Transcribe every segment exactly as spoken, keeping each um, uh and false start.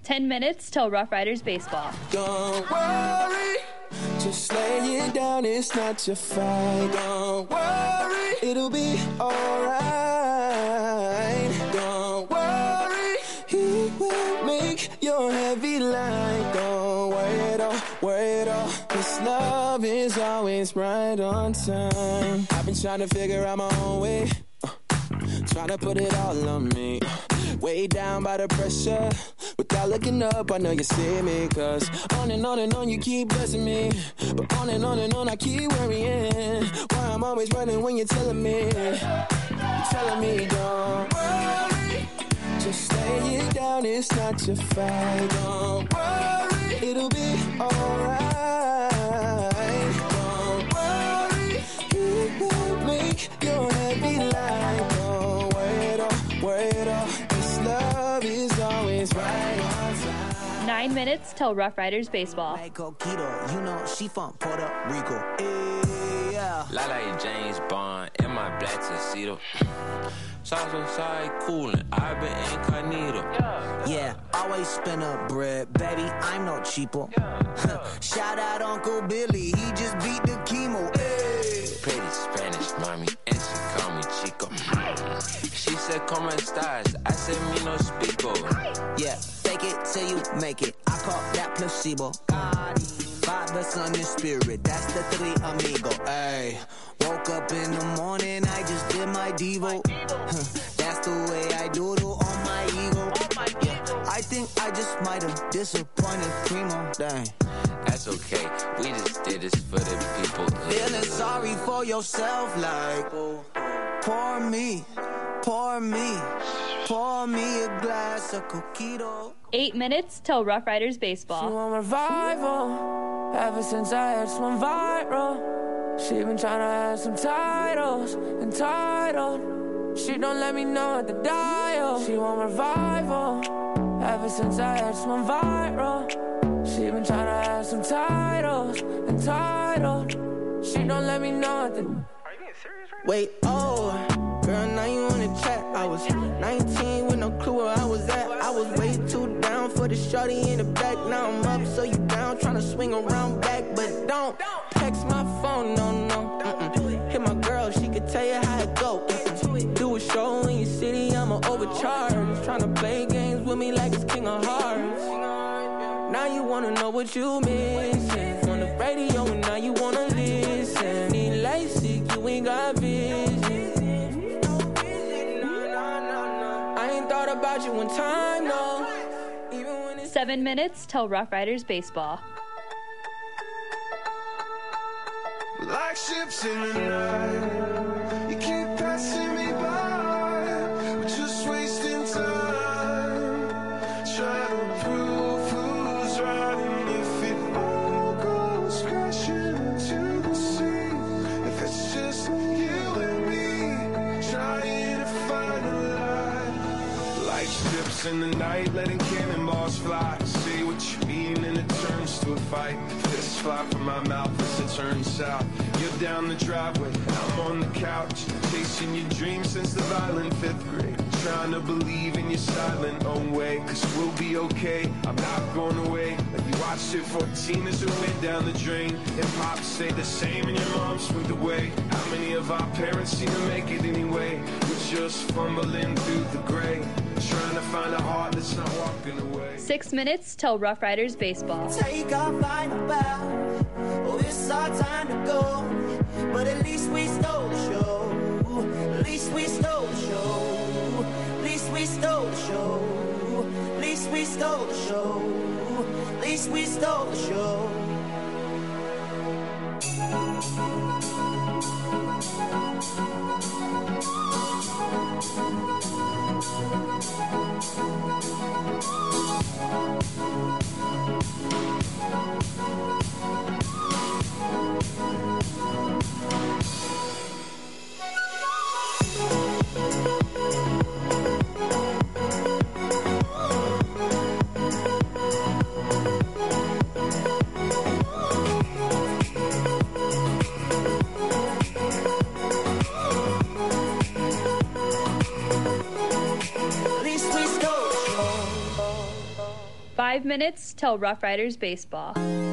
Ten minutes till Rough Riders baseball. Don't worry, just lay it down, it's not your fight. Don't worry, it'll be alright. Don't worry, he will make your heavy light. Don't worry at all, worry at all. This love is always right on time. I've been trying to figure out my own way, uh, trying to put it all on me. Way down by the pressure, without looking up, I know you see me. Cause on and on and on you keep blessing me, but on and on and on I keep worrying. Why I'm always running when you're telling me, you're telling me don't worry, just lay it down, it's not your fight. Don't worry, it'll be alright. Don't worry, he will make your heavy light. Don't worry at all, worry at all. Love is always right on time. Nine minutes till Rough Riders baseball. Hey, Coquito, you know she from Puerto Rico. Yeah. Like James Bond in my black tuxedo. Salsa side coolin', I've been incognito. Yeah, always spin up bread, baby. I'm no cheapo. Shout out Uncle Billy, he just beat the chemo. Hey. Pretty Spanish mommy, and she call me Chico. She said, "Come estás?" I said, "Me no speako." Yeah, fake it till you make it. I call that placebo. Father, Son, and Spirit, that's the three amigo. Ay, woke up in the morning, I just did my Devo. That's the way I doodle on my ego. Yeah, I think I just might have disappointed Primo. Dang. That's okay, we just did this for the people. Feeling sorry for yourself, like, pour me, pour me, pour me a glass of Coquito. Eight minutes till Rough Riders baseball. She want revival, ever since I had swum viral. She been trying to have some titles, entitled. She don't let me know at the dial. She want revival, ever since I had swum viral. She been trying to have some titles, entitled. She don't let me know at the... Are you being serious right now? Wait, oh, girl, now you on the chat. I was nineteen with no clue where I was at. I was way too down for the shorty in the back. Now I'm up, so you down, trying to swing around back. But don't text my phone, no, no. Mm-mm. Hit my girl, she could tell you how it go. Mm-mm. Do a show in your city, I'ma overcharge. Trying to play games with me like it's King of Hearts. Now you wanna know what you missing on the radio, and now you wanna listen. Need LASIK, you ain't got vision. I ain't thought about you one time, no. Even when it's Seven minutes till Rough Riders baseball. Like ships in the night, you keep passing me by. We're just wasting time, trying to prove who's right. And if it all goes crashing into the sea, if it's just you and me, trying to find a light. Like ships in the night, letting cannonballs fly. Say what you mean and it turns to a fight. Fists fly from my mouth as it turns south. You're down the driveway, I'm on the couch, chasing your dreams since the violent fifth grade. Trying to believe in your silent own way, cause we'll be okay, I'm not going away. Like you watched it fourteen as it went down the drain. And pops say the same and your mom swinked away. How many of our parents seem to make it anyway? We're just fumbling through the gray, trying to find a heart that's not walking away. Six minutes till Rough Riders baseball. Take our final bow. Oh, it's our time to go. But at least we stole the show. At least we stole the show. At least we stole the show. At least we stole the show. At least we stole the show. Five minutes till Rough Riders baseball.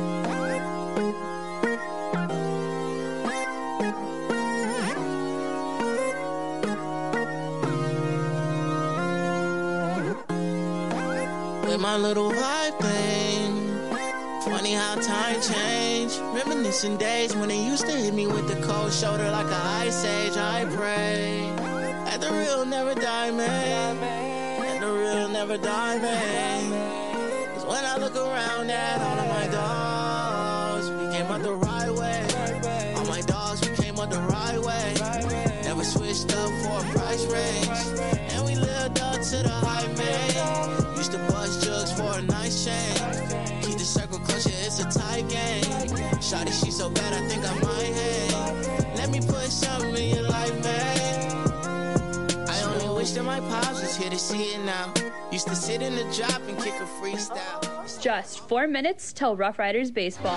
With my little vibe thing, funny how time changed. Reminiscing days when it used to hit me with the cold shoulder like an ice age. I pray that the real never die, man. That the real never die, man. Cause when I look around at all of my dogs, we came up the right way. All my dogs, we came up the right way. Never switched up for a price range. And we lived up to the hype, man. Used to bust jugs for a nice chain. Keep the circle close, yeah, it's a tight game. Shawty, she so bad, I think I might hang. Let me put something in your life, man. I only wish that my pops was here to see it now. Used to sit in the drop and kick a freestyle. Just four minutes till Rough Riders baseball.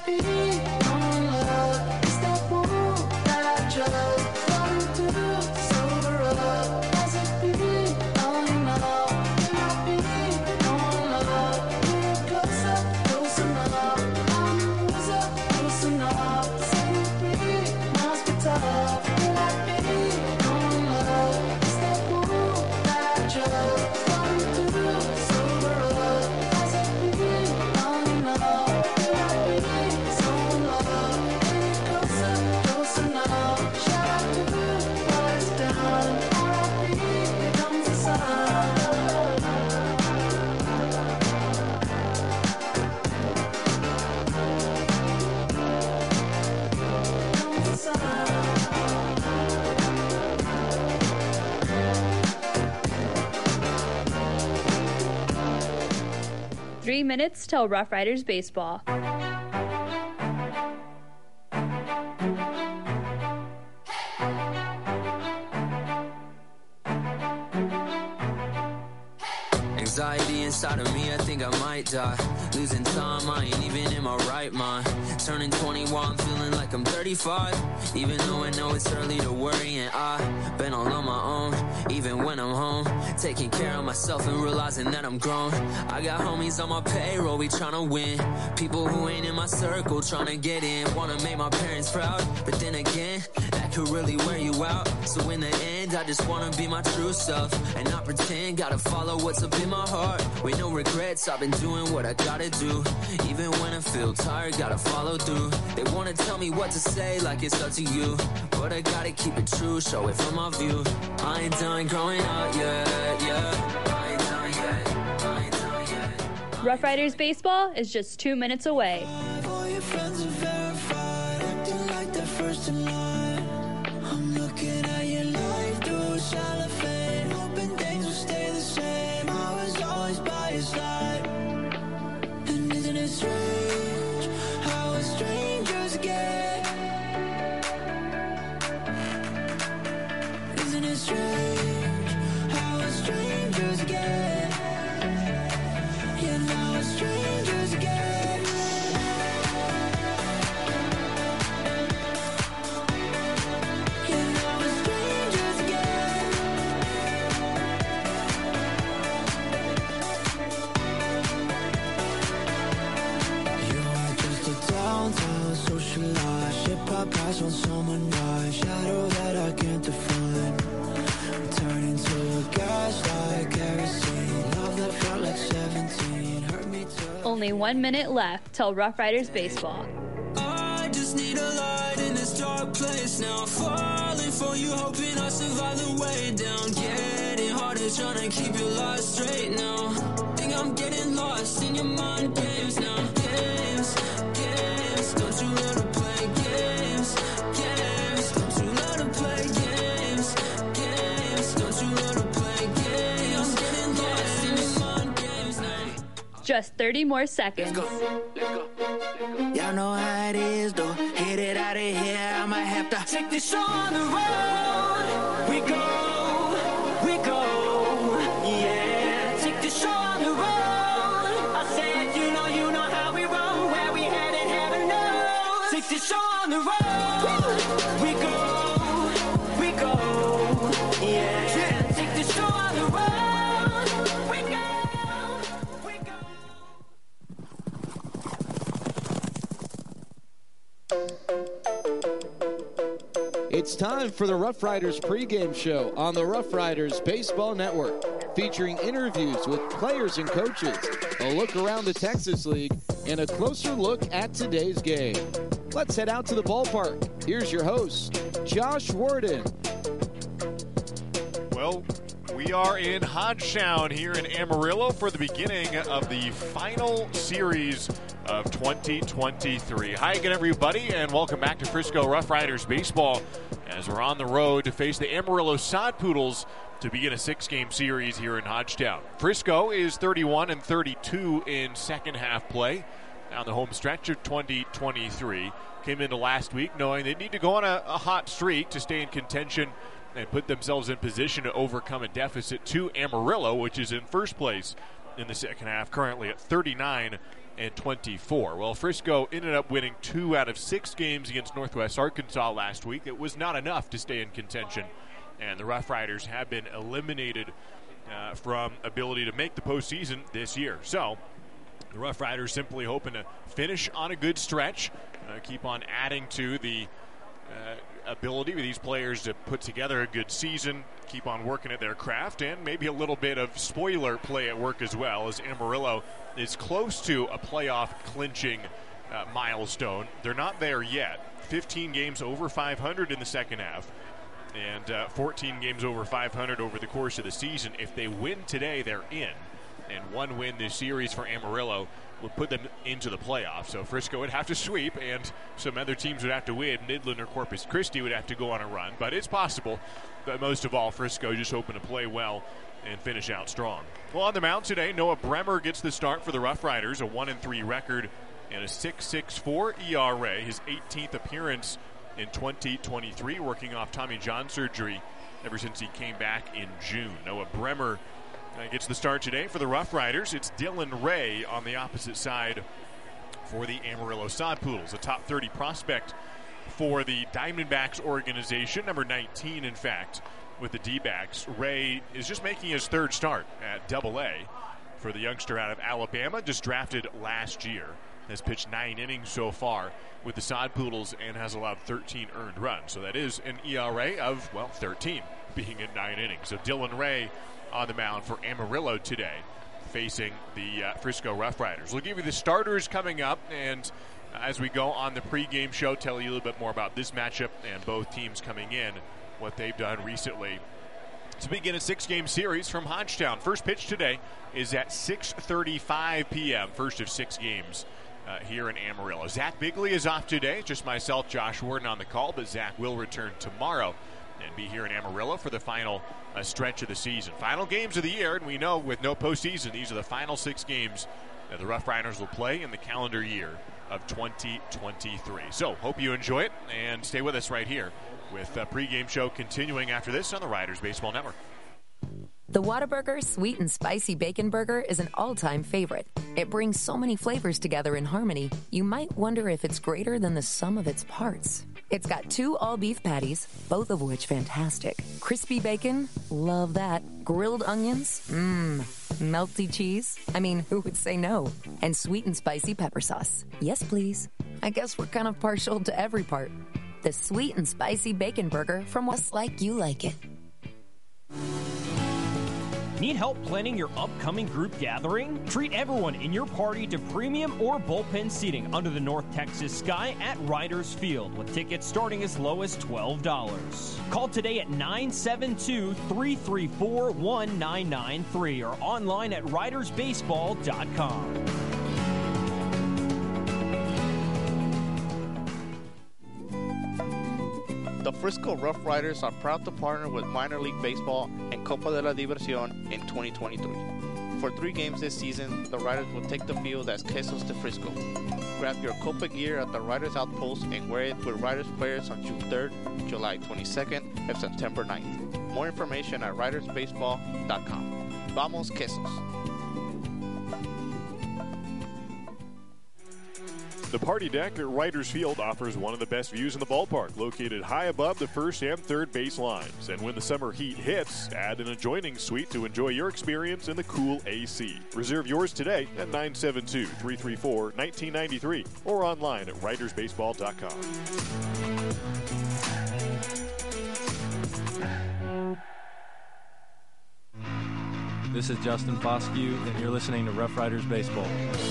Three minutes till Rough Riders baseball. Anxiety inside of me, I think I might die. Losing time, I ain't even in my right mind. Turning twenty while I'm feeling like I'm thirty-five. Even though I know it's early to worry, and I've been all on my own. Even when I'm home, taking care of myself and realizing that I'm grown. I got homies on my payroll, we tryna win. People who ain't in my circle tryna get in. Wanna make my parents proud, but then again, that could really wear you out. So in the end, I just wanna be my true self and not pretend. Gotta follow what's up in my heart with no regrets. I've been doing what I gotta do. Even when I feel tired, gotta follow through. They wanna tell me what to say like it's up to you, but I gotta keep it true, show it from my view. I ain't done growing up yet, yeah. I ain't done yet, I ain't done yet. Rough Riders baseball is just two minutes away. All your friends are verified, acting like they're first in line. I'm looking at your life through a shallow fade, hoping things will stay the same. I was always by your side. And isn't it strange how we're strangers get? Isn't it strange how we're strangers get? Yeah, now we're strangers again. Yeah, now we're strangers again. You are just a downtown socialite. Shit pop eyes on summer night. Shadow that I can't define. Turn into a gaslight kerosene. Love that felt like seventeen. Hurt me too. Only one minute left till Rough Riders baseball. I just need a light in this dark place now. Falling for you, hoping I survive the way down. Getting harder, trying to keep your life straight now. Think I'm getting lost in your mind games now. Games, games, don't you let her play games. Games, don't you let her play games. Games, don't you let her play games. I'm getting lost in your mind games now. Just thirty more seconds. Y'all know how it is, though. Hit it out of here, I might have to take this show on the road. We go, we go, yeah. Take this show on the road. I said, you know, you know how we roll. Where we headed, heaven knows. Take this show on the road. We go, we go, yeah. Take this show on the road. We go, we go. It's time for the Rough Riders pregame show on the Rough Riders Baseball Network, featuring interviews with players and coaches, a look around the Texas League, and a closer look at today's game. Let's head out to the ballpark. Here's your host, Josh Warden. Well, we are in Hodgetown here in Amarillo for the beginning of the final series of twenty twenty-three. Hi again, everybody, and welcome back to Frisco Rough Riders Baseball as we're on the road to face the Amarillo Sod Poodles to begin a six-game series here in Hodgetown. Frisco is thirty-one and thirty-two in second half play down the home stretch of twenty twenty-three. Came into last week knowing they need to go on a, a hot streak to stay in contention and put themselves in position to overcome a deficit to Amarillo, which is in first place in the second half, currently at thirty-nine and twenty-four. Well, Frisco ended up winning two out of six games against Northwest Arkansas last week. It was not enough to stay in contention, and the Rough Riders have been eliminated uh, from ability to make the postseason this year. So the Rough Riders simply hoping to finish on a good stretch, uh, keep on adding to the uh, ability of these players to put together a good season, keep on working at their craft, and maybe a little bit of spoiler play at work as well, as Amarillo is close to a playoff clinching uh, milestone. They're not there yet. fifteen games over five hundred in the second half, and uh, fourteen games over five hundred over the course of the season. If they win today, they're in, and one win this series for Amarillo would put them into the playoffs. So Frisco would have to sweep, and some other teams would have to win. Midland or Corpus Christi would have to go on a run, but it's possible. But most of all, Frisco just hoping to play well and finish out strong. Well, on the mound today, Noah Bremer gets the start for the Rough Riders, a one and three record and a six point six four E R A. His eighteenth appearance in twenty twenty-three, working off Tommy John surgery ever since he came back in June. Noah Bremer Uh, gets the start today for the Rough Riders. It's Dylan Ray on the opposite side for the Amarillo Sod Poodles, a top thirty prospect for the Diamondbacks organization, number nineteen, in fact, with the D-backs. Ray is just making his third start at Double A for the youngster out of Alabama, just drafted last year. Has pitched nine innings so far with the Sod Poodles and has allowed thirteen earned runs. So that is an E R A of, well, thirteen, being in nine innings. So Dylan Ray on the mound for Amarillo today, facing the uh, Frisco Rough Riders. We'll give you the starters coming up, and uh, as we go on the pregame show, tell you a little bit more about this matchup and both teams coming in, what they've done recently to begin a six-game series from Hodgetown. First pitch today is at six thirty-five p.m., first of six games uh, here in Amarillo. Zach Bigley is off today, just myself, Josh Warden on the call, but Zach will return tomorrow and be here in Amarillo for the final uh, stretch of the season. Final games of the year, and we know with no postseason, these are the final six games that the Rough Riders will play in the calendar year of twenty twenty-three. So, hope you enjoy it, and stay with us right here with a pregame show continuing after this on the Riders Baseball Network. The Whataburger Sweet and Spicy Bacon Burger is an all-time favorite. It brings so many flavors together in harmony, you might wonder if it's greater than the sum of its parts. It's got two all-beef patties, both of which fantastic. Crispy bacon, love that. Grilled onions, mmm. Melty cheese, I mean, who would say no? And sweet and spicy pepper sauce. Yes, please. I guess we're kind of partial to every part. The Sweet and Spicy Bacon Burger from Just Like You Like It. Need help planning your upcoming group gathering? Treat everyone in your party to premium or bullpen seating under the North Texas sky at Riders Field, with tickets starting as low as twelve dollars. Call today at nine seven two, three three four, one nine nine three or online at riders baseball dot com. The Frisco Rough Riders are proud to partner with Minor League Baseball and Copa de la Diversión in twenty twenty-three. For three games this season, the Riders will take the field as Quesos de Frisco. Grab your Copa gear at the Riders Outpost and wear it with Riders players on June third, July twenty-second, and September ninth. More information at riders baseball dot com. Vamos Quesos! The party deck at Riders Field offers one of the best views in the ballpark, located high above the first and third base lines. And when the summer heat hits, add an adjoining suite to enjoy your experience in the cool A C. Reserve yours today at nine seven two, three three four, one nine nine three or online at riders baseball dot com. this is Justin Foscue, and you're listening to Rough Riders Baseball.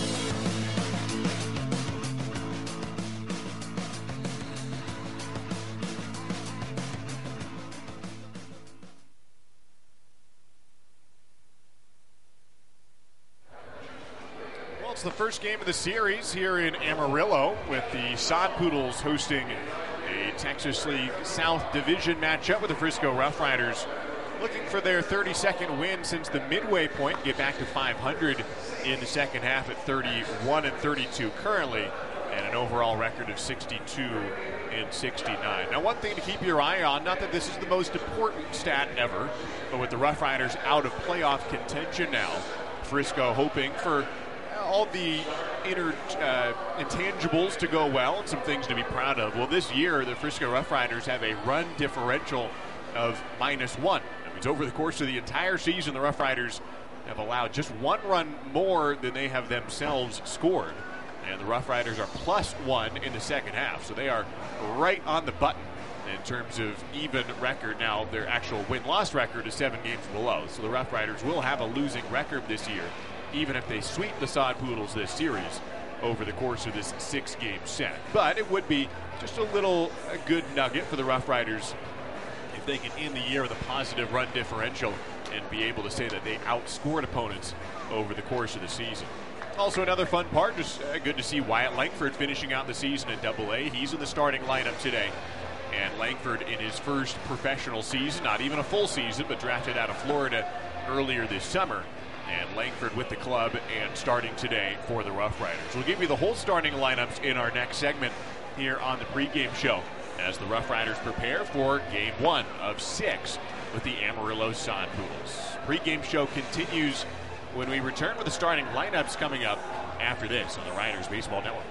Well, it's the first game of the series here in Amarillo with the Sod Poodles hosting a Texas League South Division matchup with the Frisco Rough Riders, looking for their thirty-second win since the midway point, get back to five hundred in the second half at thirty-one and thirty-two currently, and an overall record of sixty-two and sixty-nine. Now, one thing to keep your eye on, not that this is the most important stat ever, but with the Rough Riders out of playoff contention now, Frisco hoping for all the inner uh, intangibles to go well and some things to be proud of. Well, this year, the Frisco Rough Riders have a run differential of minus one. That means over the course of the entire season, the Rough Riders have allowed just one run more than they have themselves scored. And the Rough Riders are plus one in the second half. So they are right on the button in terms of even record. Now, their actual win-loss record is seven games below. So the Rough Riders will have a losing record this year, even if they sweep the Sod Poodles this series over the course of this six-game set. But it would be just a little a good nugget for the Rough Riders if they can end the year with a positive run differential and be able to say that they outscored opponents over the course of the season. Also, another fun part, just uh, good to see Wyatt Langford finishing out the season at double A. He's in the starting lineup today. And Langford in his first professional season, not even a full season, but drafted out of Florida earlier this summer. And Langford with the club and starting today for the Rough Riders. We'll give you the whole starting lineups in our next segment here on the pregame show as the Rough Riders prepare for game one of six with the Amarillo Sod Poodles. Pregame show continues when we return with the starting lineups coming up after this on the Riders Baseball Network.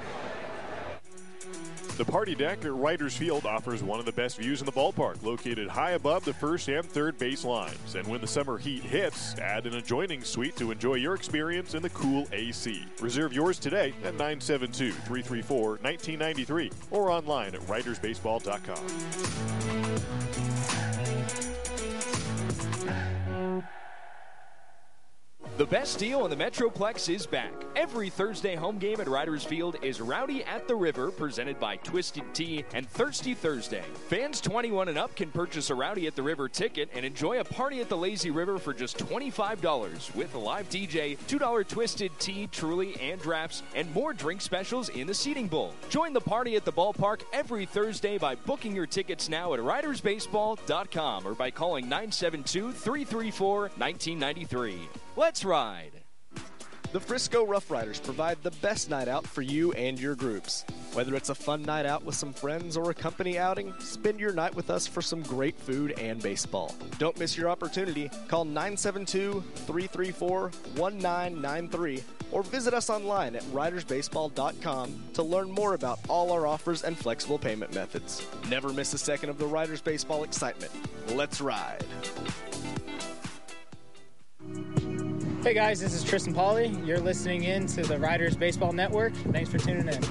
The party deck at Riders Field offers one of the best views in the ballpark, located high above the first and third base lines. And when the summer heat hits, add an adjoining suite to enjoy your experience in the cool A C. Reserve yours today at nine seven two, three three four, one nine nine three or online at riders baseball dot com. The best deal in the Metroplex is back. Every Thursday home game at Riders Field is Rowdy at the River, presented by Twisted Tea and Thirsty Thursday. Fans twenty-one and up can purchase a Rowdy at the River ticket and enjoy a party at the Lazy River for just twenty-five dollars with a live D J, two dollar Twisted Tea, Truly, and Drafts, and more drink specials in the seating bowl. Join the party at the ballpark every Thursday by booking your tickets now at riders baseball dot com or by calling nine seven two, three three four, one nine nine three. Let's ride. The Frisco Rough Riders provide the best night out for you and your groups. Whether it's a fun night out with some friends or a company outing, spend your night with us for some great food and baseball. Don't miss your opportunity. Call nine seven two, three three four, one nine nine three or visit us online at riders baseball dot com to learn more about all our offers and flexible payment methods. Never miss a second of the Riders Baseball excitement. Let's ride. Hey guys, this is Tristan Pauly. You're listening in to the Riders Baseball Network. Thanks for tuning in.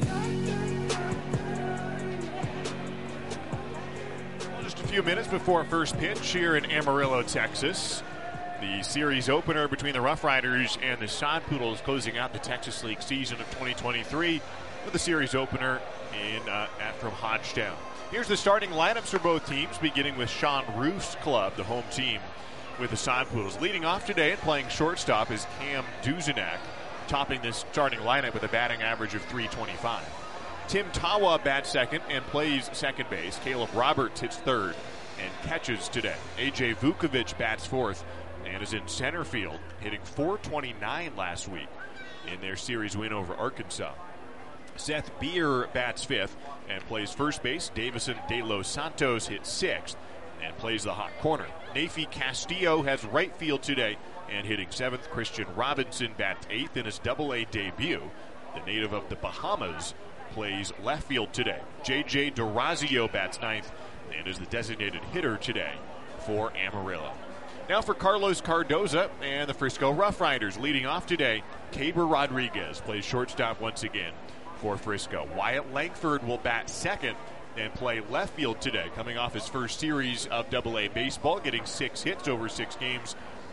Well, just a few minutes before first pitch here in Amarillo, Texas. The series opener between the Rough Riders and the Sod Poodles closing out the Texas League season of twenty twenty-three with the series opener in uh, at from Hodgetown. Here's the starting lineups for both teams, beginning with Sean Roof's club, the home team, with the Sod Poodles. Leading off today and playing shortstop is Cam Duzenak, topping this starting lineup with a batting average of three twenty-five. Tim Tawa bats second and plays second base. Caleb Roberts hits third and catches today. A J Vukovic bats fourth and is in center field, hitting four twenty-nine last week in their series win over Arkansas. Seth Beer bats fifth and plays first base. Davison De Los Santos hits sixth and plays the hot corner. Nafi Castillo has right field today and hitting seventh. Christian Robinson bats eighth in his double A debut. The native of the Bahamas plays left field today. J J Durazio bats ninth and is the designated hitter today for Amarillo. Now for Carlos Cardoza and the Frisco Rough Riders. Leading off today, Caber Rodriguez plays shortstop once again for Frisco. Wyatt Langford will bat second and play left field today, coming off his first series of double A baseball, getting six hits over six games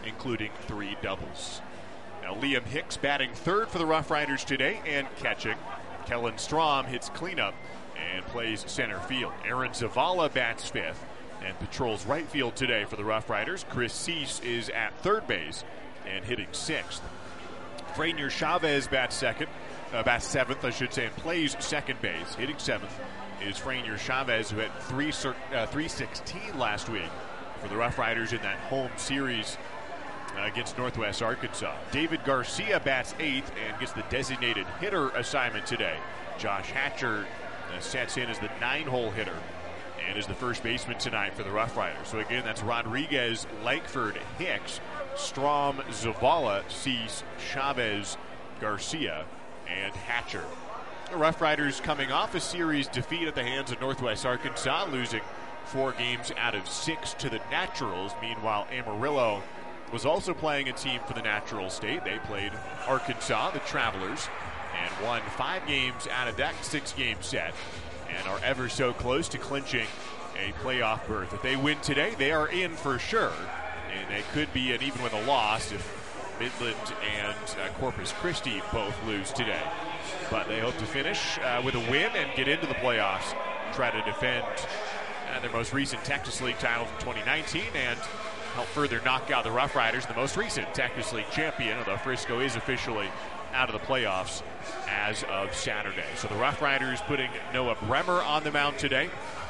including three doubles. Now Liam Hicks batting third for the Rough Riders today and catching. Kellen Strom hits cleanup and plays center field. Aaron Zavala bats fifth and patrols right field today for the Rough Riders. Chris Cease is at third base and hitting sixth. Franier Chavez bats second, uh, bats seventh, I should say, and plays second base. Hitting seventh is Franier Chavez, who had three uh, three sixteen last week for the Rough Riders in that home series uh, against Northwest Arkansas. David Garcia bats eighth and gets the designated hitter assignment today. Josh Hatcher uh, sets in as the nine-hole hitter and is the first baseman tonight for the Rough Riders. So again, that's Rodriguez, Langford, Hicks, Strom, Zavala, Cease, Chavez, Garcia, and Hatcher. The Rough Riders coming off a series defeat at the hands of Northwest Arkansas, losing four games out of six to the Naturals. Meanwhile, Amarillo was also playing a team for the Natural State. They played Arkansas, the Travelers, and won five games out of that six-game set, and are ever so close to clinching a playoff berth. If they win today, they are in for sure, and they could be an even with a loss if Midland and uh, Corpus Christi both lose today. But they hope to finish uh, with a win and get into the playoffs, try to defend uh, their most recent Texas League title from twenty nineteen, and help further knock out the Rough Riders, the most recent Texas League champion, although Frisco is officially out of the playoffs as of Saturday. So the Rough Riders putting Noah Bremer on the mound today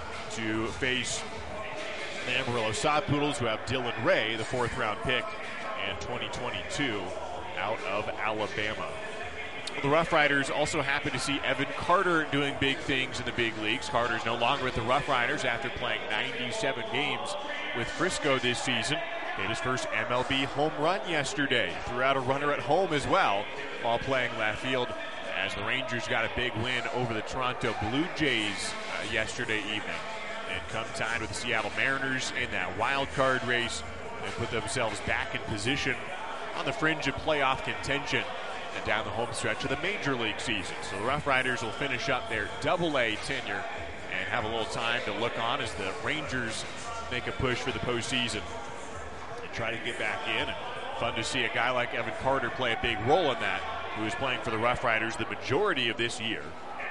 to face the Amarillo Sod Poodles, who have Dylan Ray, the fourth round pick in twenty twenty-two out of Alabama. The Rough Riders also happy to see Evan Carter doing big things in the big leagues. Carter's no longer with the Rough Riders after playing ninety-seven games with Frisco this season. Hit his first M L B home run yesterday. Threw out a runner at home as well while playing left field as the Rangers got a big win over the Toronto Blue Jays uh, yesterday evening. And come tied with the Seattle Mariners in that wild card race and put themselves back in position on the fringe of playoff contention and down the home stretch of the Major League season. So the Rough Riders will finish up their double A tenure and have a little time to look on as the Rangers make a push for the postseason and try to get back in. And fun to see a guy like Evan Carter play a big role in that, who is playing for the Rough Riders the majority of this year.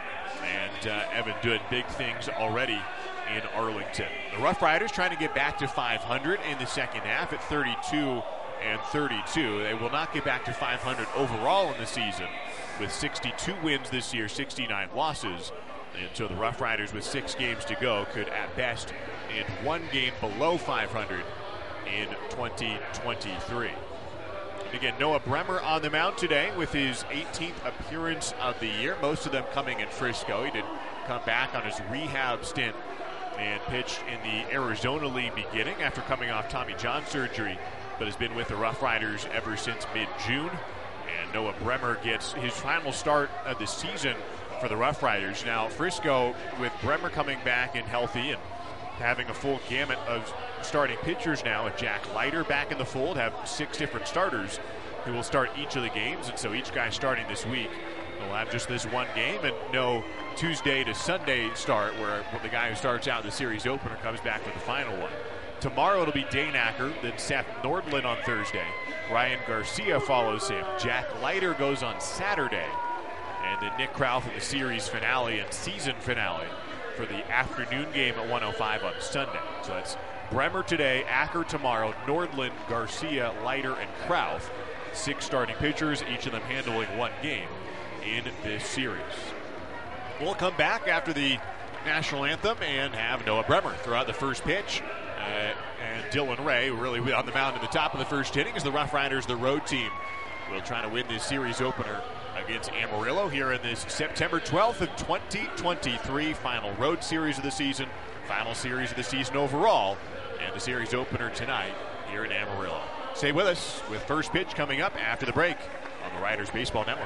And uh, Evan doing big things already in Arlington. The Rough Riders trying to get back to five hundred in the second half at thirty-two and thirty-two. They will not get back to five hundred overall in the season with sixty-two wins this year, sixty-nine losses. And so the Rough Riders with six games to go could at best end one game below five hundred in twenty twenty-three. And again, Noah Bremer on the mound today with his eighteenth appearance of the year, most of them coming in Frisco. He did come back on his rehab stint and pitched in the Arizona League beginning after coming off Tommy John surgery, but has been with the Rough Riders ever since mid-June. And Noah Bremer gets his final start of the season for the Rough Riders. Now, Frisco, with Bremer coming back and healthy and having a full gamut of starting pitchers now, with Jack Leiter back in the fold, have six different starters who will start each of the games. And so each guy starting this week will have just this one game and no Tuesday to Sunday start where the guy who starts out the series opener comes back for the final one. Tomorrow it'll be Dane Acker, then Seth Nordlund on Thursday. Ryan Garcia follows him. Jack Leiter goes on Saturday. And then Nick Krauth in the series finale and season finale for the afternoon game at one oh five on Sunday. So that's Bremer today, Acker tomorrow, Nordlund, Garcia, Leiter, and Krauth. Six starting pitchers, each of them handling one game in this series. We'll come back after the national anthem and have Noah Bremer throw out the first pitch. Uh, and Dylan Ray really on the mound at the top of the first inning as the Rough Riders, the road team, will try to win this series opener against Amarillo here in this September twelfth of twenty twenty-three final road series of the season, final series of the season overall, and the series opener tonight here in Amarillo. Stay with us with first pitch coming up after the break on the Riders Baseball Network.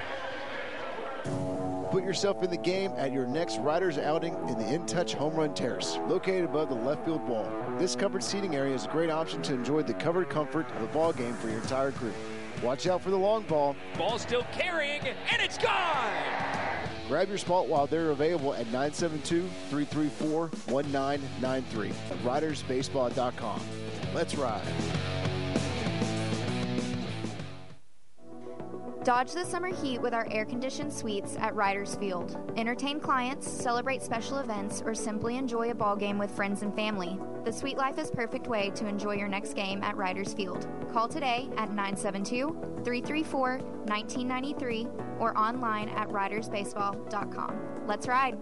Put yourself in the game at your next Riders outing in the In Touch Home Run Terrace, located above the left field wall. This covered seating area is a great option to enjoy the covered comfort of a ball game for your entire group. Watch out for the long ball. Ball still carrying, and it's gone! Grab your spot while they're available at nine seven two, three three four, one nine nine three. Riders Baseball dot com. Let's ride. Dodge the summer heat with our air-conditioned suites at Riders Field. Entertain clients, celebrate special events, or simply enjoy a ball game with friends and family. The Suite Life is perfect way to enjoy your next game at Riders Field. Call today at nine seven two, three three four, one nine nine three or online at riders baseball dot com. Let's ride!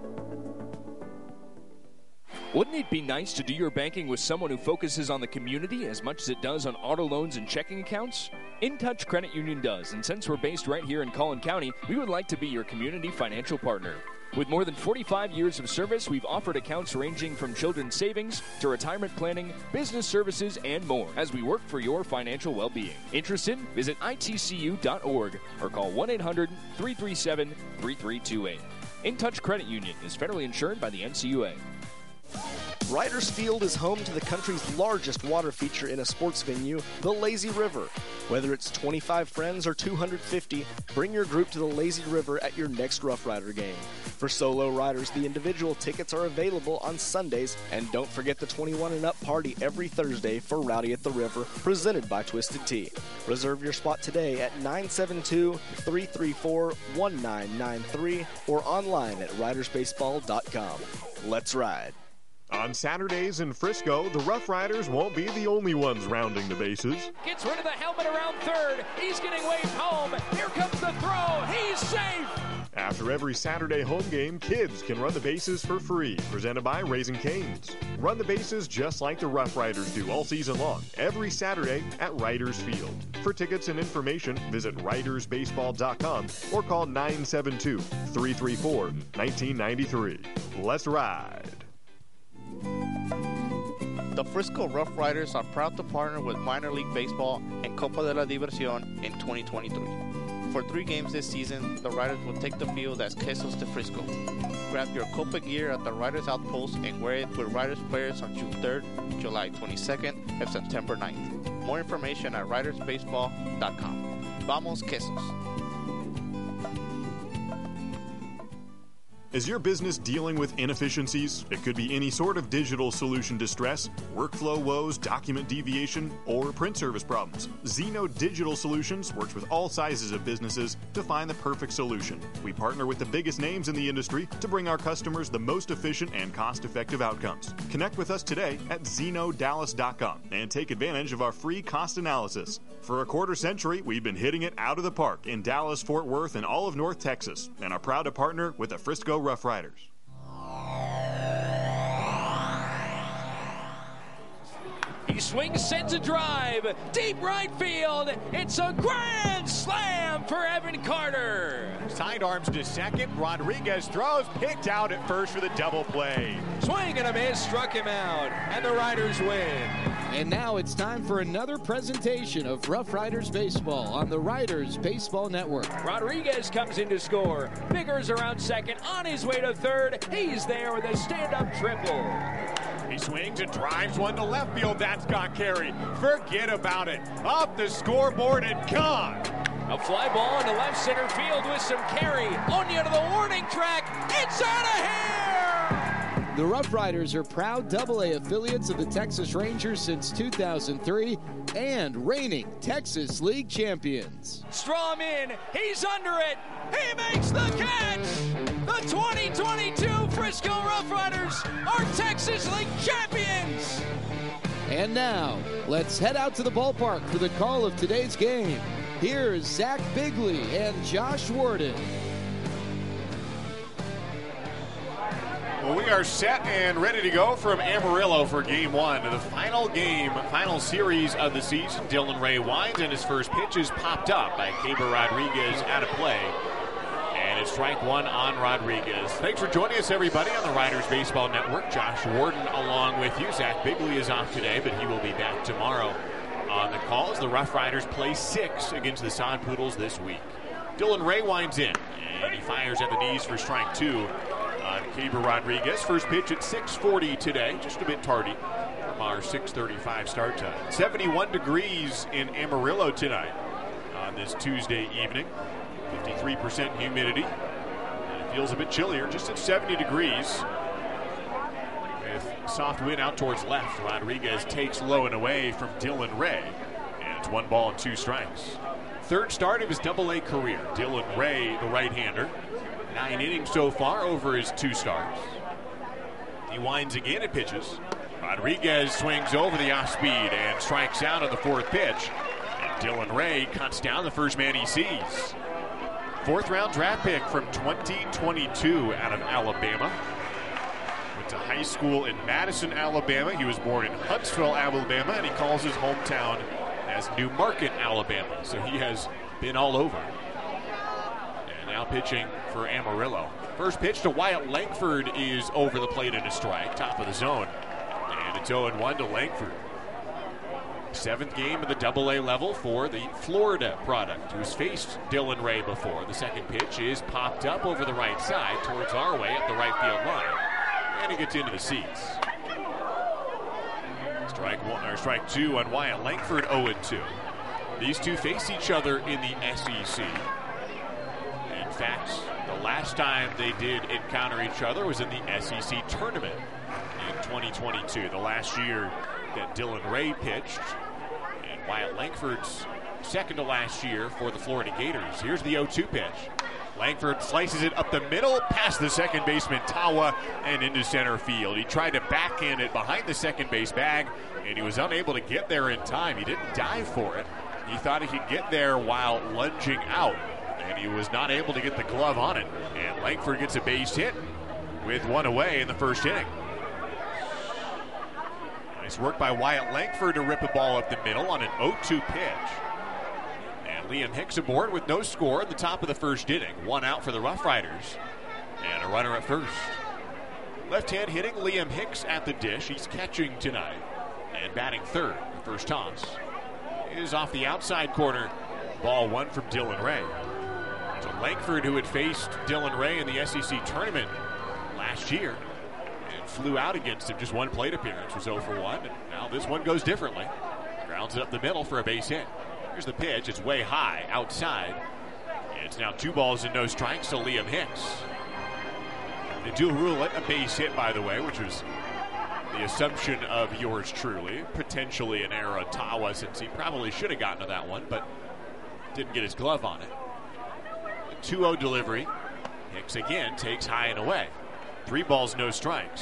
Wouldn't it be nice to do your banking with someone who focuses on the community as much as it does on auto loans and checking accounts? InTouch Credit Union does, and since we're based right here in Collin County, we would like to be your community financial partner. With more than forty-five years of service, we've offered accounts ranging from children's savings to retirement planning, business services, and more as we work for your financial well-being. Interested? Visit I T C U dot org or call one eight hundred, three three seven, three three two eight. InTouch Credit Union is federally insured by the N C U A. Riders Field is home to the country's largest water feature in a sports venue, the Lazy River. Whether it's twenty-five friends or two hundred fifty, bring your group to the Lazy River at your next Rough Rider game. For solo riders, the individual tickets are available on Sundays, and don't forget the twenty-one and up party every Thursday for Rowdy at the River, presented by Twisted Tea. Reserve your spot today at nine seven two, three three four, one nine nine three or online at riders baseball dot com. Let's ride. On Saturdays in Frisco, the Rough Riders won't be the only ones rounding the bases. Gets rid of the helmet around third. He's getting waved home. Here comes the throw. He's safe. After every Saturday home game, kids can run the bases for free, presented by Raising Cane's. Run the bases just like the Rough Riders do all season long, every Saturday at Riders Field. For tickets and information, visit riders baseball dot com or call nine seven two, three three four, one nine nine three. Let's ride. The Frisco Rough Riders are proud to partner with Minor League Baseball and Copa de la Diversión in twenty twenty-three. For three games this season, the Riders will take the field as Quesos de Frisco. Grab your Copa gear at the Riders Outpost and wear it with Riders players on June third, July twenty-second, and September ninth. More information at riders baseball dot com. Vamos Quesos! Is your business dealing with inefficiencies? It could be any sort of digital solution distress, workflow woes, document deviation, or print service problems. Zeno Digital Solutions works with all sizes of businesses to find the perfect solution. We partner with the biggest names in the industry to bring our customers the most efficient and cost-effective outcomes. Connect with us today at zeno dallas dot com and take advantage of our free cost analysis. For a quarter century, we've been hitting it out of the park in Dallas, Fort Worth, and all of North Texas, and are proud to partner with the Frisco Rough Riders. He swings, sends a drive, deep right field. It's a grand slam for Evan Carter. Sidearms to second. Rodriguez throws, picked out at first for the double play. Swing and a miss, struck him out, and the Riders win. And now it's time for another presentation of Rough Riders Baseball on the Riders Baseball Network. Rodriguez comes in to score. Biggers around second, on his way to third. He's there with a stand-up triple. He swings and drives one to left field. That's got carry. Forget about it. Up the scoreboard and gone. A fly ball into left center field with some carry. Onya to the warning track. It's out of here! The Rough Riders are proud double A affiliates of the Texas Rangers since two thousand three and reigning Texas League champions. Strom in. He's under it. He makes the catch. The twenty twenty-two Frisco Rough Riders are Texas League champions. And now, let's head out to the ballpark for the call of today's game. Here's Zach Bigley and Josh Warden. Well, we are set and ready to go from Amarillo for game one. The final game, final series of the season. Dylan Ray winds, and his first pitch is popped up by Keber Rodriguez out of play. And it's strike one on Rodriguez. Thanks for joining us, everybody, on the Riders Baseball Network. Josh Warden along with you. Zach Bigley is off today, but he will be back tomorrow on the calls. The Rough Riders play six against the Sod Poodles this week. Dylan Ray winds in, and he fires at the knees for strike two on Keber Rodriguez. First pitch at six forty today, just a bit tardy from our six thirty-five start time. seventy-one degrees in Amarillo tonight on this Tuesday evening. fifty-three percent humidity, and it feels a bit chillier, just at seventy degrees. With soft wind out towards left, Rodriguez takes low and away from Dylan Ray, and it's one ball and two strikes. third start of his double A career. Dylan Ray, the right-hander. Nine innings so far over his two starts. He winds again and pitches. Rodriguez swings over the off-speed and strikes out on the fourth pitch. And Dylan Ray cuts down the first man he sees. Fourth round draft pick from twenty twenty-two out of Alabama. Went to high school in Madison, Alabama. He was born in Huntsville, Alabama, and he calls his hometown as New Market, Alabama. So he has been all over. And now pitching for Amarillo. First pitch to Wyatt Langford is over the plate and a strike, top of the zone. And it's oh one to Langford. Seventh game of the double A level for the Florida product, who's faced Dylan Ray before. The second pitch is popped up over the right side towards our way at the right field line. And he gets into the seats. Strike one, or strike two on Wyatt Langford, oh two. These two face each other in the S E C. In fact, the last time they did encounter each other was in the S E C tournament in twenty twenty-two, the last year that Dylan Ray pitched. And Wyatt Langford's second to last year for the Florida Gators. Here's the oh two pitch. Langford slices it up the middle, past the second baseman Tawa, and into center field. He tried to backhand it behind the second base bag, and he was unable to get there in time. He didn't dive for it. He thought he could get there while lunging out, and he was not able to get the glove on it. And Langford gets a base hit with one away in the first inning. Nice work by Wyatt Langford to rip a ball up the middle on an oh two pitch. And Liam Hicks aboard with no score at the top of the first inning. One out for the Rough Riders. And a runner at first. Left-hand hitting Liam Hicks at the dish. He's catching tonight. And batting third. The first toss is off the outside corner. Ball one from Dylan Ray. So Langford, who had faced Dylan Ray in the S E C tournament last year, flew out against him. Just one plate appearance, was oh for one. And now this one goes differently. Grounds it up the middle for a base hit. Here's the pitch. It's way high outside. It's now two balls and no strikes to Liam Hicks. They do rule it a base hit, by the way, which was the assumption of yours truly. Potentially an error on Tawa, since he probably should have gotten to that one, but didn't get his glove on it. A two oh delivery. Hicks again takes high and away. Three balls, no strikes.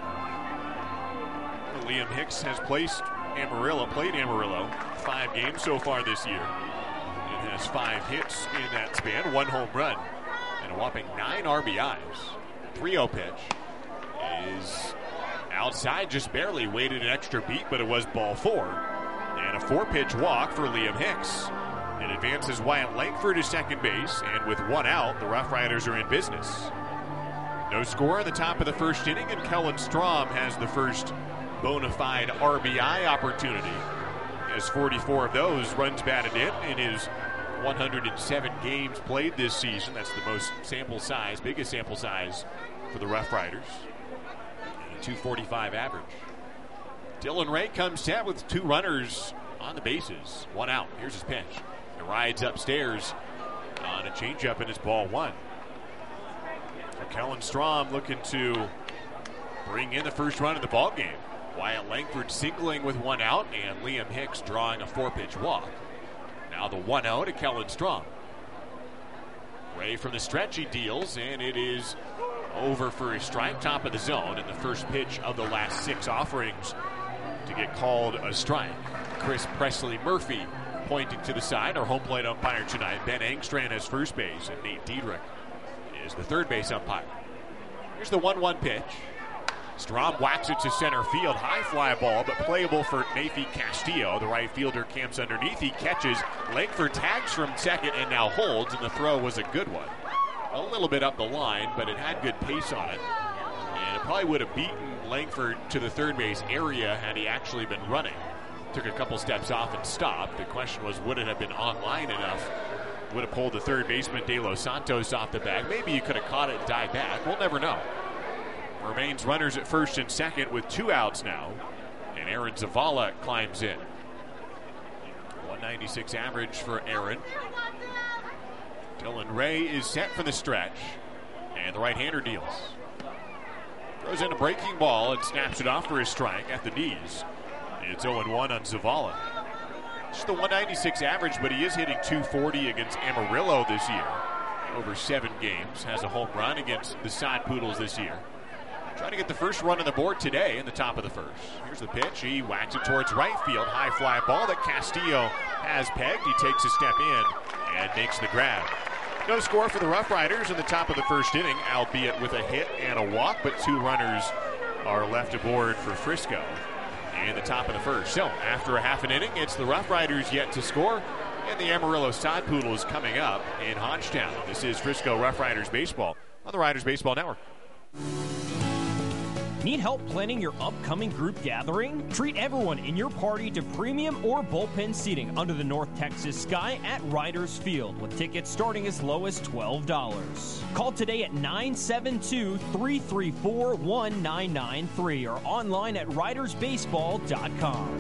Liam Hicks has placed Amarillo, played Amarillo, five games so far this year. It has five hits in that span, one home run, and a whopping nine R B Is. three oh pitch is outside, just barely waited an extra beat, but it was ball four. And a four-pitch walk for Liam Hicks. It advances Wyatt Langford to second base, and with one out, the Rough Riders are in business. No score at the top of the first inning, and Kellen Strom has the first bona fide R B I opportunity. He has forty-four of those runs batted in in his one hundred seven games played this season. That's the most sample size, biggest sample size for the Rough Riders. And a two forty-five average. Dylan Ray comes set with two runners on the bases. One out. Here's his pitch. He rides upstairs on a changeup, and it's ball one. Kellen Strom looking to bring in the first run of the ball game. Wyatt Langford singling with one out, and Liam Hicks drawing a four-pitch walk. Now the one oh to Kellen Strom. Ray from the stretch, he deals, and it is over for a strike, top of the zone, and the first pitch of the last six offerings to get called a strike. Chris Presley Murphy pointing to the side, our home plate umpire tonight. Ben Engstrand has first base, and Nate Diedrich is the third base umpire. Here's the one one pitch. Strom whacks it to center field. High fly ball, but playable for Mayfi Castillo. The right fielder camps underneath. He catches. Langford tags from second and now holds, and the throw was a good one. A little bit up the line, but it had good pace on it. And it probably would have beaten Langford to the third base area had he actually been running. Took a couple steps off and stopped. The question was, would it have been online enough? Would have pulled the third baseman De Los Santos off the bag. Maybe you could have caught it and dived back. We'll never know. Remains runners at first and second with two outs now. And Aaron Zavala climbs in. one ninety-six average for Aaron. Dylan Ray is set for the stretch. And the right-hander deals. Throws in a breaking ball and snaps it off for a strike at the knees. It's oh one on Zavala. Just the one ninety-six average, but he is hitting two forty against Amarillo this year. Over seven games, has a home run against the Sod Poodles this year. Trying to get the first run on the board today in the top of the first. Here's the pitch. He whacks it towards right field. High fly ball that Castillo has pegged. He takes a step in and makes the grab. No score for the Rough Riders in the top of the first inning, albeit with a hit and a walk, but two runners are left aboard for Frisco in the top of the first. So after a half an inning, it's the Rough Riders yet to score, and the Amarillo Sod Poodles coming up in Hodgetown. This is Frisco Rough Riders Baseball on the Riders Baseball Network. Need help planning your upcoming group gathering? Treat everyone in your party to premium or bullpen seating under the North Texas sky at Riders Field, with tickets starting as low as twelve dollars. Call today at nine seven two, three three four, one nine nine three or online at riders baseball dot com.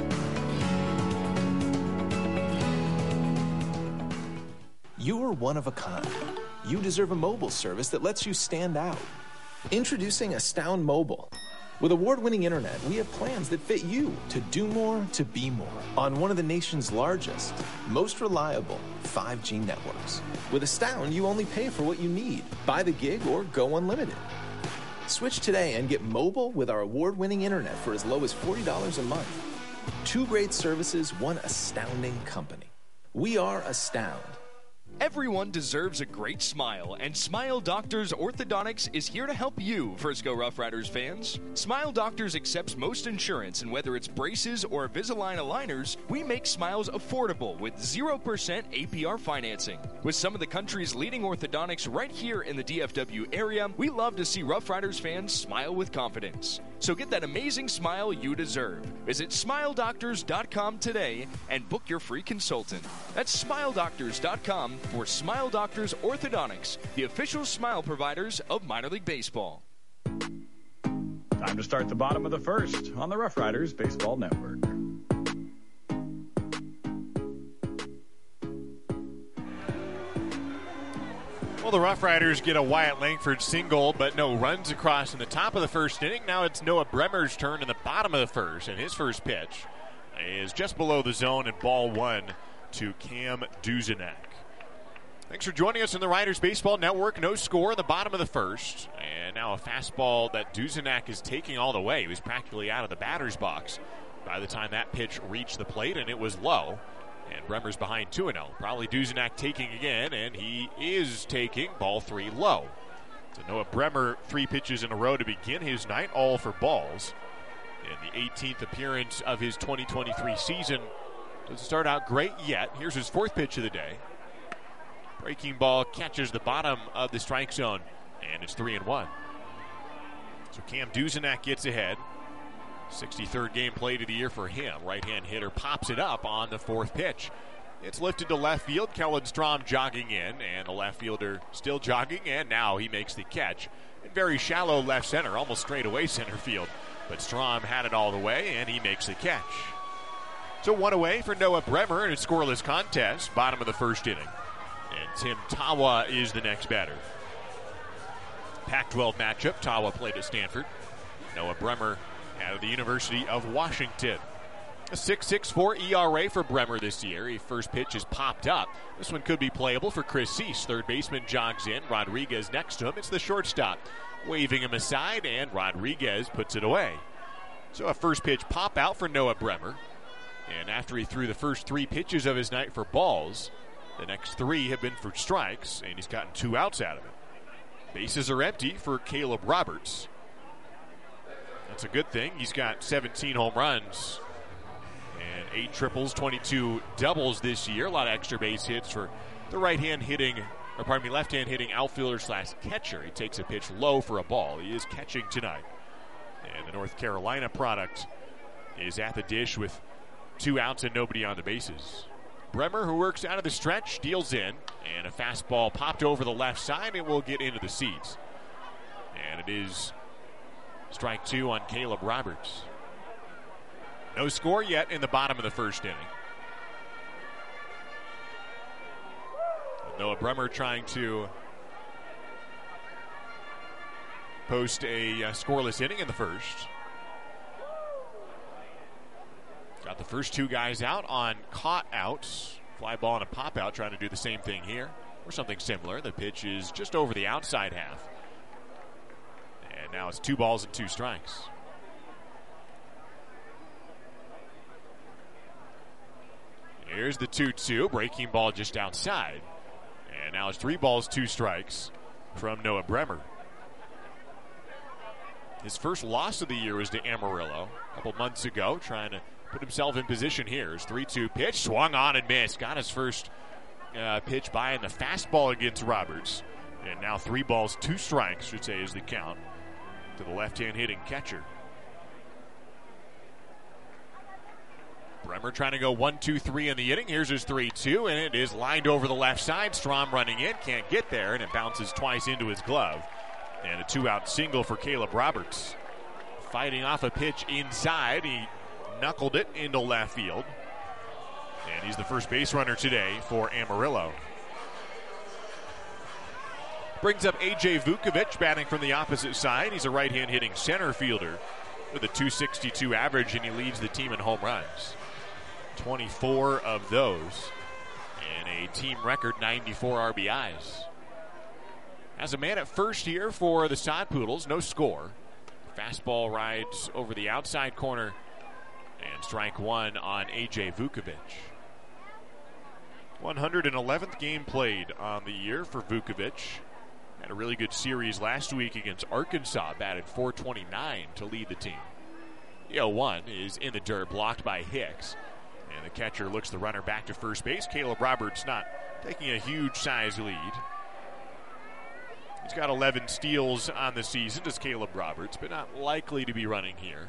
You're one of a kind. You deserve a mobile service that lets you stand out. Introducing Astound Mobile. With award-winning internet, we have plans that fit you to do more, to be more, on one of the nation's largest, most reliable five G networks. With Astound, you only pay for what you need. Buy the gig or go unlimited. Switch today and get mobile with our award-winning internet for as low as forty dollars a month. Two great services, one astounding company. We are Astound. Everyone deserves a great smile, and Smile Doctors Orthodontics is here to help you, Frisco Rough Riders fans. Smile Doctors accepts most insurance, and whether it's braces or Invisalign aligners, we make smiles affordable with zero percent A P R financing. With some of the country's leading orthodontics right here in the D F W area, we love to see Rough Riders fans smile with confidence. So get that amazing smile you deserve. Visit smile doctors dot com today and book your free consultant. That's smile doctors dot com for Smile Doctors Orthodontics, the official smile providers of minor league baseball. Time to start the bottom of the first on the Rough Riders Baseball Network. Well, the Rough Riders get a Wyatt Langford single, but no runs across in the top of the first inning. Now it's Noah Bremer's turn in the bottom of the first, and his first pitch is just below the zone and ball one to Cam Duzenak. Thanks for joining us on the Riders Baseball Network. No score in the bottom of the first, and now a fastball that Duzenak is taking all the way. He was practically out of the batter's box by the time that pitch reached the plate, and it was low. And Bremer's behind two and oh. Probably Duzenak taking again, and he is taking ball three low. So Noah Bremer, three pitches in a row to begin his night, all for balls. In the eighteenth appearance of his twenty twenty-three season. Doesn't start out great yet. Here's his fourth pitch of the day. Breaking ball catches the bottom of the strike zone, and it's three and one. So Cam Duzenak gets ahead. sixty-third game played of the year for him. Right-hand hitter pops it up on the fourth pitch. It's lifted to left field. Kellen Strom jogging in, and a left fielder still jogging, and now he makes the catch. In very shallow left center, almost straight away center field. But Strom had it all the way, and he makes the catch. So one away for Noah Bremer in a scoreless contest, bottom of the first inning. And Tim Tawa is the next batter. Pac twelve matchup. Tawa played at Stanford. Noah Bremer out of the University of Washington. A six point six four E R A for Bremer this year. His first pitch is popped up. This one could be playable for Chris Cease. Third baseman jogs in. Rodriguez next to him. It's the shortstop waving him aside, and Rodriguez puts it away. So a first pitch pop out for Noah Bremer. And after he threw the first three pitches of his night for balls, the next three have been for strikes, and he's gotten two outs out of it. Bases are empty for Caleb Roberts. That's a good thing. He's got seventeen home runs and eight triples, twenty-two doubles this year. A lot of extra base hits for the right-hand hitting, or pardon me, left-hand hitting outfielder slash catcher. He takes a pitch low for a ball. He is catching tonight. And the North Carolina product is at the dish with two outs and nobody on the bases. Bremer, who works out of the stretch, deals in, and a fastball popped over the left side and will get into the seats. And it is strike two on Caleb Roberts. No score yet in the bottom of the first inning. Noah Bremer trying to post a uh, scoreless inning in the first. Got the first two guys out on caught outs. Fly ball and a pop out, trying to do the same thing here, or something similar. The pitch is just over the outside half. And now it's two balls and two strikes. Here's the two two, breaking ball just outside. And now it's three balls, two strikes from Noah Bremer. His first loss of the year was to Amarillo a couple months ago, trying to put himself in position here. His three two pitch, swung on and missed. Got his first uh, pitch by in the fastball against Roberts. And now three balls, two strikes, should say, is the count to the left-hand hitting catcher. Bremer trying to go one two three in the inning. Here's his three two, and it is lined over the left side. Strom running in, can't get there, and it bounces twice into his glove. And a two-out single for Caleb Roberts. Fighting off a pitch inside. He knuckled it into left field. And he's the first base runner today for Amarillo. Brings up A J Vukovic, batting from the opposite side. He's a right-hand hitting center fielder with a two sixty-two average, and he leads the team in home runs. twenty-four of those, and a team record ninety-four R B Is. As a man at first here for the Sod Poodles, no score. Fastball rides over the outside corner, and strike one on A J Vukovic. one hundred eleventh game played on the year for Vukovic. Had a really good series last week against Arkansas, batted four twenty-nine to lead the team. The oh one is in the dirt, blocked by Hicks. And the catcher looks the runner back to first base. Caleb Roberts not taking a huge size lead. He's got eleven steals on the season, does Caleb Roberts, but not likely to be running here.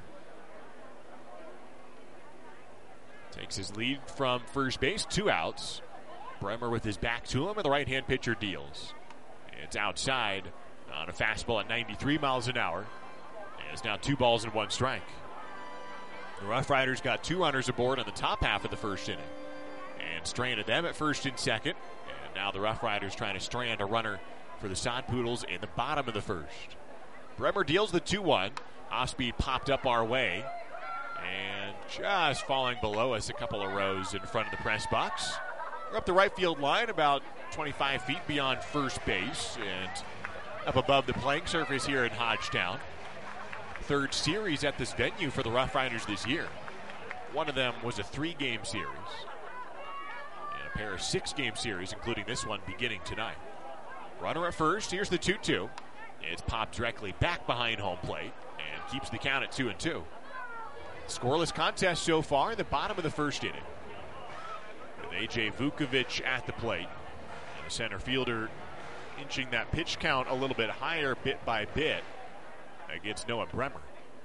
Takes his lead from first base, two outs. Bremer with his back to him, and the right-hand pitcher deals. It's outside on a fastball at ninety-three miles an hour. And it's now two balls and one strike. The Rough Riders got two runners aboard on the top half of the first inning and stranded them at first and second. And now the Rough Riders trying to strand a runner for the Sod Poodles in the bottom of the first. Bremer deals the two one. Off-speed popped up our way. And just falling below us a couple of rows in front of the press box. We're up the right field line about twenty-five feet beyond first base and up above the playing surface here in Hodgetown. Third series at this venue for the Rough Riders this year. One of them was a three-game series. And a pair of six-game series, including this one beginning tonight. Runner at first, here's the two two. It's popped directly back behind home plate and keeps the count at two and two. Scoreless contest so far in the bottom of the first inning. With A J Vukovic at the plate. And the center fielder inching that pitch count a little bit higher bit by bit against Noah Bremer.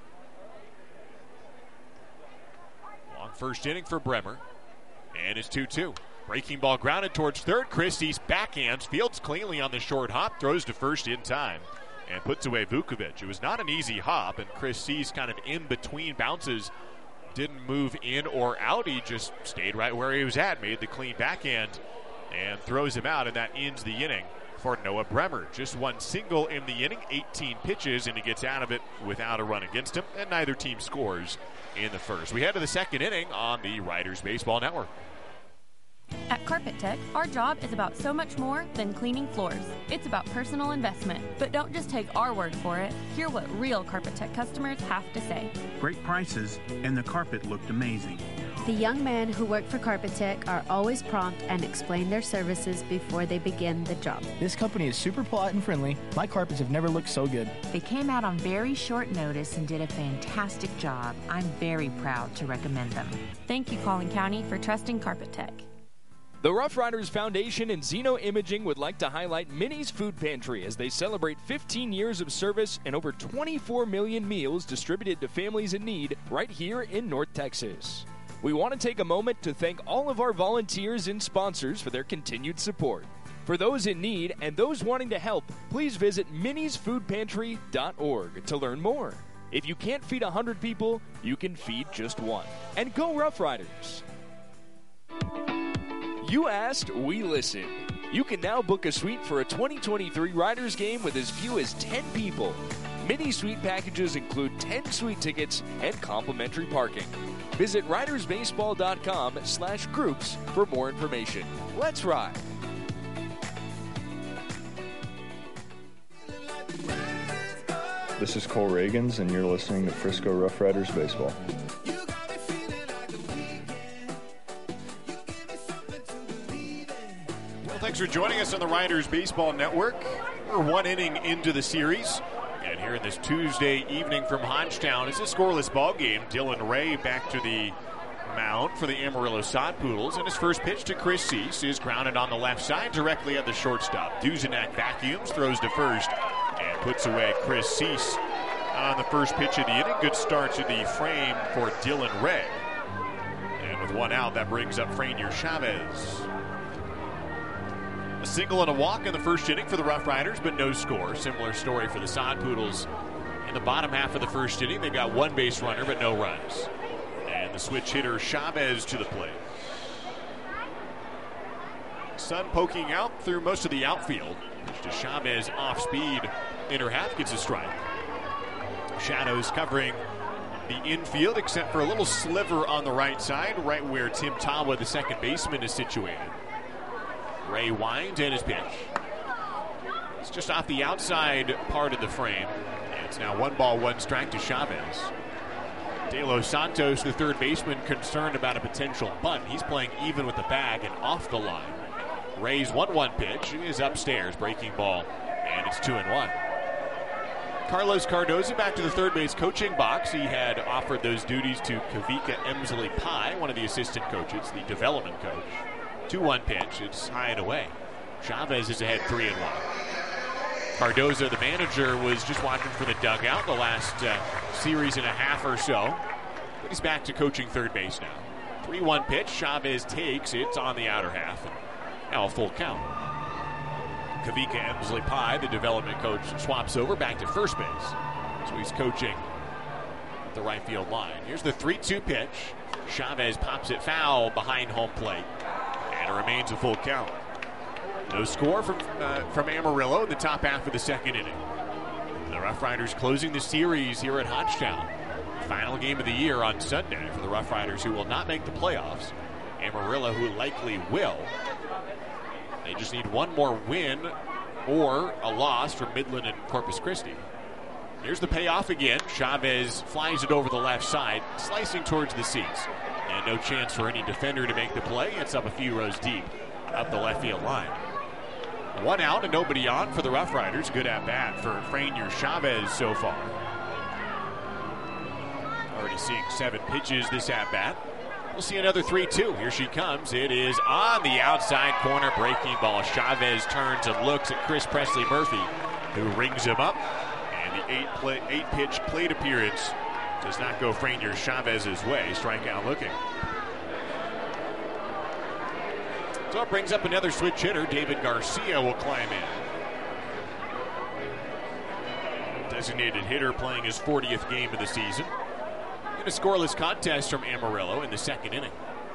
Long first inning for Bremer. And it's two two. Breaking ball grounded towards third. Chris Cease backhands, fields cleanly on the short hop, throws to first in time, and puts away Vukovic. It was not an easy hop, and Chris Cease kind of in between bounces didn't move in or out. He just stayed right where he was at, made the clean backhand, and throws him out, and that ends the inning for Noah Bremer. Just one single in the inning, eighteen pitches, and he gets out of it without a run against him, and neither team scores in the first. We head to the second inning on the Riders Baseball Network. At Carpet Tech, our job is about so much more than cleaning floors. It's about personal investment. But don't just take our word for it. Hear what real Carpet Tech customers have to say. Great prices, and the carpet looked amazing. The young men who work for Carpet Tech are always prompt and explain their services before they begin the job. This company is super polite and friendly. My carpets have never looked so good. They came out on very short notice and did a fantastic job. I'm very proud to recommend them. Thank you, Collin County, for trusting Carpet Tech. The Rough Riders Foundation and Zeno Imaging would like to highlight Minnie's Food Pantry as they celebrate fifteen years of service and over twenty-four million meals distributed to families in need right here in North Texas. We want to take a moment to thank all of our volunteers and sponsors for their continued support. For those in need and those wanting to help, please visit minnies food pantry dot org to learn more. If you can't feed one hundred people, you can feed just one. And go Rough Riders! You asked, we listened. You can now book a suite for a twenty twenty-three Riders game with as few as ten people. Mini suite packages include ten suite tickets and complimentary parking. Visit ridersbaseball.com slash groups for more information. Let's ride. This is Cole Reagans, and you're listening to Frisco Rough Riders Baseball. Well, thanks for joining us on the Riders Baseball Network. We're one inning into the series. And here in this Tuesday evening from Hodgetown, it's a scoreless ball game. Dylan Ray back to the mound for the Amarillo Sod Poodles. And his first pitch to Chris Cease is grounded on the left side directly at the shortstop. Duzenak vacuums, throws to first, and puts away Chris Cease on the first pitch of the inning. Good start to the frame for Dylan Ray. And with one out, that brings up Franier Chavez. A single and a walk in the first inning for the Rough Riders, but no score. Similar story for the Sod Poodles. In the bottom half of the first inning, they got one base runner, but no runs. And the switch hitter Chavez to the plate. Sun poking out through most of the outfield. Pitch to Chavez off speed. Inner half gets a strike. Shadows covering the infield, except for a little sliver on the right side, right where Tim Tawa, the second baseman, is situated. Ray winds and his pitch. It's just off the outside part of the frame. And it's now one ball, one strike to Chavez. De Los Santos, the third baseman, concerned about a potential bunt. He's playing even with the bag and off the line. Ray's one one pitch is upstairs, breaking ball, and it's two and one. Carlos Cardoza back to the third base coaching box. He had offered those duties to Kavika Emsley Pye, one of the assistant coaches, the development coach. two one pitch, it's high and away. Chavez is ahead three and one. Cardoza, the manager, was just watching for the dugout the last uh, series and a half or so. But he's back to coaching third base now. three one pitch, Chavez takes, it's on the outer half. And now a full count. Kavika Emsley Pye, the development coach, swaps over back to first base. So he's coaching at the right field line. Here's the three two pitch. Chavez pops it foul behind home plate. And it remains a full count. No score from uh, from Amarillo in the top half of the second inning. The Rough Riders closing the series here at Hodgetown. Final game of the year on Sunday for the Rough Riders, who will not make the playoffs. Amarillo, who likely will. They just need one more win or a loss from Midland and Corpus Christi. Here's the payoff again. Chavez flies it over the left side, slicing towards the seats. And no chance for any defender to make the play. It's up a few rows deep up the left field line. One out and nobody on for the Rough Riders. Good at bat for Franier Chavez so far. Already seeing seven pitches this at bat. We'll see another three two. Here she comes. It is on the outside corner, breaking ball. Chavez turns and looks at Chris Presley Murphy, who rings him up. And the eight play, eight pitch plate appearance does not go Franier Chavez's way. Strikeout looking. So it brings up another switch hitter. David Garcia will climb in. Designated hitter playing his fortieth game of the season. In a scoreless contest from Amarillo in the second inning.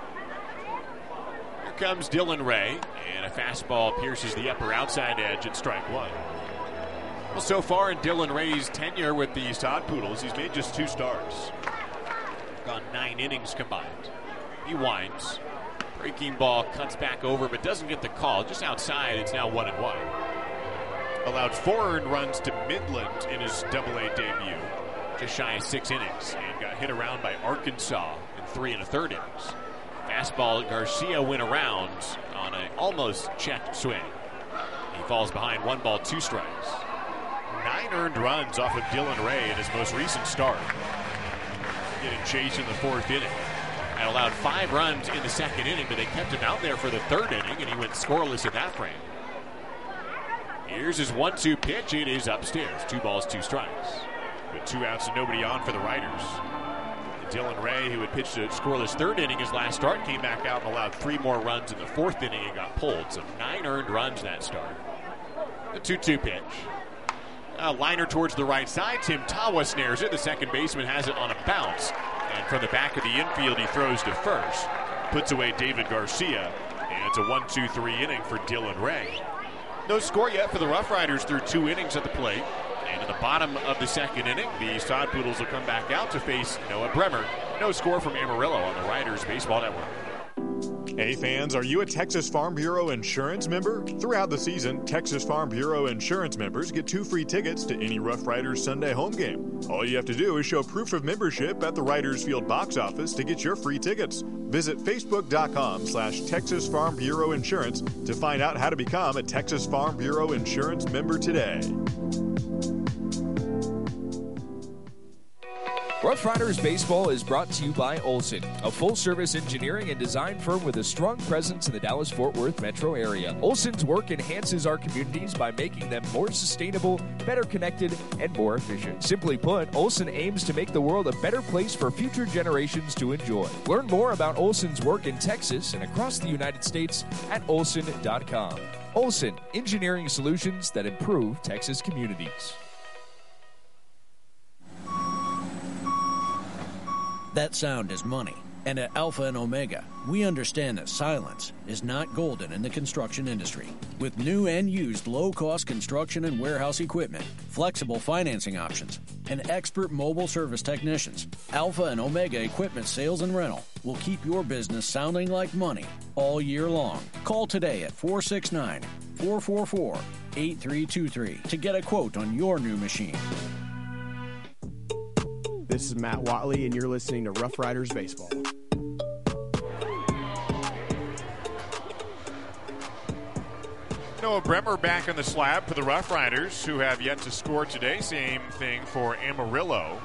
Here comes Dylan Ray, and a fastball pierces the upper outside edge at strike one. Well, so far in Dylan Ray's tenure with the Sod Poodles, he's made just two starts. Gone nine innings combined. He winds. Breaking ball cuts back over, but doesn't get the call. Just outside, it's now one and one. Allowed four earned runs to Midland in his double A debut. Just shy of six innings, and got hit around by Arkansas in three and a third innings. Fastball, Garcia went around on an almost checked swing. He falls behind one ball, two strikes. Nine earned runs off of Dylan Ray in his most recent start. Getting chased in the fourth inning. And allowed five runs in the second inning, but they kept him out there for the third inning, and he went scoreless in that frame. Here's his one two pitch. It is upstairs. Two balls, two strikes. With two outs and nobody on for the Riders. And Dylan Ray, who had pitched a scoreless third inning his last start, came back out and allowed three more runs in the fourth inning and got pulled. So nine earned runs that start. The two two pitch. A liner towards the right side. Tim Tawa snares it. The second baseman has it on a bounce. And from the back of the infield, he throws to first. Puts away David Garcia. And it's a one two three inning for Dylan Ray. No score yet for the Rough Riders through two innings at the plate. And in the bottom of the second inning, the Sod Poodles will come back out to face Noah Bremer. No score from Amarillo on the Riders Baseball Network. Hey fans, are you a Texas Farm Bureau insurance member? Throughout the season, Texas Farm Bureau insurance members get two free tickets to any Rough Riders Sunday home game. All you have to do is show proof of membership at the Riders Field box office to get your free tickets. Visit facebook.com slash Texas Farm Bureau Insurance to find out how to become a Texas Farm Bureau insurance member today. Rough Riders Baseball is brought to you by Olson, a full-service engineering and design firm with a strong presence in the Dallas-Fort Worth metro area. Olson's work enhances our communities by making them more sustainable, better connected, and more efficient. Simply put, Olson aims to make the world a better place for future generations to enjoy. Learn more about Olson's work in Texas and across the United States at olson dot com. Olson, engineering solutions that improve Texas communities. That sound is money. And at Alpha and Omega, we understand that silence is not golden in the construction industry. With new and used low-cost construction and warehouse equipment, flexible financing options, and expert mobile service technicians, Alpha and Omega Equipment Sales and Rental will keep your business sounding like money all year long. Call today at four six nine, four four four, eight three two three to get a quote on your new machine. This is Matt Watley, and you're listening to Rough Riders Baseball. Noah Bremer back on the slab for the Rough Riders, who have yet to score today. Same thing for Amarillo.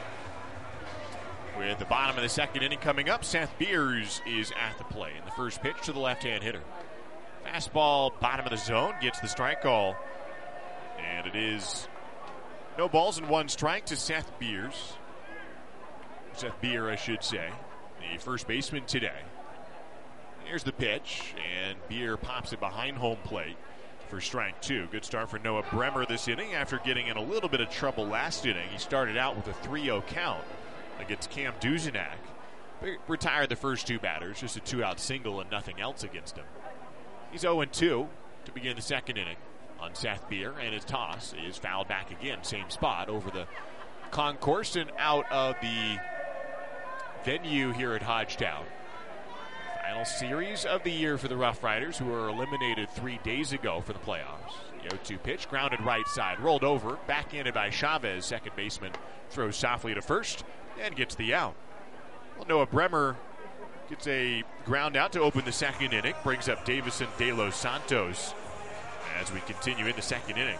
With the bottom of the second inning coming up, Seth Beers is at the plate. And the first pitch to the left-hand hitter. Fastball, bottom of the zone, gets the strike call. And it is no balls and one strike to Seth Beers. Seth Beer, I should say, the first baseman today. Here's the pitch, and Beer pops it behind home plate for strike two. Good start for Noah Bremer this inning after getting in a little bit of trouble last inning. He started out with a three oh count against Cam Duzenak. Retired the first two batters, just a two-out single and nothing else against him. He's oh and two to begin the second inning on Seth Beer, and his toss is fouled back again, same spot over the concourse and out of the venue here at Hodgetown. Final series of the year for the Rough Riders, who were eliminated three days ago for the playoffs. The oh two pitch, grounded right side, rolled over, backhanded by Chavez. Second baseman throws softly to first and gets the out. Well, Noah Bremer gets a ground out to open the second inning, brings up Davison De Los Santos as we continue in the second inning.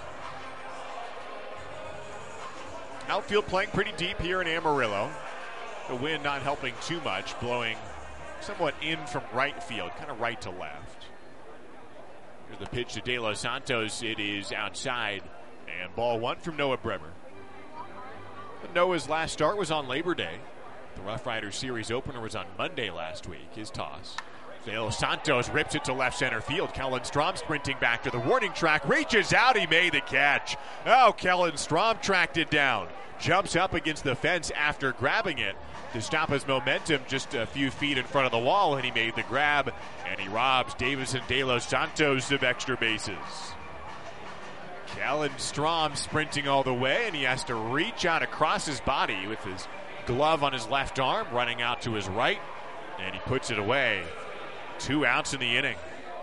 Outfield playing pretty deep here in Amarillo. The wind not helping too much, blowing somewhat in from right field, kind of right to left. Here's the pitch to De Los Santos. It is outside, and ball one from Noah Bremer. But Noah's last start was on Labor Day. The Rough Riders series opener was on Monday last week. His toss. De Los Santos rips it to left center field. Kellen Strom sprinting back to the warning track. Reaches out. He made the catch. Oh, Kellen Strom tracked it down. Jumps up against the fence after grabbing it to stop his momentum just a few feet in front of the wall, and he made the grab, and he robs Davison De Los Santos of extra bases. Kellen Strom sprinting all the way, and he has to reach out across his body with his glove on his left arm, running out to his right, and he puts it away. Two outs in the inning.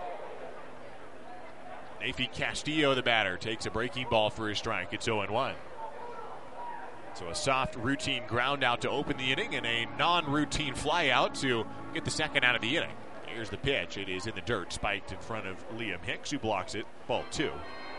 Nafi Castillo, the batter, takes a breaking ball for his strike. It's oh and one. So a soft, routine ground out to open the inning and a non-routine fly out to get the second out of the inning. Here's the pitch. It is in the dirt, spiked in front of Liam Hicks, who blocks it. Ball two.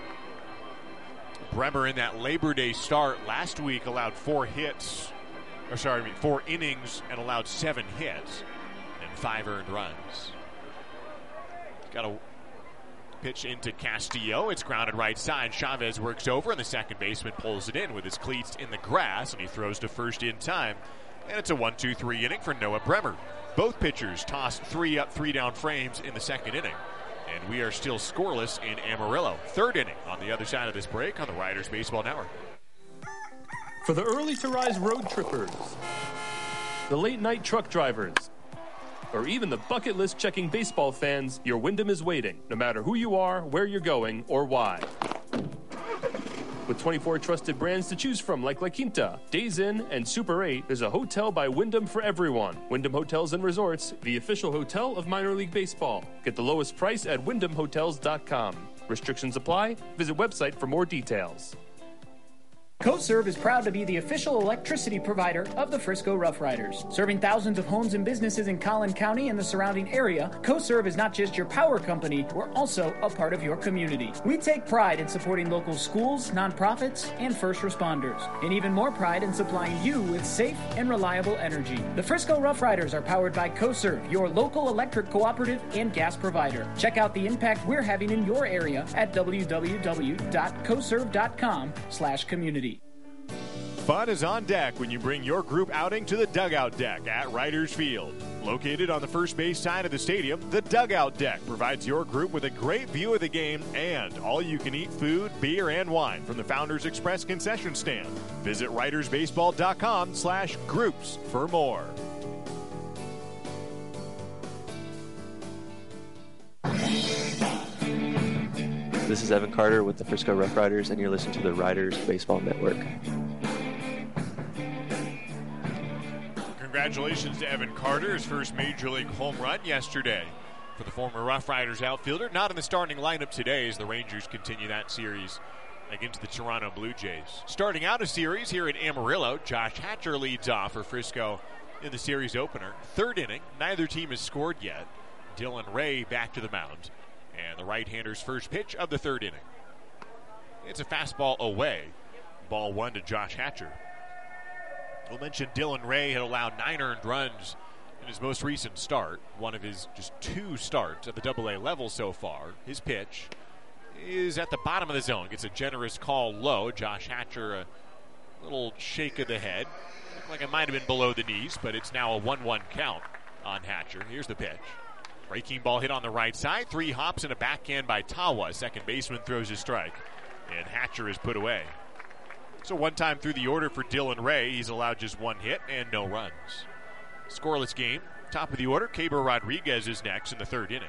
Bremer in that Labor Day start last week allowed four hits, or sorry, I mean four innings and allowed seven hits and five earned runs. Got a pitch into Castillo. It's grounded right side. Chavez works over, and the second baseman pulls it in with his cleats in the grass, and he throws to first in time. And it's a one two three inning for Noah Bremer. Both pitchers tossed three up, three down frames in the second inning. And we are still scoreless in Amarillo. Third inning on the other side of this break on the Riders Baseball Network. For the early to rise road trippers, the late night truck drivers, or even the bucket list checking baseball fans, your Wyndham is waiting, no matter who you are, where you're going, or why. With twenty-four trusted brands to choose from like La Quinta, Days Inn, and Super eight, there's a hotel by Wyndham for everyone. Wyndham Hotels and Resorts, the official hotel of minor league baseball. Get the lowest price at wyndham hotels dot com. Restrictions apply. Visit website for more details. CoServe is proud to be the official electricity provider of the Frisco Rough Riders. Serving thousands of homes and businesses in Collin County and the surrounding area, CoServe is not just your power company, we're also a part of your community. We take pride in supporting local schools, nonprofits, and first responders, and even more pride in supplying you with safe and reliable energy. The Frisco Rough Riders are powered by CoServe, your local electric cooperative and gas provider. Check out the impact we're having in your area at w w w dot coserve dot com slash community. Fun is on deck when you bring your group outing to the Dugout Deck at Riders Field. Located on the first base side of the stadium, the Dugout Deck provides your group with a great view of the game and all-you-can-eat food, beer, and wine from the Founders Express concession stand. Visit riders baseball dot com slash groups for more. This is Evan Carter with the Frisco Rough Riders, and you're listening to the Riders Baseball Network. Congratulations to Evan Carter, his first Major League home run yesterday for the former Rough Riders outfielder. Not in the starting lineup today as the Rangers continue that series against the Toronto Blue Jays. Starting out a series here at Amarillo, Josh Hatcher leads off for Frisco in the series opener. Third inning, neither team has scored yet. Dylan Ray back to the mound. And the right-hander's first pitch of the third inning. It's a fastball away. Ball one to Josh Hatcher. We'll mention Dylan Ray had allowed nine earned runs in his most recent start. One of his just two starts at the double A level so far. His pitch is at the bottom of the zone. Gets a generous call low. Josh Hatcher, a little shake of the head. Looked like it might have been below the knees, but it's now a one one count on Hatcher. Here's the pitch. Breaking ball hit on the right side. Three hops and a backhand by Tawa. Second baseman throws a strike. And Hatcher is put away. So one time through the order for Dylan Ray, he's allowed just one hit and no runs. Scoreless game. Top of the order, Keibert Rodriguez is next in the third inning.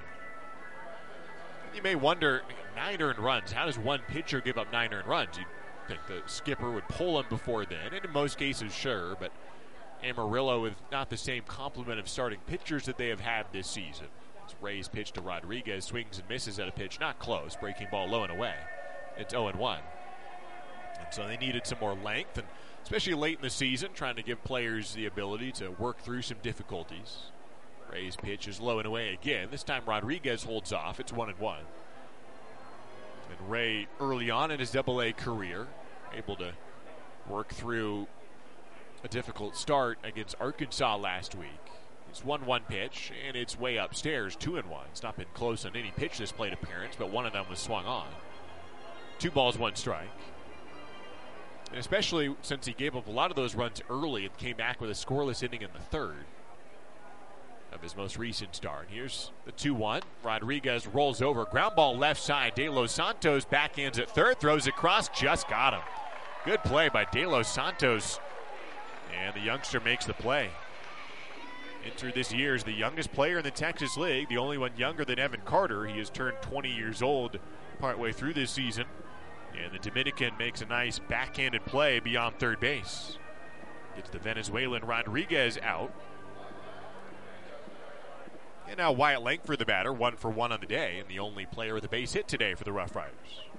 You may wonder, nine earned runs. How does one pitcher give up nine earned runs? You'd think the skipper would pull him before then. And in most cases, sure. But Amarillo with not the same complement of starting pitchers that they have had this season. It's Ray's pitch to Rodriguez. Swings and misses at a pitch. Not close. Breaking ball low and away. It's oh and one. And so they needed some more length, and especially late in the season, trying to give players the ability to work through some difficulties. Ray's pitch is low and away again. This time Rodriguez holds off. It's one and one. And Ray, early on in his double A career, able to work through a difficult start against Arkansas last week. It's one one pitch, and it's way upstairs, two and one. It's not been close on any pitch this plate appearance, but one of them was swung on. Two balls, one strike. And especially since he gave up a lot of those runs early and came back with a scoreless inning in the third of his most recent start. Here's the two one. Rodriguez rolls over. Ground ball left side. De Los Santos backhands at third. Throws across. Just got him. Good play by De Los Santos. And the youngster makes the play. Entered this year as the youngest player in the Texas League. The only one younger than Evan Carter. He has turned twenty years old partway through this season. And the Dominican makes a nice backhanded play beyond third base. Gets the Venezuelan Rodriguez out. And now Wyatt Langford, the batter, one for one on the day, and the only player with a base hit today for the Rough Riders.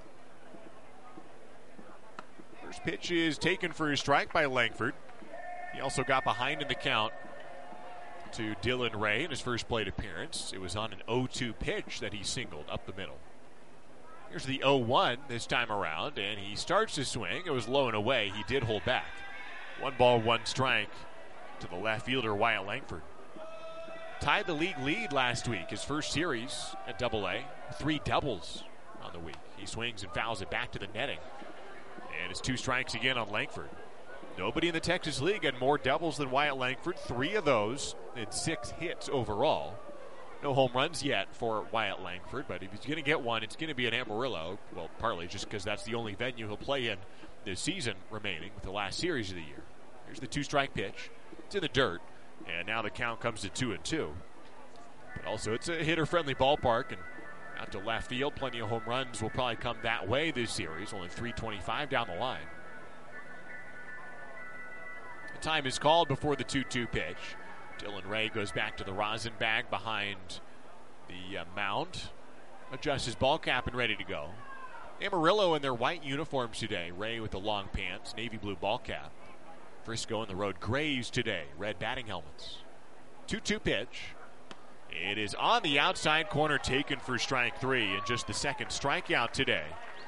First pitch is taken for a strike by Langford. He also got behind in the count to Dylan Ray in his first plate appearance. It was on an oh two pitch that he singled up the middle. Here's the oh one this time around, and he starts to swing. It was low and away. He did hold back. One ball, one strike to the left fielder, Wyatt Langford. Tied the league lead last week, his first series at double A. Three doubles on the week. He swings and fouls it back to the netting. And it's two strikes again on Langford. Nobody in the Texas League had more doubles than Wyatt Langford. Three of those and six hits overall. No home runs yet for Wyatt Langford, but if he's going to get one, it's going to be in Amarillo. Well, partly just because that's the only venue he'll play in this season remaining with the last series of the year. Here's the two-strike pitch. It's in the dirt, and now the count comes to two and two. But also, it's a hitter-friendly ballpark, and Out to left field. Plenty of home runs will probably come that way this series. Only three twenty-five down the line. The time is called before the two two pitch. Dylan Ray goes back to the rosin bag behind the uh, mound. Adjusts his ball cap and ready to go. Amarillo in their white uniforms today. Ray with the long pants, navy blue ball cap. Frisco in the road grays today, red batting helmets. two two pitch. It is on the outside corner, taken for strike three, and just the second strikeout today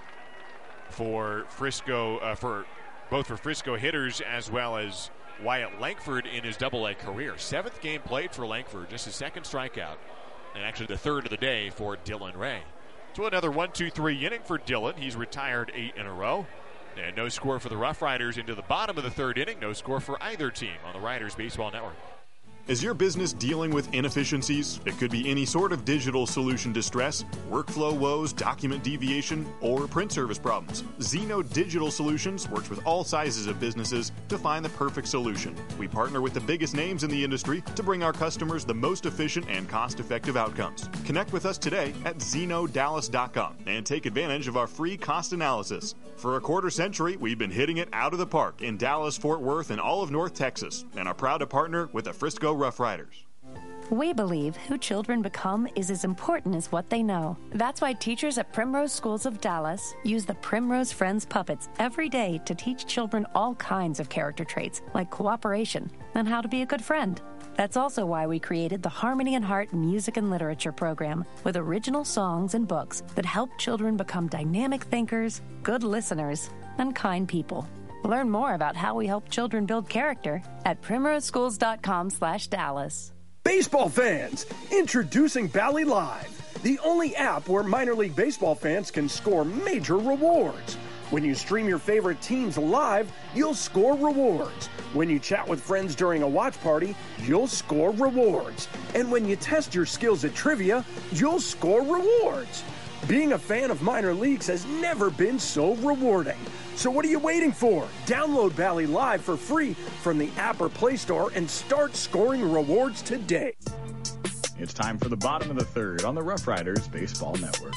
for Frisco, uh, for both for Frisco hitters as well as Wyatt Langford in his double A career. Seventh game played for Langford, just his second strikeout, and actually the third of the day for Dylan Ray. So another one two three inning for Dylan. He's retired eight in a row. And no score for the Rough Riders into the bottom of the third inning. No score for either team on the Riders Baseball Network. Is your business dealing with inefficiencies? It could be any sort of digital solution distress, workflow woes, document deviation, or print service problems. Zeno Digital Solutions works with all sizes of businesses to find the perfect solution. We partner with the biggest names in the industry to bring our customers the most efficient and cost-effective outcomes. Connect with us today at zeno dallas dot com and take advantage of our free cost analysis. For a quarter century, we've been hitting it out of the park in Dallas, Fort Worth, and all of North Texas, and are proud to partner with the Frisco Rough Riders. We believe who children become is as important as what they know. That's why teachers at Primrose Schools of Dallas use the Primrose Friends puppets every day to teach children all kinds of character traits, like cooperation and how to be a good friend. That's also why we created the Harmony and Heart Music and Literature program with original songs and books that help children become dynamic thinkers, good listeners, and kind people. Learn more about how we help children build character at primrose schools dot com slash Dallas. Baseball fans, introducing Bally Live, the only app where minor league baseball fans can score major rewards. When you stream your favorite teams live, you'll score rewards. When you chat with friends during a watch party, you'll score rewards. And when you test your skills at trivia, you'll score rewards. Being a fan of minor leagues has never been so rewarding. So what are you waiting for? Download Bally Live for free from the app or Play Store and start scoring rewards today. It's time for the bottom of the third on the Rough Riders Baseball Network.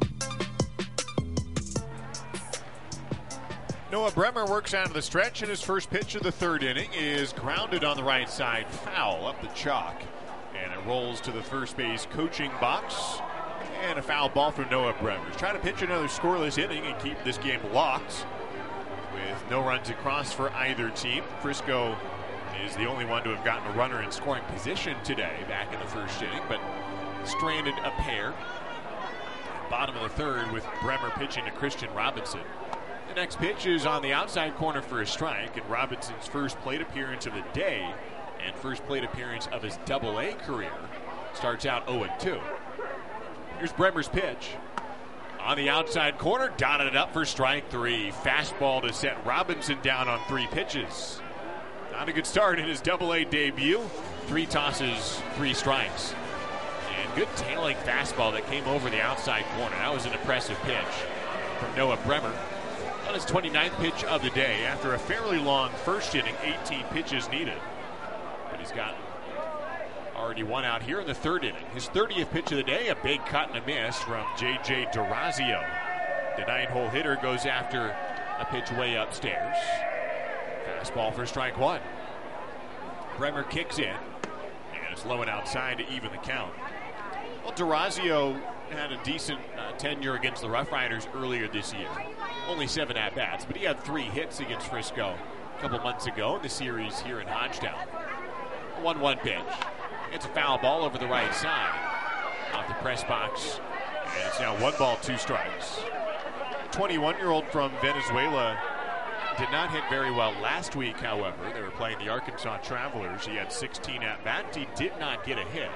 Noah Bremer works out of the stretch, and his first pitch of the third inning is grounded on the right side, foul up the chalk, and it rolls to the first base coaching box, and a foul ball from Noah Bremer. He's trying to pitch another scoreless inning and keep this game locked with no runs across for either team. Frisco is the only one to have gotten a runner in scoring position today back in the first inning, but stranded a pair. Bottom of the third with Bremer pitching to Christian Robinson. The next pitch is on the outside corner for a strike, and Robinson's first plate appearance of the day and first plate appearance of his double A career starts out oh and two. Here's Bremer's pitch. On the outside corner, dotted it up for strike three. Fastball to set Robinson down on three pitches. Not a good start in his double A debut. Three tosses, three strikes. And good tailing fastball that came over the outside corner. That was an impressive pitch from Noah Bremer. On his twenty-ninth pitch of the day after a fairly long first inning, eighteen pitches needed. But he's gotten already one out here in the third inning. His thirtieth pitch of the day, a big cut and a miss from J J D'Orazio. The nine-hole hitter goes after a pitch way upstairs. Fastball for strike one. Bremer kicks in, and it's low and outside to even the count. Well, D'Orazio had a decent uh, tenure against the Rough Riders earlier this year. Only seven at-bats, but he had three hits against Frisco a couple months ago in the series here in Hodgetown. one one pitch. It's a foul ball over the right side off the press box, and it's now one ball, two strikes. twenty-one-year-old from Venezuela did not hit very well last week, however. They were playing the Arkansas Travelers. He had sixteen at-bats. He did not get a hit.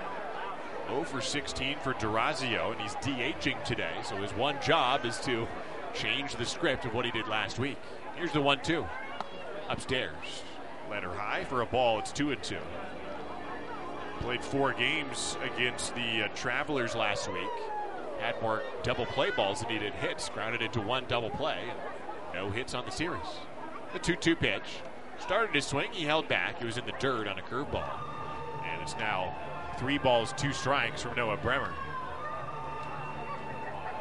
oh for sixteen for D'Orazio, and he's DHing today, so his one job is to change the script of what he did last week. Here's the one two. Upstairs. Letter high for a ball. It's two and two. Played four games against the uh, Travelers last week. Had more double play balls than he did hits. Grounded into one double play. No hits on the series. The two two pitch. Started his swing. He held back. He was in the dirt on a curveball. And it's now three balls, two strikes from Noah Bremer.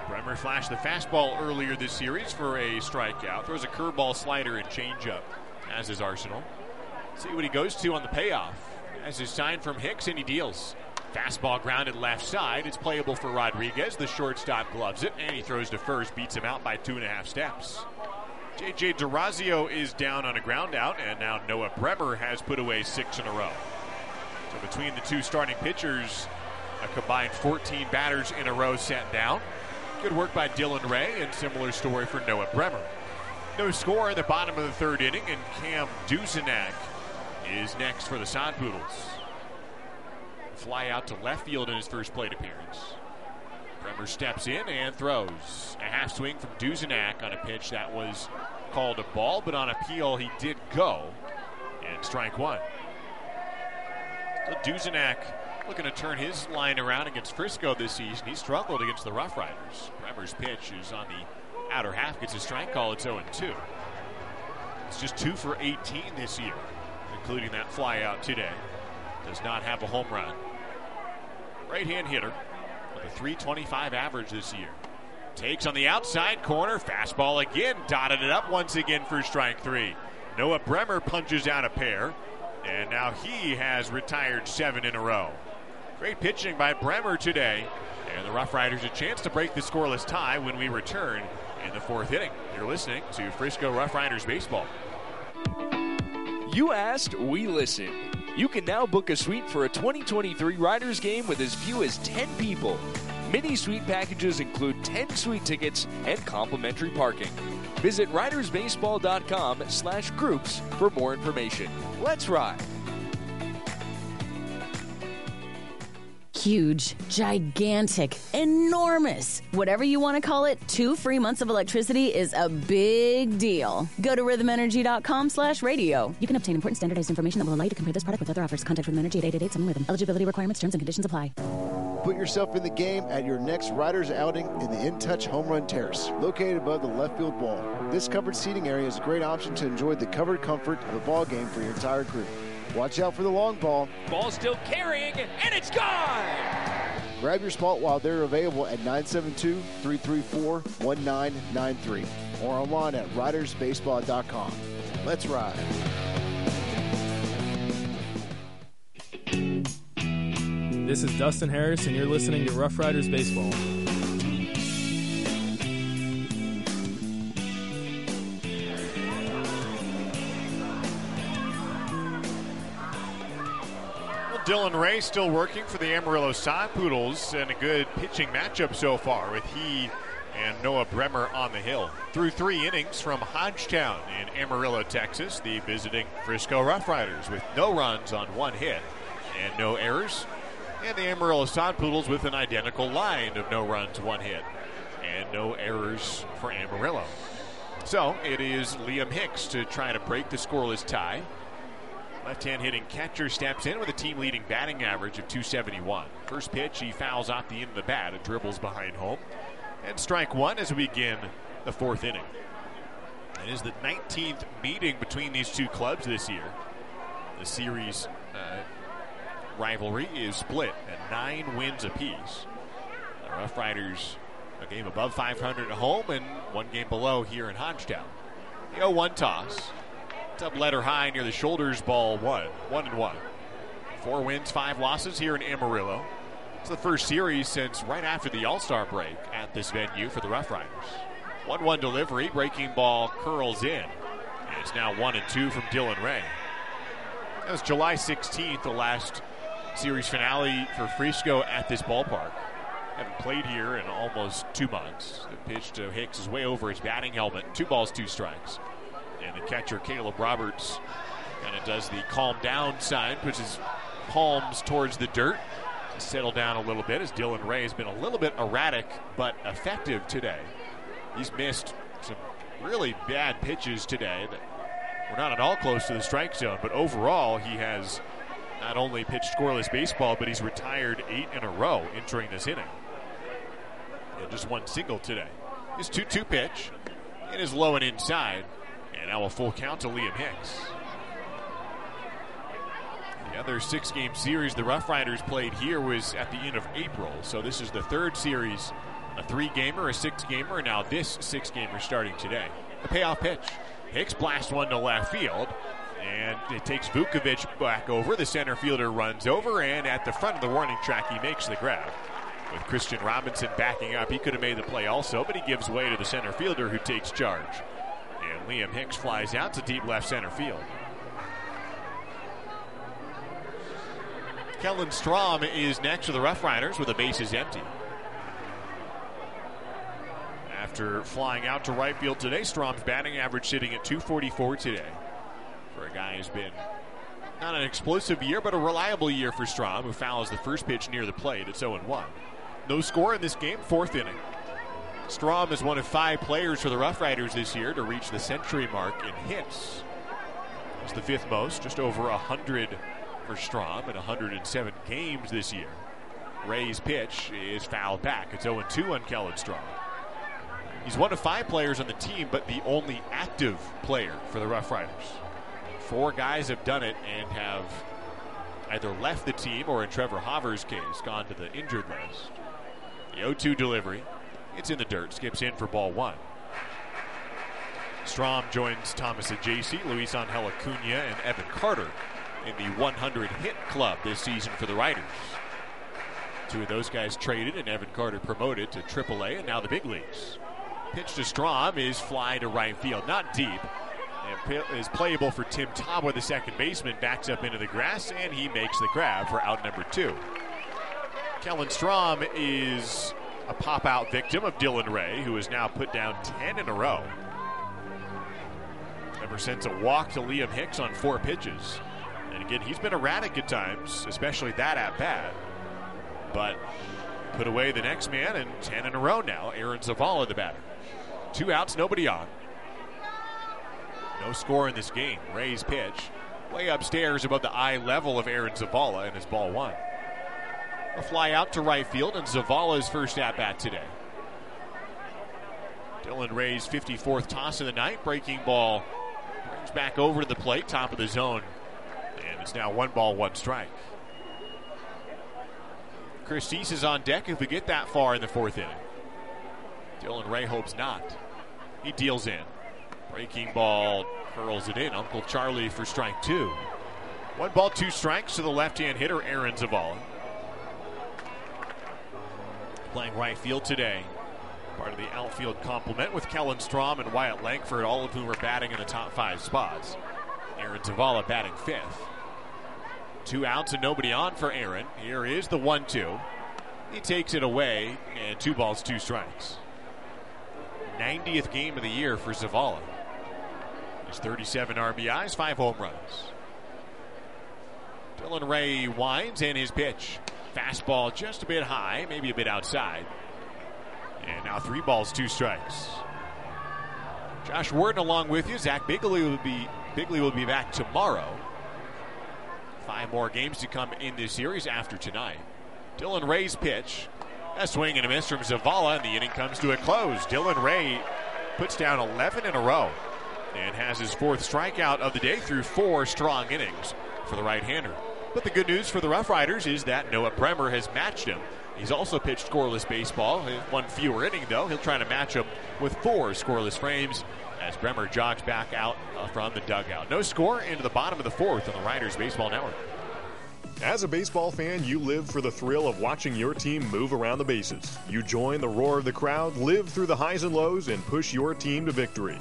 Bremer flashed the fastball earlier this series for a strikeout. Throws a curveball, slider, and changeup as his arsenal. See what he goes to on the payoff. As his sign from Hicks, and he deals. Fastball grounded left side. It's playable for Rodriguez. The shortstop gloves it, and he throws to first, beats him out by two and a half steps. J J DeRazio is down on a ground out, and now Noah Bremer has put away six in a row. So between the two starting pitchers, a combined fourteen batters in a row sat down. Good work by Dylan Ray, and similar story for Noah Bremer. No score in the bottom of the third inning, and Cam Dusenak is next for the Sod Poodles. Fly out to left field in his first plate appearance. Bremer steps in and throws. A half swing from Dusenak on a pitch that was called a ball, but on appeal he did go. And strike one. So Dusenak looking to turn his line around against Frisco this season. He struggled against the Rough Riders. Bremer's pitch is on the outer half, gets a strike call. It's oh and two. It's just two for eighteen this year, including that fly out today. Does not have a home run. Right-hand hitter with a three twenty-five average this year. Takes on the outside corner. Fastball again. Dotted it up once again for strike three. Noah Bremer punches out a pair. And now he has retired seven in a row. Great pitching by Bremer today. And the Rough Riders a chance to break the scoreless tie when we return in the fourth inning. You're listening to Frisco Rough Riders Baseball. You asked, we listened. You can now book a suite for a twenty twenty-three Riders game with as few as ten people. Mini suite packages include ten suite tickets and complimentary parking. Visit ridersbaseball.com slash groups for more information. Let's ride. Huge, gigantic, enormous. Whatever you want to call it, two free months of electricity is a big deal. Go to rhythmenergy.com slash radio. You can obtain important standardized information that will allow you to compare this product with other offers. Contact Rhythm Energy at eight eight eight seven Rhythm. Eligibility requirements, terms, and conditions apply. Put yourself in the game at your next Riders outing in the In Touch Home Run Terrace, located above the left field wall. This covered seating area is a great option to enjoy the covered comfort of a ball game for your entire crew. Watch out for the long ball. Ball still carrying, and it's gone! Grab your spot while they're available at nine seven two, three three four, one nine nine three or online at riders baseball dot com. Let's ride. This is Dustin Harris, and you're listening to Rough Riders Baseball. Dylan Ray still working for the Amarillo Sod Poodles, and a good pitching matchup so far with he and Noah Bremer on the hill. Through three innings from Hodgetown in Amarillo, Texas, the visiting Frisco Rough Riders with no runs on one hit and no errors. And the Amarillo Sod Poodles with an identical line of no runs, one hit, and no errors for Amarillo. So it is Liam Hicks to try to break the scoreless tie. Left-hand hitting catcher steps in with a team-leading batting average of two seventy-one. First pitch, he fouls off the end of the bat and dribbles behind home. And strike one as we begin the fourth inning. It is the nineteenth meeting between these two clubs this year. The series uh, rivalry is split at nine wins apiece. The Rough Riders a game above five hundred at home and one game below here in Hodgetown. The oh one toss. Up letter high near the shoulders, ball one. One and one. Four wins, five losses here in Amarillo. It's the first series since right after the All-Star break at this venue for the Rough Riders. one one delivery, breaking ball curls in. And it's now one and two from Dylan Ray. That was July sixteenth, the last series finale for Frisco at this ballpark. Haven't played here in almost two months. The pitch to Hicks is way over his batting helmet. Two balls, two strikes. And the catcher, Caleb Roberts, kind of does the calm down sign, puts his palms towards the dirt to settle down a little bit, as Dylan Ray has been a little bit erratic but effective today. He's missed some really bad pitches today that were not at all close to the strike zone, but overall he has not only pitched scoreless baseball, but he's retired eight in a row entering this inning. And just one single today. His two two pitch, it is low and inside. And now a full count to Liam Hicks. The other six-game series the Rough Riders played here was at the end of April. So this is the third series A three-gamer, a six-gamer, and now this six-gamer starting today. The payoff pitch. Hicks blasts one to left field, and it takes Vukovic back over. The center fielder runs over, and at the front of the warning track, he makes the grab. With Christian Robinson backing up, he could have made the play also, but he gives way to the center fielder who takes charge. And Liam Hicks flies out to deep left center field. Kellen Strom is next to the Rough Riders with the bases empty. After flying out to right field today, Strom's batting average sitting at two forty-four today. For a guy who's been not an explosive year, but a reliable year for Strom, who fouls the first pitch near the plate. It's oh and one. No score in this game, fourth inning. Strom is one of five players for the Rough Riders this year to reach the century mark in hits. It's the fifth most, just over one hundred for Strom in one hundred seven games this year. Ray's pitch is fouled back. It's oh and two on Kellen Strom. He's one of five players on the team, but the only active player for the Rough Riders. Four guys have done it and have either left the team or, in Trevor Hauver's case, gone to the injured list. The oh two delivery. It's in the dirt. Skips in for ball one. Strom joins Thomas Ajacey, Luis Angel Acuna, and Evan Carter in the one hundred hit club this season for the Riders. Two of those guys traded and Evan Carter promoted to triple A and now the big leagues. Pitch to Strom is fly to right field. Not deep. And is playable for Tim Tobwa, the second baseman. Backs up into the grass and he makes the grab for out number two. Kellen Strom is a pop-out victim of Dylan Ray, who has now put down ten in a row. Ever since a walk to Liam Hicks on four pitches. And again, he's been erratic at times, especially that at-bat. But put away the next man, and ten in a row now. Aaron Zavala, the batter. Two outs, nobody on. No score in this game. Ray's pitch way upstairs above the eye level of Aaron Zavala, and it's ball one. A fly out to right field, and Zavala's first at-bat today. Dylan Ray's fifty-fourth toss of the night. Breaking ball brings back over to the plate, top of the zone. And it's now one ball, one strike. Chris Cease is on deck if we get that far in the fourth inning. Dylan Ray hopes not. He deals in. Breaking ball curls it in. Uncle Charlie for strike two. One ball, two strikes to the left-hand hitter, Aaron Zavala. Playing right field today. Part of the outfield complement with Kellen Strom and Wyatt Langford, all of whom are batting in the top five spots. Aaron Zavala batting fifth. Two outs and nobody on for Aaron. Here is the one two. He takes it away, and two balls, two strikes. ninetieth game of the year for Zavala. His thirty-seven R B Is, five home runs. Dylan Ray winds in his pitch. Fastball just a bit high, maybe a bit outside. And now three balls, two strikes. Josh Worden along with you. Zach Bigley will be Bigley will be back tomorrow. Five more games to come in this series after tonight. Dylan Ray's pitch. A swing and a miss from Zavala, and the inning comes to a close. Dylan Ray puts down eleven in a row and has his fourth strikeout of the day through four strong innings for the right-hander. But the good news for the Rough Riders is that Noah Bremer has matched him. He's also pitched scoreless baseball. One fewer inning, though. He'll try to match him with four scoreless frames as Bremer jogs back out from the dugout. No score into the bottom of the fourth on the Riders Baseball Network. As a baseball fan, you live for the thrill of watching your team move around the bases. You join the roar of the crowd, live through the highs and lows, and push your team to victory.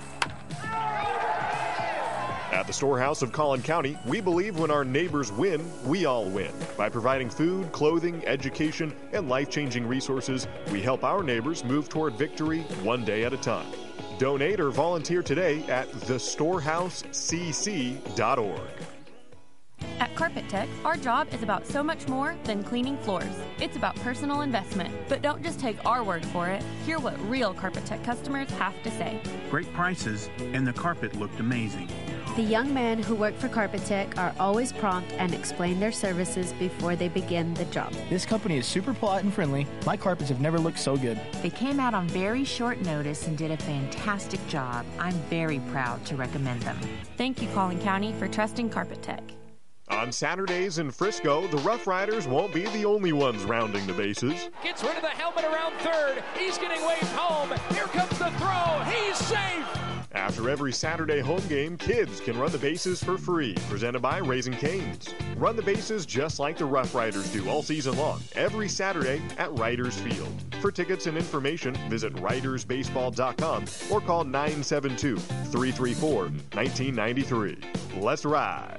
At the Storehouse of Collin County, we believe when our neighbors win, we all win. By providing food, clothing, education, and life-changing resources, we help our neighbors move toward victory one day at a time. Donate or volunteer today at the storehouse c c dot org. At Carpet Tech, our job is about so much more than cleaning floors. It's about personal investment. But don't just take our word for it. Hear what real Carpet Tech customers have to say. Great prices, and the carpet looked amazing. The young men who work for Carpet Tech are always prompt and explain their services before they begin the job. This company is super polite and friendly. My carpets have never looked so good. They came out on very short notice and did a fantastic job. I'm very proud to recommend them. Thank you, Collin County, for trusting Carpet Tech. On Saturdays in Frisco, the Rough Riders won't be the only ones rounding the bases. Gets rid of the helmet around third. He's getting waved home. Here comes the throw. He's safe. After every Saturday home game, kids can run the bases for free. Presented by Raising Cane's. Run the bases just like the Rough Riders do all season long, every Saturday at Riders Field. For tickets and information, visit riders baseball dot com or call nine seven two, three three four, one nine nine three. Let's ride.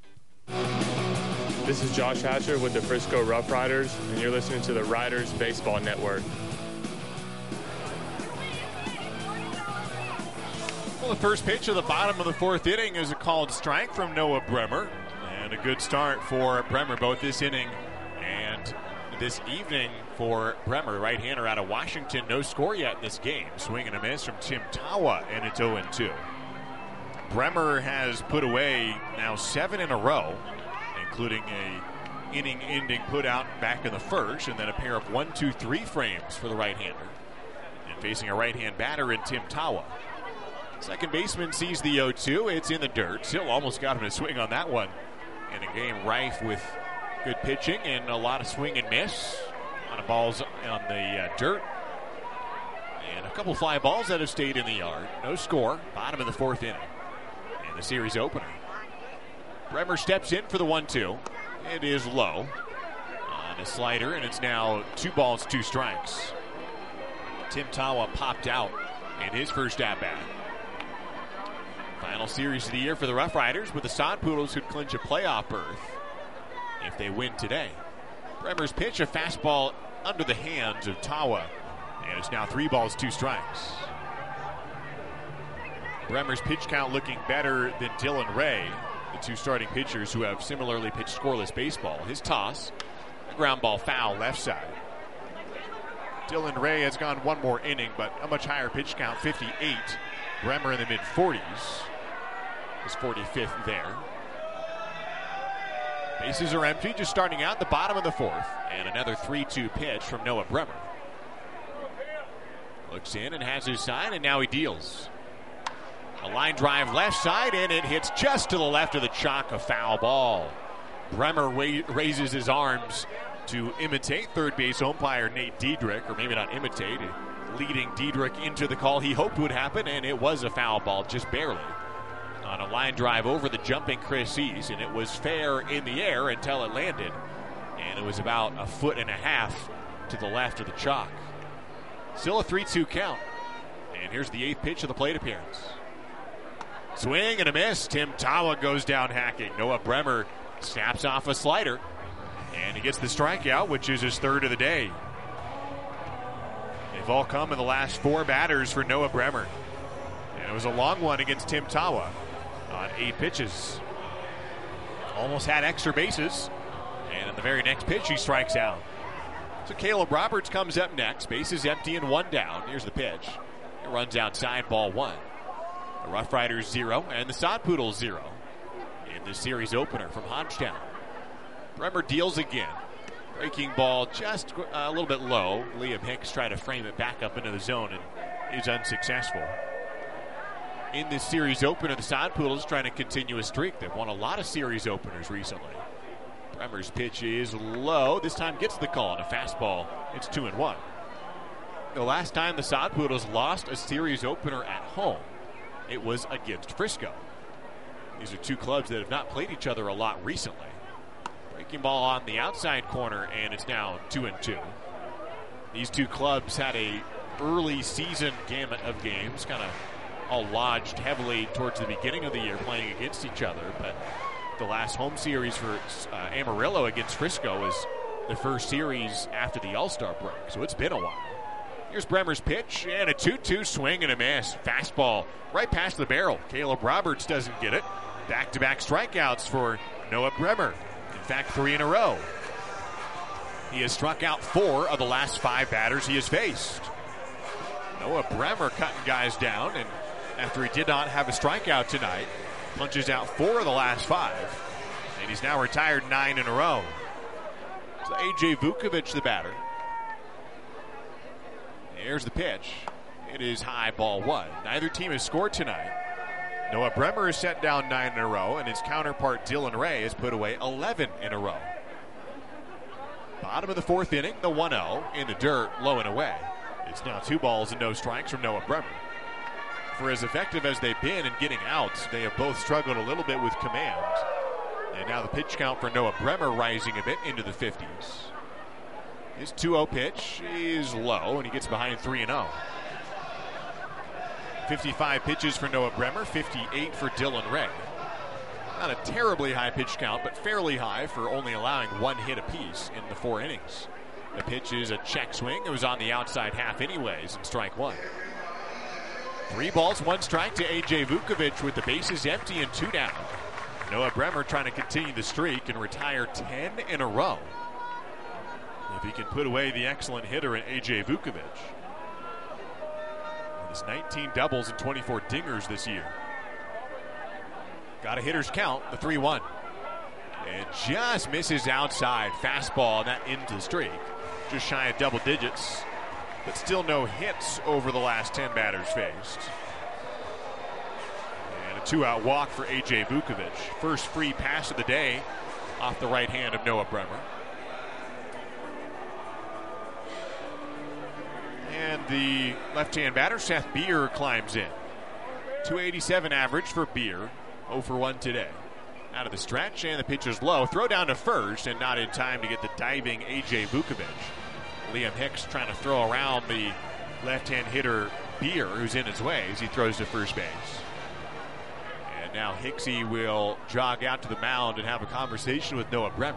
This is Josh Hatcher with the Frisco Rough Riders, and you're listening to the Riders Baseball Network. Well, the first pitch of the bottom of the fourth inning is a called strike from Noah Bremer. And a good start for Bremer both this inning and this evening for Bremer. Right-hander out of Washington. No score yet in this game. Swing and a miss from Tim Tawa, and it's oh and two. Bremer has put away now seven in a row, including a inning-ending put-out back in the first, and then a pair of one two three frames for the right-hander. And facing a right-hand batter in Tim Tawa. Second baseman sees the oh two. It's in the dirt. Still almost got him to swing on that one. In a game rife with good pitching and a lot of swing and miss. A lot of balls on the uh, dirt. And a couple fly balls that have stayed in the yard. No score. Bottom of the fourth inning. And the series opener. Bremer steps in for the one two. It is low on a slider, and it's now two balls, two strikes. Tim Tawa popped out in his first at-bat. Final series of the year for the Rough Riders, with the Sod Poodles who'd clinch a playoff berth if they win today. Bremer's pitch, a fastball under the hands of Tawa, and it's now three balls, two strikes. Bremer's pitch count looking better than Dylan Ray, the two starting pitchers who have similarly pitched scoreless baseball. His toss, a ground ball foul left side. Dylan Ray has gone one more inning, but a much higher pitch count, fifty-eight. Bremer in the mid forties. His forty-fifth there. Bases are empty, just starting out the bottom of the fourth. And another three two pitch from Noah Bremer. Looks in and has his sign, and now he deals. A line drive left side, and it hits just to the left of the chalk, a foul ball. Bremer wa- raises his arms to imitate third base umpire Nate Diedrich, or maybe not imitate, leading Diedrich into the call he hoped would happen, and it was a foul ball, just barely. On a line drive over the jumping Chris Sees, and it was fair in the air until it landed. And it was about a foot and a half to the left of the chalk. Still a three two count. And here's the eighth pitch of the plate appearance. Swing and a miss. Tim Tawa goes down hacking. Noah Bremer snaps off a slider. And he gets the strikeout, which is his third of the day. They've all come in the last four batters for Noah Bremer. And it was a long one against Tim Tawa on eight pitches. Almost had extra bases. And in the very next pitch, he strikes out. So Caleb Roberts comes up next. Bases empty and one down. Here's the pitch. It runs outside, ball one. The Rough Riders zero and the Sod Poodles zero in the series opener from Hodgetown. Bremer deals again. Breaking ball just a little bit low. Liam Hicks tried to frame it back up into the zone and is unsuccessful. In this series opener, the Sod Poodles trying to continue a streak. They've won a lot of series openers recently. Bremer's pitch is low. This time gets the call on a fastball. It's two and one. The last time the Sod Poodles lost a series opener at home, it was against Frisco. These are two clubs that have not played each other a lot recently. Breaking ball on the outside corner, and it's now two and two. These two clubs had a early season gamut of games, kind of all lodged heavily towards the beginning of the year playing against each other, but the last home series for uh, Amarillo against Frisco is the first series after the All-Star break, so it's been a while. Here's Bremer's pitch, and a two two swing and a miss. Fastball right past the barrel. Caleb Roberts doesn't get it. Back-to-back strikeouts for Noah Bremer. In fact, three in a row. He has struck out four of the last five batters he has faced. Noah Bremer cutting guys down, and after he did not have a strikeout tonight, punches out four of the last five, and he's now retired nine in a row. So A J Vukovic, the batter. Here's the pitch. It is high, ball one. Neither team has scored tonight. Noah Bremer is set down nine in a row, and his counterpart Dylan Ray has put away eleven in a row. Bottom of the fourth inning, the one oh in the dirt, low and away. It's now two balls and no strikes from Noah Bremer. For as effective as they've been in getting outs, they have both struggled a little bit with command. And now the pitch count for Noah Bremer rising a bit into the fifties. His two oh pitch is low, and he gets behind three and oh. fifty-five pitches for Noah Bremer, fifty-eight for Dylan Ray. Not a terribly high pitch count, but fairly high for only allowing one hit apiece in the four innings. The pitch is a check swing. It was on the outside half anyways, and strike one. Three balls, one strike to A J Vukovic with the bases empty and two down. Noah Bremer trying to continue the streak and retire ten in a row. If he can put away the excellent hitter in A J Vukovic. With his nineteen doubles and twenty-four dingers this year. Got a hitter's count, the three one. And just misses outside. Fastball, and that into the streak. Just shy of double digits. But still no hits over the last ten batters faced. And a two-out walk for A J Vukovic. First free pass of the day off the right hand of Noah Bremer. And the left-hand batter, Seth Beer, climbs in. two eighty-seven average for Beer. oh for one today. Out of the stretch, and the pitch is low. Throw down to first, and not in time to get the diving A J Vukovic. Liam Hicks trying to throw around the left-hand hitter Beer, who's in his way as he throws to first base. And now Hicksy will jog out to the mound and have a conversation with Noah Bremer.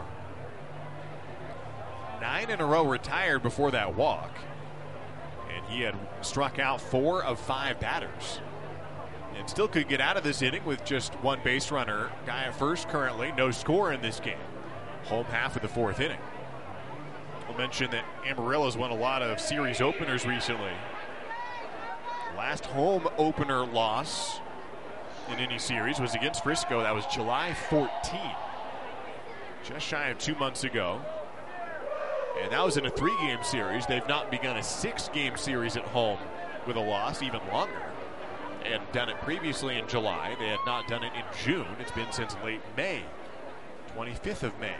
Nine in a row retired before that walk. And he had struck out four of five batters. And still could get out of this inning with just one base runner. Guy at first currently, no score in this game. Home half of the fourth inning. We'll mention that Amarillo's won a lot of series openers recently. Last home opener loss in any series was against Frisco. That was July fourteenth. Just shy of two months ago. And that was in a three-game series. They've not begun a six-game series at home with a loss, even longer. They had done it previously in July. They had not done it in June. It's been since late May, twenty-fifth of May.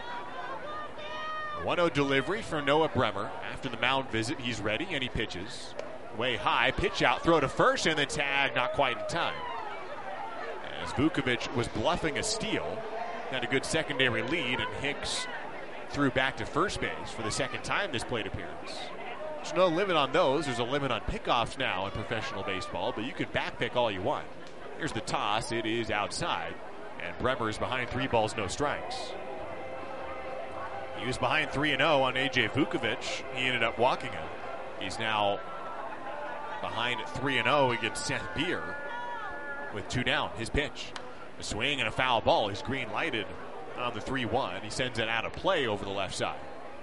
one oh delivery for Noah Bremer. After the mound visit, he's ready, and he pitches. Way high, pitch out, throw to first, and the tag not quite in time. As Vukovic was bluffing a steal, had a good secondary lead, and Hicks threw back to first base for the second time this plate appearance. There's no limit on those. There's a limit on pickoffs now in professional baseball, but you can back pick all you want. Here's the toss. It is outside, and Bremer is behind three balls, no strikes. He was behind three and oh on A J Vukovic. He ended up walking him. He's now behind at three and oh against Seth Beer with two down. His pitch. A swing and a foul ball. He's green lighted on the three one. He sends it out of play over the left side.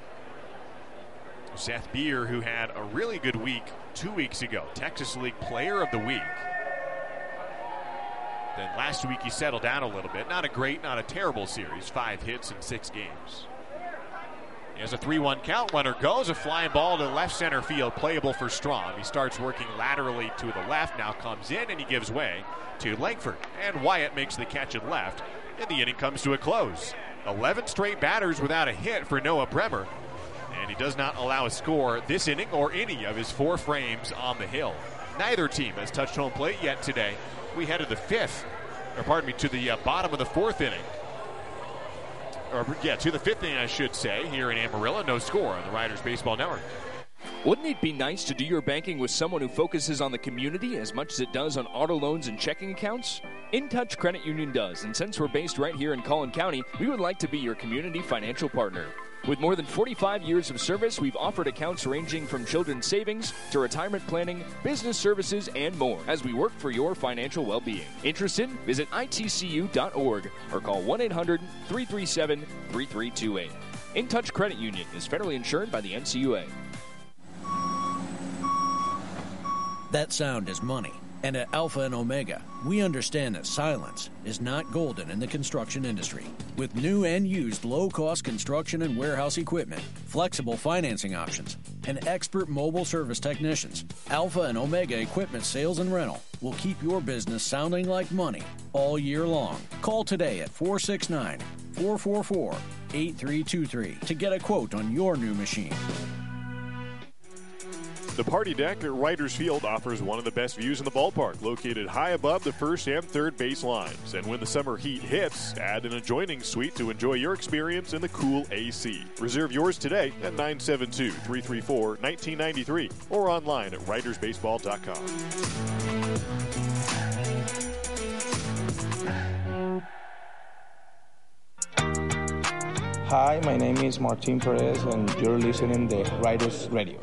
Seth Beer, who had a really good week two weeks ago, Texas League Player of the Week. Then last week he settled down a little bit. Not a great, not a terrible series. Five hits in six games. He has a three one count. Runner goes. A flying ball to left center field. Playable for Strom. He starts working laterally to the left. Now comes in and he gives way to Langford. And Wyatt makes the catch at left. And the inning comes to a close. eleven straight batters without a hit for Noah Bremer. And he does not allow a score this inning or any of his four frames on the hill. Neither team has touched home plate yet today. We head to the fifth, or pardon me, to the uh, bottom of the fourth inning. Or, yeah, to the fifth inning, I should say, here in Amarillo. No score on the Riders Baseball Network. Wouldn't it be nice to do your banking with someone who focuses on the community as much as it does on auto loans and checking accounts? InTouch Credit Union does, and since we're based right here in Collin County, we would like to be your community financial partner. With more than forty-five years of service, we've offered accounts ranging from children's savings to retirement planning, business services, and more as we work for your financial well-being. Interested? Visit I T C U dot org or call one eight hundred, three three seven, three three two eight. InTouch Credit Union is federally insured by the N C U A. That sound is money. And at Alpha and Omega, we understand that silence is not golden in the construction industry. With new and used low-cost construction and warehouse equipment, flexible financing options, and expert mobile service technicians. Alpha and Omega Equipment Sales and Rental will keep your business sounding like money all year long. Call today at four six nine, four four four, eight three two three to get a quote on your new machine. The Party Deck at Writers Field offers one of the best views in the ballpark, located high above the first and third base lines. And when the summer heat hits, add an adjoining suite to enjoy your experience in the cool A C. Reserve yours today at nine seven two, three three four, one nine nine three or online at writers baseball dot com. Hi, my name is Martin Perez, and you're listening to Writers Radio.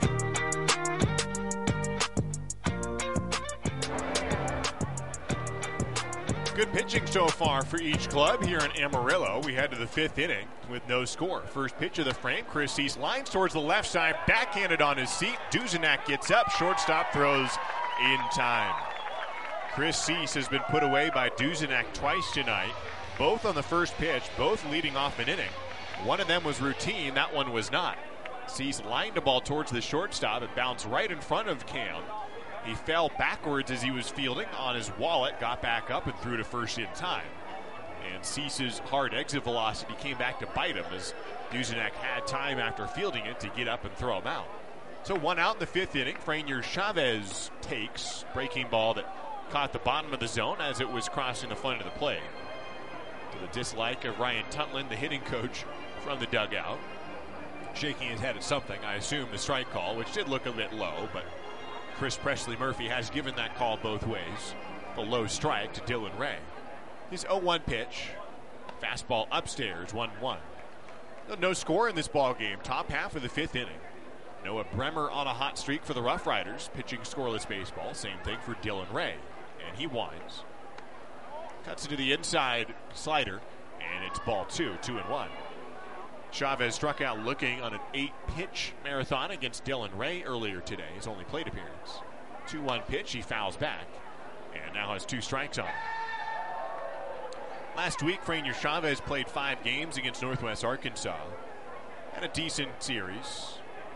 Good pitching so far for each club here in Amarillo. We head to the fifth inning with no score. First pitch of the frame, Chris Cease lines towards the left side, backhanded on his seat. Duzenak gets up, shortstop throws in time. Chris Cease has been put away by Duzenak twice tonight, both on the first pitch, both leading off an inning. One of them was routine, that one was not. Cease lined the ball towards the shortstop. It bounced right in front of Cam. He fell backwards as he was fielding on his wallet, got back up and threw to first in time. And Cease's hard exit velocity came back to bite him as Duzenak had time after fielding it to get up and throw him out. So one out in the fifth inning. Franier Chavez takes breaking ball that caught the bottom of the zone as it was crossing the front of the plate. To the dislike of Ryan Tuntlin, the hitting coach from the dugout, shaking his head at something. I assume the strike call, which did look a bit low, but Chris Presley Murphy has given that call both ways. A low strike to Dylan Ray. His oh one pitch. Fastball upstairs, one one. No score in this ball game. Top half of the fifth inning. Noah Bremer on a hot streak for the Rough Riders, pitching scoreless baseball. Same thing for Dylan Ray. And he winds. Cuts into the inside slider, and it's ball two, two and one. Chavez struck out looking on an eight-pitch marathon against Dylan Ray earlier today, his only plate appearance. two one pitch, he fouls back, and now has two strikes on him. Last week, Franier Chavez played five games against Northwest Arkansas. Had a decent series.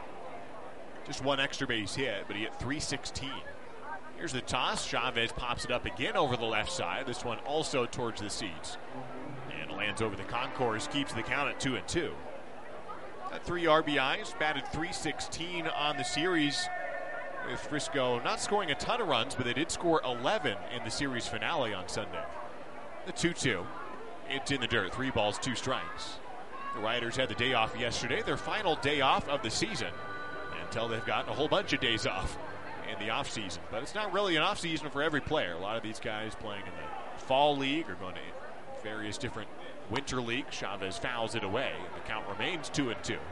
Just one extra base hit, but he hit three sixteen. Here's the toss. Chavez pops it up again over the left side. This one also towards the seats. And lands over the concourse, keeps the count at two and two. Got three R B Is, batted three sixteen on the series, with Frisco not scoring a ton of runs, but they did score eleven in the series finale on Sunday. The two two. It's in the dirt. Three balls, two strikes. The Riders had the day off yesterday, their final day off of the season, until they've gotten a whole bunch of days off in the offseason. But it's not really an offseason for every player. A lot of these guys playing in the fall league or going to various different winter leagues. Chavez fouls it away. The count remains two and two.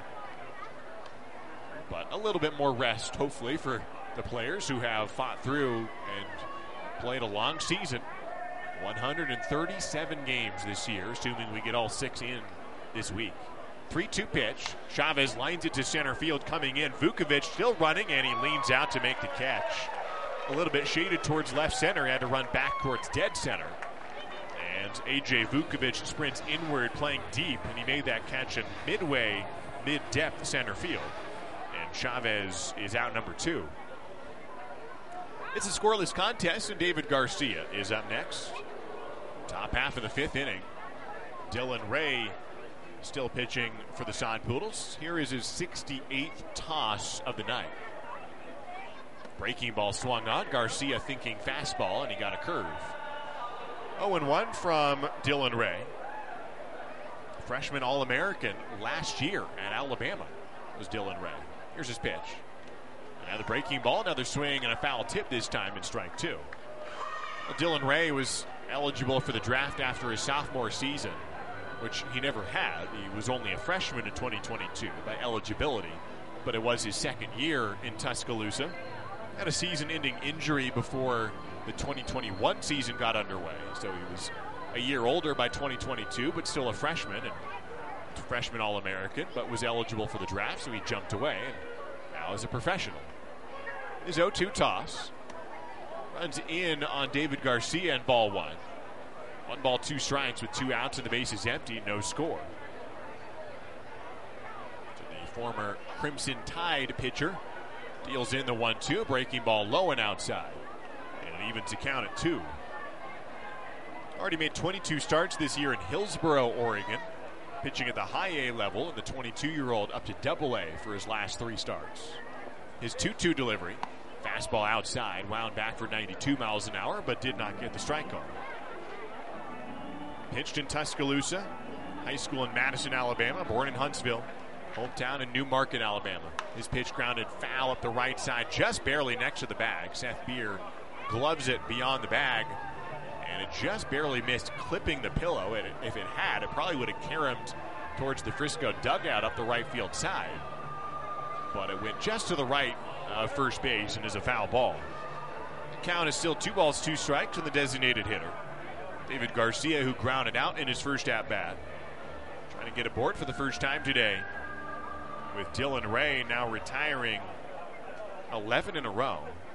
But a little bit more rest, hopefully, for the players who have fought through and played a long season. one hundred thirty-seven games this year, assuming we get all six in this week. three two pitch. Chavez lines it to center field coming in. Vukovic still running, and he leans out to make the catch. A little bit shaded towards left center. He had to run back towards dead center. And A J Vukovic sprints inward, playing deep, and he made that catch in midway, mid-depth center field. And Chavez is out number two. It's a scoreless contest, and David Garcia is up next. Top half of the fifth inning. Dylan Ray still pitching for the Sod Poodles. Here is his sixty-eighth toss of the night. Breaking ball swung on. Garcia thinking fastball, and he got a curve. oh and one from Dylan Ray. Freshman All-American last year at Alabama was Dylan Ray. Here's his pitch. Another breaking ball, another swing, and a foul tip this time in strike two. Well, Dylan Ray was eligible for the draft after his sophomore season, which he never had. He was only a freshman in twenty twenty-two by eligibility, but it was his second year in Tuscaloosa. Had a season-ending injury before the twenty twenty-one season got underway, so he was a year older by twenty twenty-two, but still a freshman, and freshman All-American, but was eligible for the draft, so he jumped away, and now is a professional. His oh two toss runs in on David Garcia and ball one. One ball, two strikes with two outs and the base is empty, no score. To the former Crimson Tide pitcher. Deals in the one two, breaking ball low and outside. And it evens the count at two. Already made twenty-two starts this year in Hillsboro, Oregon. Pitching at the high A level, and the twenty-two-year-old up to double A for his last three starts. His two two delivery. Fastball outside, wound back for ninety-two miles an hour, but did not get the strike call. Pitched in Tuscaloosa, high school in Madison, Alabama, born in Huntsville, hometown in New Market, Alabama. His pitch grounded foul up the right side, just barely next to the bag. Seth Beer gloves it beyond the bag, and it just barely missed clipping the pillow. It, if it had, it probably would have caromed towards the Frisco dugout up the right field side. But it went just to the right of first base and is a foul ball. Count is still two balls, two strikes on the designated hitter, David Garcia, who grounded out in his first at-bat. Trying to get aboard for the first time today, with Dylan Ray now retiring eleven in a row.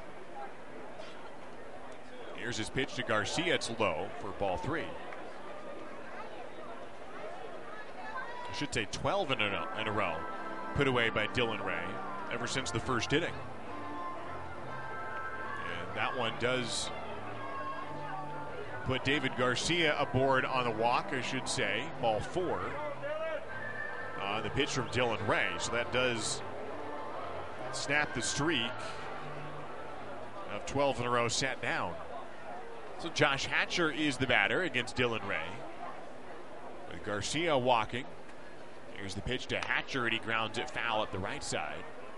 Here's his pitch to Garcia. It's low for ball three. I should say twelve in a, in a row put away by Dylan Ray ever since the first inning. And that one does put David Garcia aboard on the walk, I should say. Ball four. Uh, the pitch from Dylan Ray. So that does snap the streak of twelve in a row sat down. So Josh Hatcher is the batter against Dylan Ray, with Garcia walking. Here's the pitch to Hatcher, and he grounds it foul up the right side.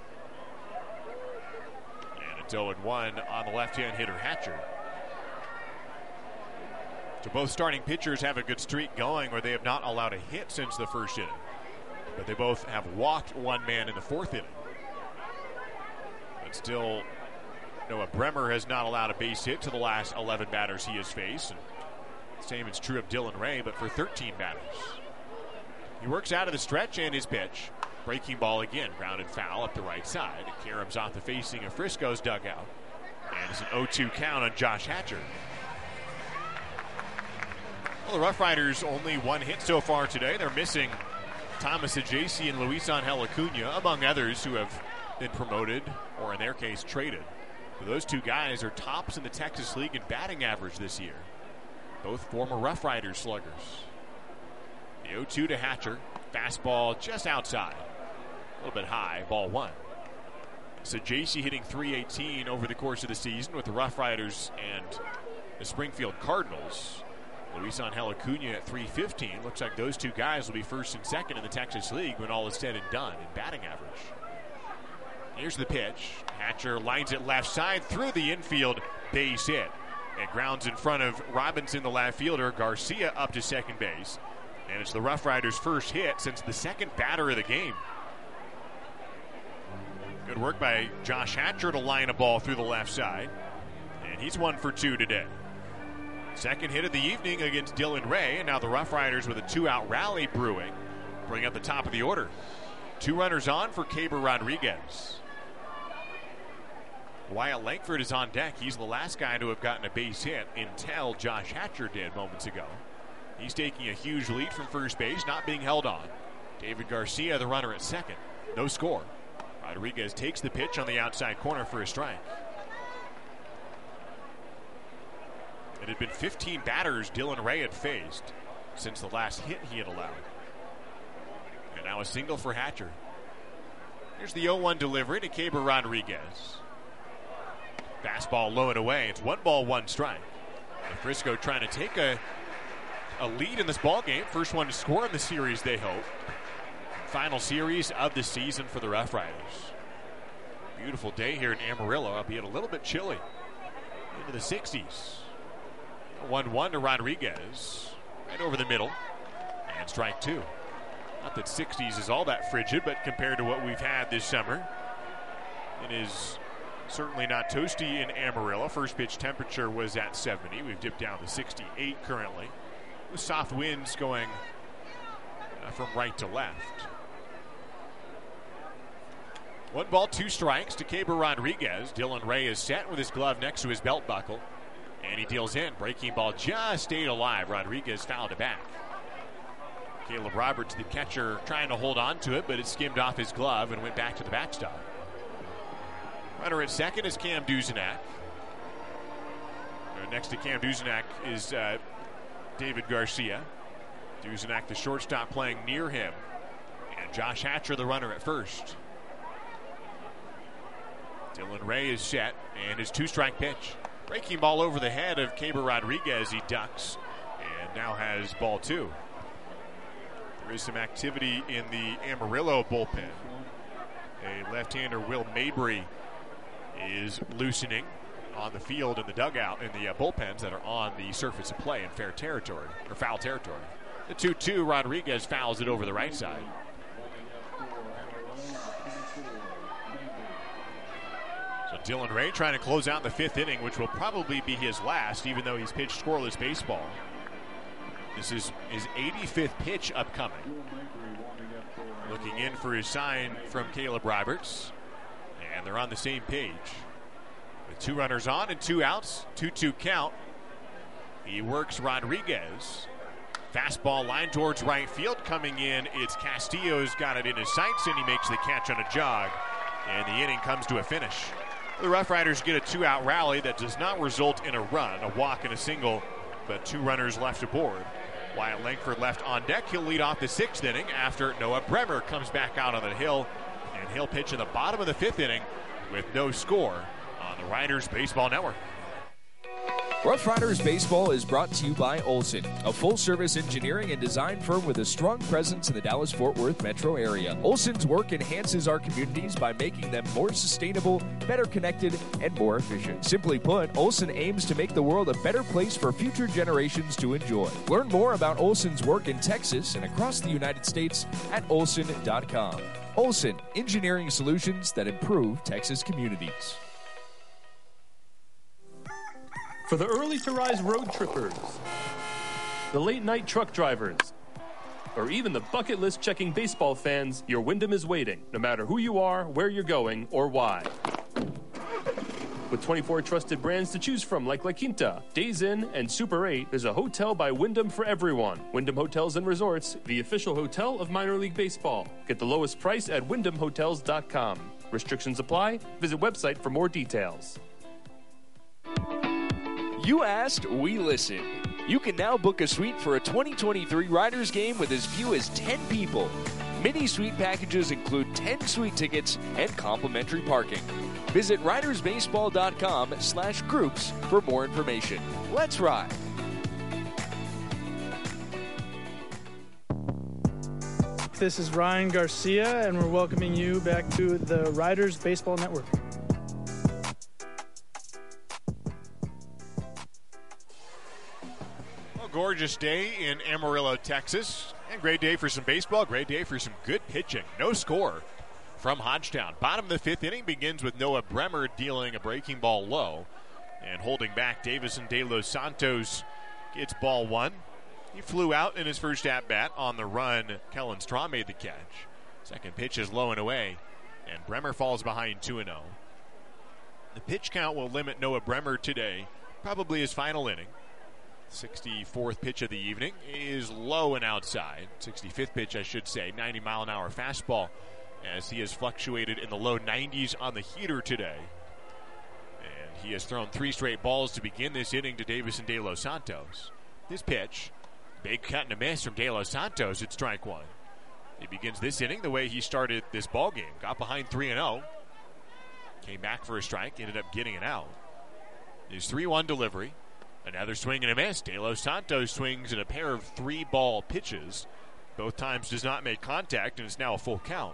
And it's oh and one on the left-hand hitter, Hatcher. So both starting pitchers have a good streak going where they have not allowed a hit since the first inning. But they both have walked one man in the fourth inning. But still, Noah Bremer has not allowed a base hit to the last eleven batters he has faced. And same is true of Dylan Ray, but for thirteen batters. He works out of the stretch, and his pitch. Breaking ball again, grounded foul up the right side. It caroms off the facing of Frisco's dugout. And it's an oh two count on Josh Hatcher. Well, the Rough Riders only one hit so far today. They're missing Thomas Ajayci and Luis Angel Acuna, among others who have been promoted, or in their case, traded. But those two guys are tops in the Texas League in batting average this year. Both former Rough Riders sluggers. The oh two to Hatcher. Fastball just outside. A little bit high. Ball one. So J C hitting three eighteen over the course of the season with the Rough Riders and the Springfield Cardinals. Luis Angel Acuna at three fifteen. Looks like those two guys will be first and second in the Texas League when all is said and done in batting average. Here's the pitch. Hatcher lines it left side through the infield. Base hit. It grounds in front of Robinson, the left fielder. Garcia up to second base. And it's the Rough Riders' first hit since the second batter of the game. Good work by Josh Hatcher to line a ball through the left side. And he's one for two today. Second hit of the evening against Dylan Ray. And now the Rough Riders with a two-out rally brewing. Bring up the top of the order. Two runners on for Keber Rodriguez. Wyatt Langford is on deck. He's the last guy to have gotten a base hit until Josh Hatcher did moments ago. He's taking a huge lead from first base, not being held on. David Garcia, the runner at second. No score. Rodriguez takes the pitch on the outside corner for a strike. It had been fifteen batters Dylan Ray had faced since the last hit he had allowed. And now a single for Hatcher. Here's the oh one delivery to Keber Rodriguez. Fastball low and away. It's one ball, one strike. And Frisco trying to take a A lead in this ball game. First one to score in the series, they hope. Final series of the season for the Rough Riders. Beautiful day here in Amarillo, albeit a little bit chilly. Into the sixties. one one to Rodriguez. Right over the middle. And strike two. Not that sixties is all that frigid, but compared to what we've had this summer, it is certainly not toasty in Amarillo. First pitch temperature was at seventy. We've dipped down to sixty-eight currently, with soft winds going uh, from right to left. One ball, two strikes to Keber Rodriguez. Dylan Ray is set with his glove next to his belt buckle. And he deals in. Breaking ball just stayed alive. Rodriguez fouled it back. Caleb Roberts, the catcher, trying to hold on to it, but it skimmed off his glove and went back to the backstop. Runner at second is Cam Duzenak. Uh, next to Cam Duzenak is uh, David Garcia. Duzenak, the shortstop, playing near him. And Josh Hatcher, the runner at first. Dylan Ray is set, and his two-strike pitch. Breaking ball over the head of Caber Rodriguez. He ducks, and now has ball two. There is some activity in the Amarillo bullpen. A left-hander, Will Mabry, is loosening on the field in the dugout in the uh, bullpens that are on the surface of play in fair territory, or foul territory. The two two, Rodriguez fouls it over the right side. So Dylan Ray trying to close out the fifth inning, which will probably be his last, even though he's pitched scoreless baseball. This is his eighty-fifth pitch upcoming. Looking in for his sign from Caleb Roberts. And they're on the same page. With two runners on and two outs, two two count. He works Rodriguez. Fastball line towards right field coming in. It's Castillo's got it in his sights, and he makes the catch on a jog. And the inning comes to a finish. The Rough Riders get a two-out rally that does not result in a run, a walk and a single, but two runners left aboard. Wyatt Langford left on deck. He'll lead off the sixth inning after Noah Bremer comes back out on the hill, and he'll pitch in the bottom of the fifth inning with no score on the Riders Baseball Network. Rough Riders Baseball is brought to you by Olson, a full-service engineering and design firm with a strong presence in the Dallas-Fort Worth metro area. Olson's work enhances our communities by making them more sustainable, better connected, and more efficient. Simply put, Olson aims to make the world a better place for future generations to enjoy. Learn more about Olson's work in Texas and across the United States at olson dot com. Olson, engineering solutions that improve Texas communities. For the early-to-rise road trippers, the late-night truck drivers, or even the bucket list checking baseball fans, your Wyndham is waiting, no matter who you are, where you're going, or why. With twenty-four trusted brands to choose from like La Quinta, Days Inn, and Super eight, there's a hotel by Wyndham for everyone. Wyndham Hotels and Resorts, the official hotel of minor league baseball. Get the lowest price at wyndham hotels dot com. Restrictions apply. Visit website for more details. You asked, we listened. You can now book a suite for a twenty twenty-three Riders game with as few as ten people. Mini suite packages include ten suite tickets and complimentary parking. Visit riders baseball dot com slash groups for more information. Let's ride. This is Ryan Garcia, and we're welcoming you back to the Riders Baseball Network. Gorgeous day in Amarillo, Texas. And great day for some baseball, great day for some good pitching. No score from Hodgetown. Bottom of the fifth inning begins with Noah Bremer dealing a breaking ball low and holding back Davison De Los Santos. Gets ball one. He flew out in his first at-bat on the run. Kellen Straw made the catch. Second pitch is low and away, and Bremer falls behind two and oh. The pitch count will limit Noah Bremer today, probably his final inning. sixty-fourth pitch of the evening is low and outside. sixty-fifth pitch, I should say. ninety mile an hour fastball, as he has fluctuated in the low nineties on the heater today. And he has thrown three straight balls to begin this inning to Davison De Los Santos. This pitch, big cut and a miss from De Los Santos at strike one. He begins this inning the way he started this ball game. Got behind three and oh. Came back for a strike, ended up getting it out. His three one delivery. Another swing and a miss. De Los Santos swings in a pair of three-ball pitches. Both times does not make contact, and it's now a full count.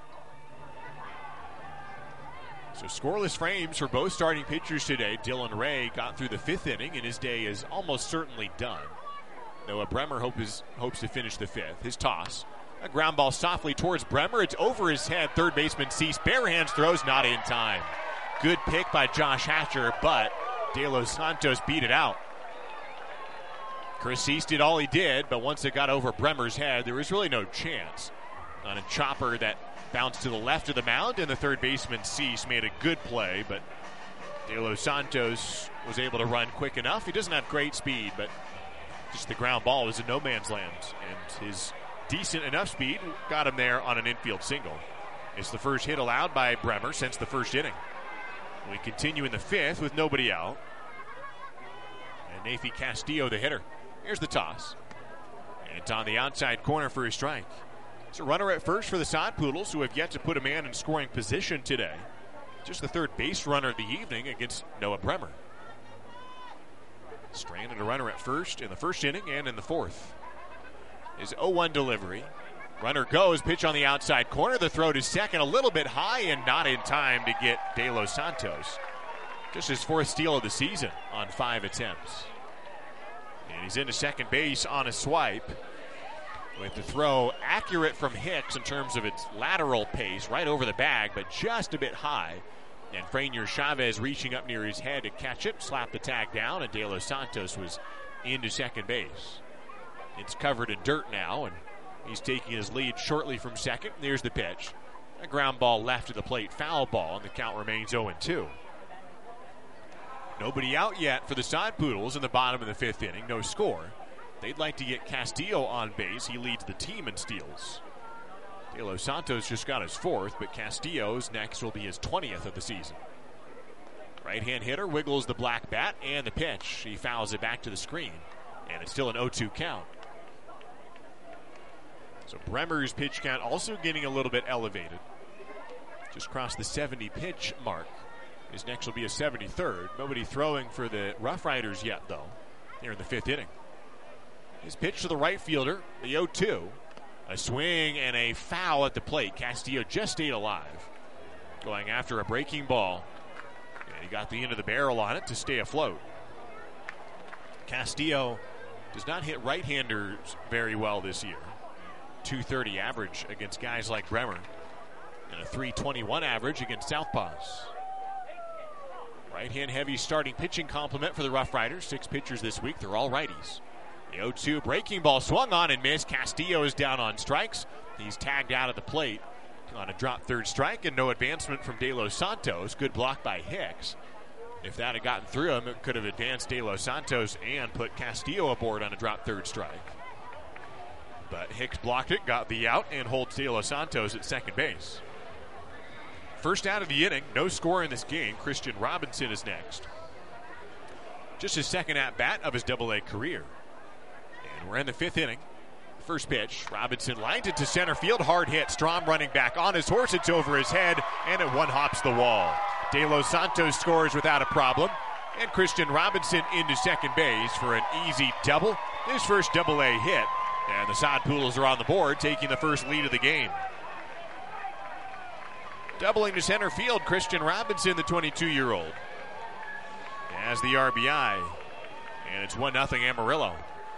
So scoreless frames for both starting pitchers today. Dylan Ray got through the fifth inning, and his day is almost certainly done. Noah Bremer hope is, hopes to finish the fifth. His toss. A ground ball softly towards Bremer. It's over his head. Third baseman Cease. Bare hands throws, not in time. Good pick by Josh Hatcher, but De Los Santos beat it out. Chris Cease did all he did, but once it got over Bremer's head, there was really no chance. On a chopper that bounced to the left of the mound, and the third baseman Cease made a good play, but De Los Santos was able to run quick enough. He doesn't have great speed, but just the ground ball was in no man's land, and his decent enough speed, got him there on an infield single. It's the first hit allowed by Bremer since the first inning. We continue in the fifth with nobody out. And Nathan Castillo, the hitter. Here's the toss. And it's on the outside corner for a strike. It's a runner at first for the Sod Poodles, who have yet to put a man in scoring position today. Just the third base runner of the evening against Noah Bremer. Stranded a runner at first in the first inning and in the fourth. His oh one delivery. Runner goes, pitch on the outside corner. The throw to second a little bit high and not in time to get De Los Santos. Just his fourth steal of the season on five attempts. And he's into second base on a swipe. With the throw accurate from Hicks in terms of its lateral pace, right over the bag, but just a bit high. And Franier Chavez reaching up near his head to catch it, slap the tag down, and De Los Santos was into second base. It's covered in dirt now, and he's taking his lead shortly from second. There's the pitch. A ground ball left of the plate, foul ball, and the count remains oh two. Nobody out yet for the Sod Poodles in the bottom of the fifth inning. No score. They'd like to get Castillo on base. He leads the team in steals. De Los Santos just got his fourth, but Castillo's next will be his twentieth of the season. Right-hand hitter wiggles the black bat, and the pitch. He fouls it back to the screen, and it's still an oh two count. So Bremer's pitch count also getting a little bit elevated. Just crossed the seventy pitch mark. His next will be a seventy-third. Nobody throwing for the Rough Riders yet, though, here in the fifth inning. His pitch to the right fielder, the oh two. A swing and a foul at the plate. Castillo just stayed alive. Going after a breaking ball. And he got the end of the barrel on it to stay afloat. Castillo does not hit right-handers very well this year. two thirty average against guys like Bremer. And a three twenty-one average against southpaws. Right-hand heavy starting pitching complement for the Rough Riders. Six pitchers this week. They're all righties. The oh two breaking ball swung on and missed. Castillo is down on strikes. He's tagged out of the plate on a drop third strike, and no advancement from De Los Santos. Good block by Hicks. If that had gotten through him, it could have advanced De Los Santos and put Castillo aboard on a drop third strike. But Hicks blocked it, got the out, and holds De Los Santos at second base. First out of the inning, no score in this game. Christian Robinson is next. Just his second at-bat of his double A career. And we're in the fifth inning. First pitch, Robinson lined it to center field, hard hit. Strom running back on his horse, it's over his head, and it one hops the wall. De Los Santos scores without a problem, and Christian Robinson into second base for an easy double. His first double A hit, and the Sod Poodles are on the board, taking the first lead of the game. Doubling to center field, Christian Robinson, the twenty-two-year-old, has the R B I, and it's one nothing Amarillo.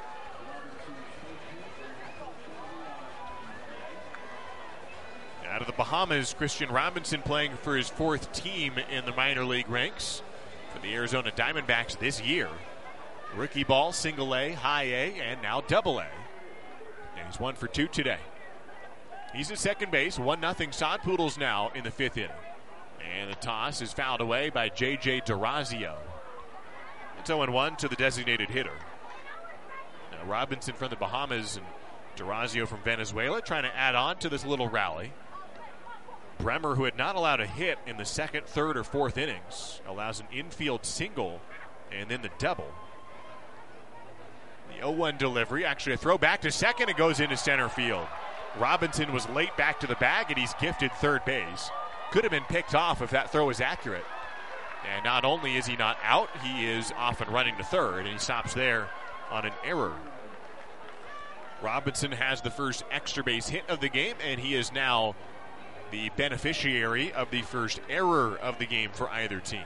Out of the Bahamas, Christian Robinson playing for his fourth team in the minor league ranks for the Arizona Diamondbacks this year. Rookie ball, single A, high A, and now double A. And he's one for two today. He's at second base, one nothing Sod Poodles now in the fifth inning. And the toss is fouled away by J J Durazio. It's oh one to the designated hitter. Now Robinson from the Bahamas and Durazio from Venezuela trying to add on to this little rally. Bremer, who had not allowed a hit in the second, third, or fourth innings, allows an infield single and then the double. The oh one delivery, actually a throw back to second, it goes into center field. Robinson was late back to the bag, and he's gifted third base. Could have been picked off if that throw was accurate. And not only is he not out, he is off and running to third, and he stops there on an error. Robinson has the first extra base hit of the game, and he is now the beneficiary of the first error of the game for either team.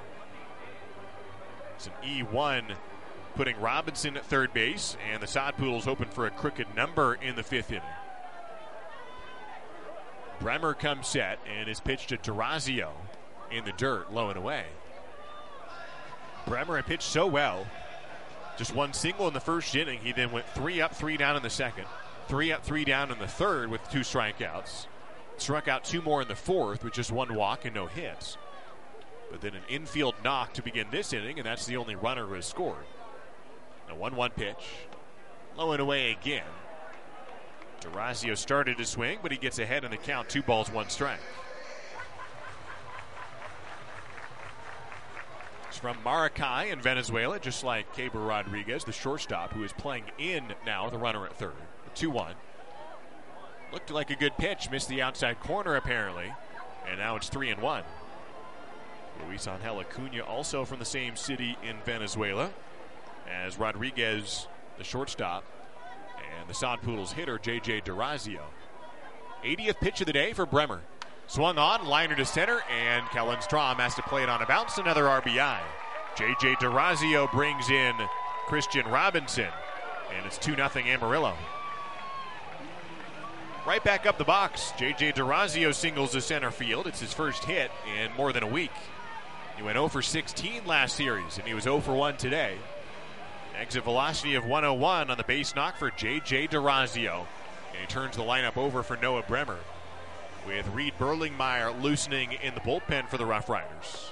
It's an E one putting Robinson at third base, and the Sod Poodles hoping for a crooked number in the fifth inning. Bremer comes set and is pitched to Durazio in the dirt, low and away. Bremer had pitched so well. Just one single in the first inning. He then went three up, three down in the second. Three up, three down in the third with two strikeouts. Struck out two more in the fourth with just one walk and no hits. But then an infield knock to begin this inning, and that's the only runner who has scored. A one one pitch. Low and away again. DeRazio started to swing, but he gets ahead in the count. Two balls, one strike. It's from Maracay in Venezuela, just like Keibert Rodriguez, the shortstop, who is playing in now with a runner at third. two one. Looked like a good pitch, missed the outside corner apparently, and now it's three and one. Luis Angel Acuna, also from the same city in Venezuela, as Rodriguez, the shortstop, and the Sod Poodles hitter, J J DeRazio. eightieth pitch of the day for Bremer. Swung on, liner to center, and Kellen Strom has to play it on a bounce. Another R B I. J J DeRazio brings in Christian Robinson, and it's two nothing Amarillo. Right back up the box. J J DeRazio singles to center field. It's his first hit in more than a week. He went oh for sixteen last series, and he was oh for one today. Exit velocity of one oh one on the base knock for J J DeRazio. And he turns the lineup over for Noah Bremer, with Reed Berlingmeyer loosening in the bullpen for the Rough Riders.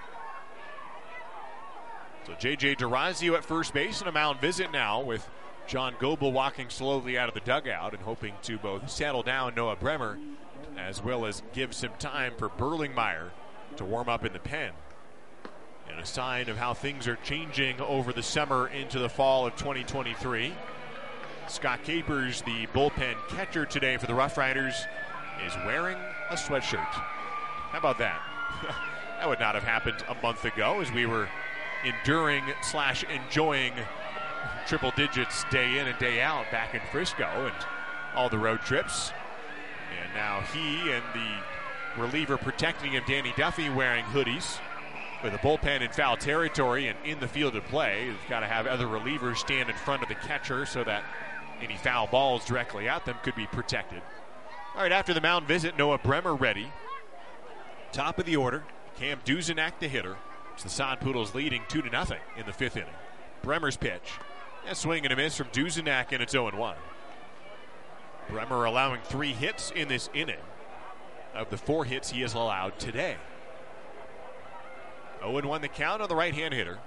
So J J DeRazio at first base, and a mound visit now with John Goebel walking slowly out of the dugout and hoping to both settle down Noah Bremer as well as give some time for Berlingmeyer to warm up in the pen. And a sign of how things are changing over the summer into the fall of twenty twenty-three. Scott Capers, the bullpen catcher today for the Rough Riders, is wearing a sweatshirt. How about that? That would not have happened a month ago, as we were enduring slash enjoying triple digits day in and day out back in Frisco and all the road trips. And now he and the reliever protecting him, Danny Duffy, wearing hoodies with a bullpen in foul territory and in the field of play. You've got to have other relievers stand in front of the catcher so that any foul balls directly at them could be protected. All right, after the mound visit, Noah Bremer ready. Top of the order, Cam Duzenak the hitter. It's the Sod Poodles leading two to nothing in the fifth inning. Bremer's pitch. A swing and a miss from Duzenak, and it's oh and one. Bremer allowing three hits in this inning of the four hits he has allowed today. oh and one the count on the right-hand hitter.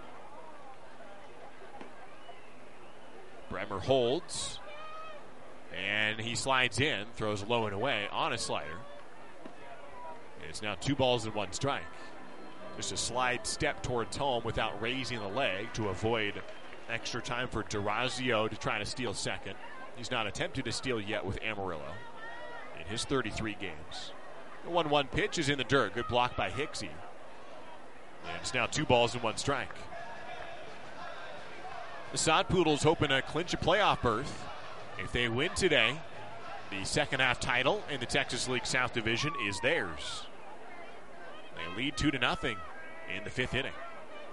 Bremer holds, and he slides in, throws low and away on a slider. It's now two balls and one strike. Just a slide step towards home without raising the leg to avoid extra time for DeRazio to try to steal second. He's not attempted to steal yet with Amarillo in his thirty-three games. The one one pitch is in the dirt. Good block by Hicksy. And it's now two balls and one strike. The Sod Poodles hoping to clinch a playoff berth. If they win today, the second half title in the Texas League South Division is theirs. They lead two to nothing in the fifth inning.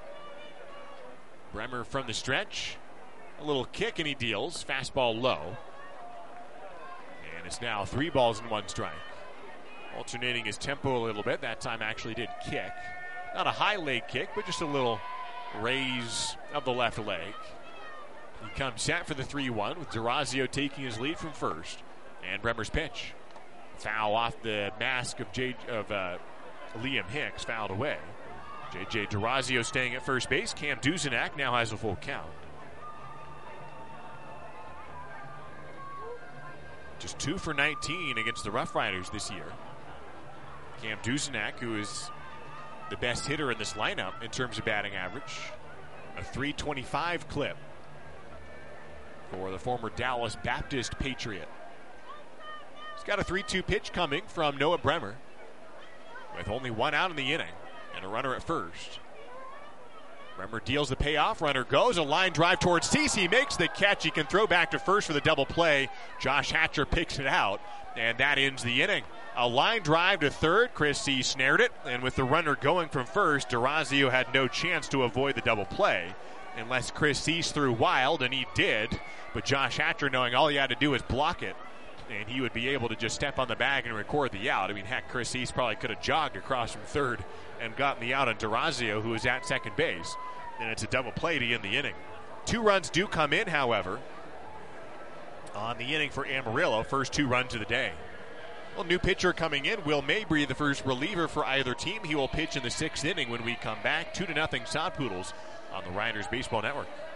Bremer from the stretch. A little kick and he deals. Fastball low. And it's now three balls and one strike. Alternating his tempo a little bit. That time actually did kick. Not a high leg kick, but just a little raise of the left leg. He comes set for the three one with DeRazio taking his lead from first. And Bremer's pitch. Foul off the mask of, J- of uh, Liam Hicks. Fouled away. J J DeRazio staying at first base. Cam Duzenak now has a full count. Just two for nineteen against the Rough Riders this year. Cam Duzenak, who is the best hitter in this lineup in terms of batting average. A three twenty-five clip for the former Dallas Baptist Patriot. He's got a three two pitch coming from Noah Bremer with only one out in the inning and a runner at first. Bremer deals the payoff. Runner goes. A line drive towards Cease. He makes the catch. He can throw back to first for the double play. Josh Hatcher picks it out, and that ends the inning. A line drive to third. Chris Cease snared it, and with the runner going from first, DeRazio had no chance to avoid the double play unless Chris Cease threw wild, and he did. But Josh Hatcher, knowing all he had to do was block it, and he would be able to just step on the bag and record the out. I mean, heck, Chris Cease probably could have jogged across from third and gotten the out on DeRazio, who is at second base. And it's a double play to end the inning. Two runs do come in, however, on the inning for Amarillo. First two runs of the day. Well, new pitcher coming in, Will Mabry, the first reliever for either team. He will pitch in the sixth inning when we come back. Two to nothing Sod Poodles on the Riders Baseball Network.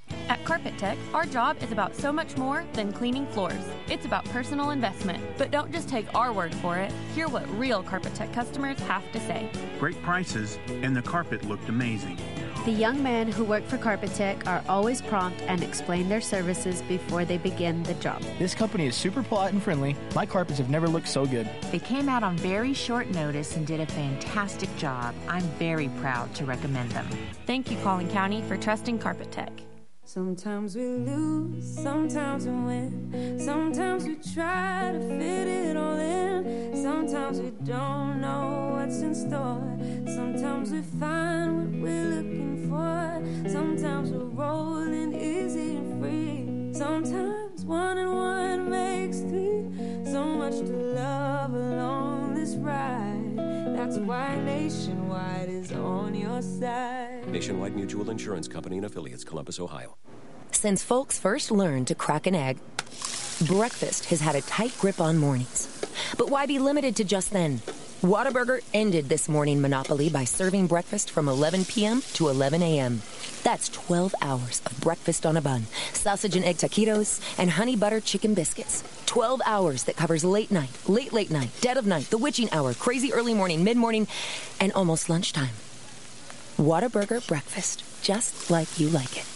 At Carpet Tech, our job is about so much more than cleaning floors. It's about personal investment. But don't just take our word for it. Hear what real Carpet Tech customers have to say. Great prices, and the carpet looked amazing. The young men who work for Carpet Tech are always prompt and explain their services before they begin the job. This company is super polite and friendly. My carpets have never looked so good. They came out on very short notice and did a fantastic job. I'm very proud to recommend them. Thank you, Collin County, for trusting Carpet Tech. Sometimes we lose, sometimes we win. Sometimes we try to fit it all in. Sometimes we don't know what's in store. Sometimes we find what we're looking for. Sometimes we're rolling easy and free. Sometimes one and one makes three. So much to love along this ride. That's why Nationwide is on your side. Nationwide Mutual Insurance Company and Affiliates, Columbus, Ohio. Since folks first learned to crack an egg, breakfast has had a tight grip on mornings. But why be limited to just then? Whataburger ended this morning monopoly by serving breakfast from eleven p.m. to eleven a.m. That's twelve hours of breakfast on a bun, sausage and egg taquitos, and honey butter chicken biscuits. twelve hours that covers late night, late, late night, dead of night, the witching hour, crazy early morning, mid-morning, and almost lunchtime. Whataburger breakfast, just like you like it.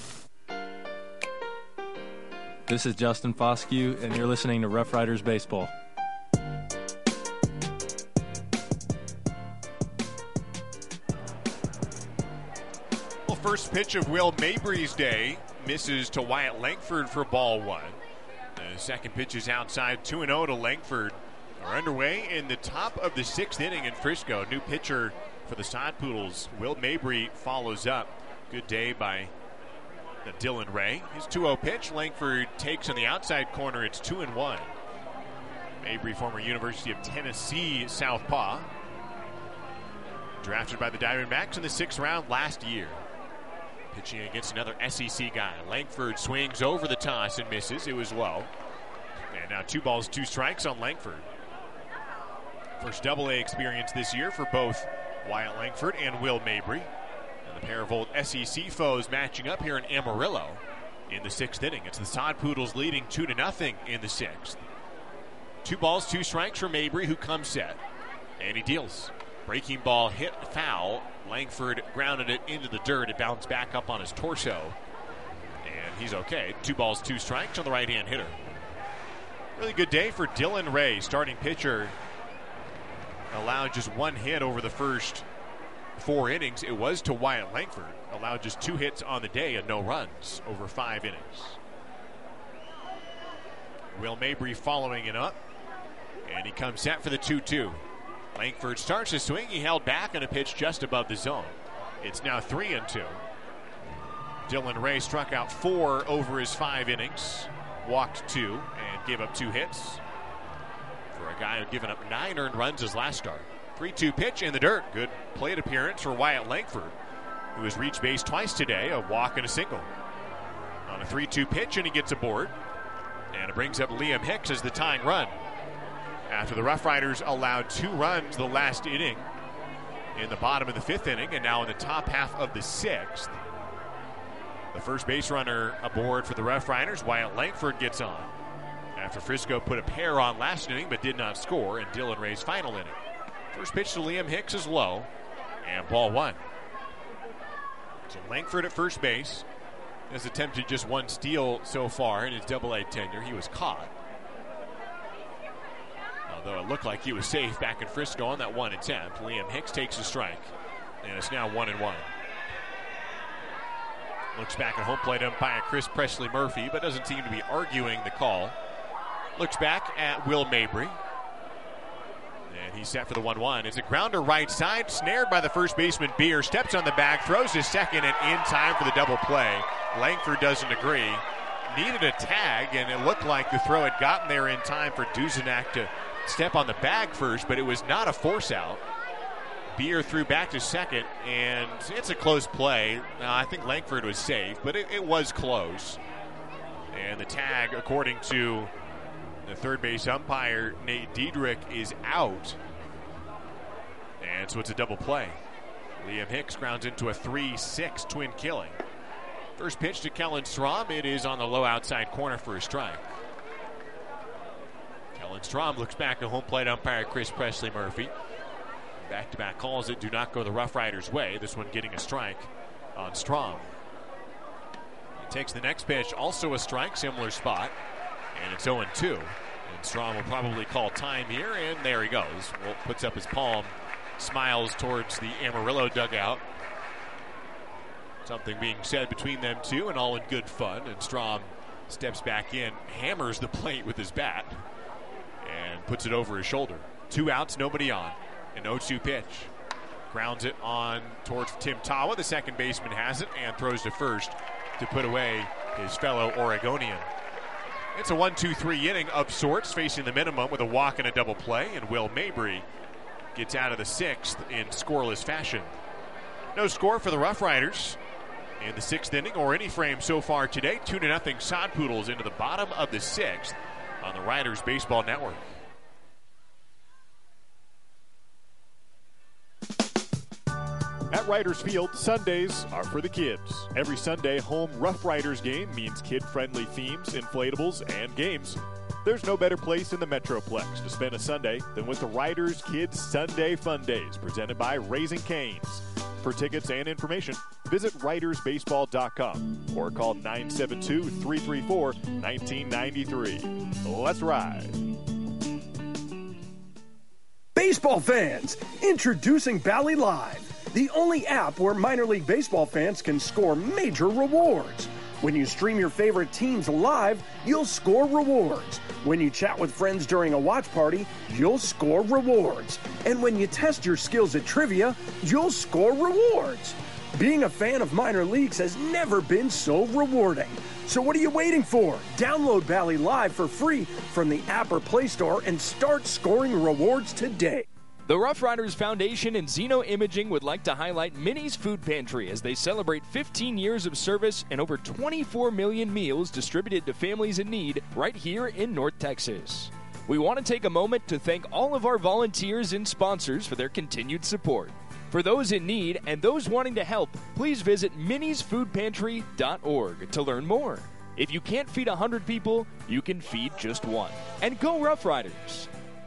This is Justin Foscue, and you're listening to Rough Riders Baseball. Well, first pitch of Will Mabry's day misses to Wyatt Langford for ball one. The second pitch is outside, two and oh to Langford. Are underway in the top of the sixth inning in Frisco. New pitcher for the Sod Poodles, Will Mabry, follows up. Good day by Dylan Ray. His two oh pitch, Langford takes on the outside corner. It's two and one. Mabry, former University of Tennessee southpaw, drafted by the Diamondbacks in the sixth round last year. Pitching against another S E C guy. Langford swings over the toss and misses. It was low. And now two balls, two strikes on Langford. First double A experience this year for both Wyatt Langford and Will Mabry. And the pair of old S E C foes matching up here in Amarillo in the sixth inning. It's the Sod Poodles leading two to nothing in the sixth. Two balls, two strikes for Mabry, who comes set. And he deals. Breaking ball hit foul. Langford grounded it into the dirt. It bounced back up on his torso. And he's okay. Two balls, two strikes on the right-hand hitter. Really good day for Dylan Ray, starting pitcher. Allowed just one hit over the first four innings. It was to Wyatt Langford. Allowed just two hits on the day and no runs over five innings. Will Mabry following it up. And he comes set for the two two. Langford starts to swing. He held back on a pitch just above the zone. It's now three and two. Dylan Ray struck out four over his five innings. Walked two and gave up two hits. For a guy who given up nine earned runs his last start. three two pitch in the dirt. Good plate appearance for Wyatt Langford, who has reached base twice today, a walk and a single. On a three two pitch, and he gets aboard. And it brings up Liam Hicks as the tying run. After the Rough Riders allowed two runs the last inning in the bottom of the fifth inning, and now in the top half of the sixth. The first base runner aboard for the Rough Riders, Wyatt Langford, gets on. After Frisco put a pair on last inning but did not score in Dylan Ray's final inning. First pitch to Liam Hicks is low, and ball one. So Langford at first base has attempted just one steal so far in his double A tenure. He was caught. Although it looked like he was safe back in Frisco on that one attempt. Liam Hicks takes a strike, and it's now one and one. Looks back at home plate umpire Chris Presley Murphy, but doesn't seem to be arguing the call. Looks back at Will Mabry. And he's set for the one one. It's a grounder right side, snared by the first baseman Beer. Steps on the bag, throws his second, and in time for the double play. Langford doesn't agree. Needed a tag, and it looked like the throw had gotten there in time for Duzenak to step on the bag first, but it was not a force out. Beer threw back to second, and it's a close play. Now, I think Langford was safe, but it, it was close. And the tag, according to the third base umpire, Nate Diedrich, is out. And so it's a double play. Liam Hicks grounds into a three six twin killing. First pitch to Kellen Strom. It is on the low outside corner for a strike. Kellen Strom looks back at home plate umpire Chris Presley Murphy. Back-to-back calls that do not go the Rough Riders' way. This one getting a strike on Strom. He takes the next pitch, also a strike, similar spot, and it's oh and two. And Strom will probably call time here, and there he goes. Wolf puts up his palm, smiles towards the Amarillo dugout. Something being said between them two, and all in good fun. And Strom steps back in, hammers the plate with his bat, and puts it over his shoulder. Two outs, nobody on. An oh two pitch. Grounds it on towards Tim Tawa. The second baseman has it and throws to first to put away his fellow Oregonian. It's a one two three inning of sorts, facing the minimum with a walk and a double play, and Will Mabry gets out of the sixth in scoreless fashion. No score for the Rough Riders in the sixth inning or any frame so far today. Two to nothing Sod Poodles into the bottom of the sixth on the Riders Baseball Network. At Riders Field, Sundays are for the kids. Every Sunday home Rough Riders game means kid-friendly themes, inflatables, and games. There's no better place in the Metroplex to spend a Sunday than with the Riders Kids Sunday Fun Days, presented by Raising Cane's. For tickets and information, visit riders baseball dot com or call nine seven two, three three four, one nine nine three. Let's ride. Baseball fans, introducing Bally Live, the only app where minor league baseball fans can score major rewards. When you stream your favorite teams live, you'll score rewards. When you chat with friends during a watch party, you'll score rewards. And when you test your skills at trivia, you'll score rewards. Being a fan of minor leagues has never been so rewarding. So what are you waiting for? Download Bally Live for free from the app or Play Store and start scoring rewards today. The Rough Riders Foundation and Xeno Imaging would like to highlight Minnie's Food Pantry as they celebrate fifteen years of service and over twenty-four million meals distributed to families in need right here in North Texas. We want to take a moment to thank all of our volunteers and sponsors for their continued support. For those in need and those wanting to help, please visit minnies food pantry dot org to learn more. If you can't feed one hundred people, you can feed just one. And go Rough Riders!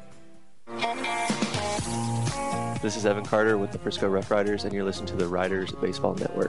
This is Evan Carter with the Frisco Rough Riders, and you're listening to the Riders Baseball Network.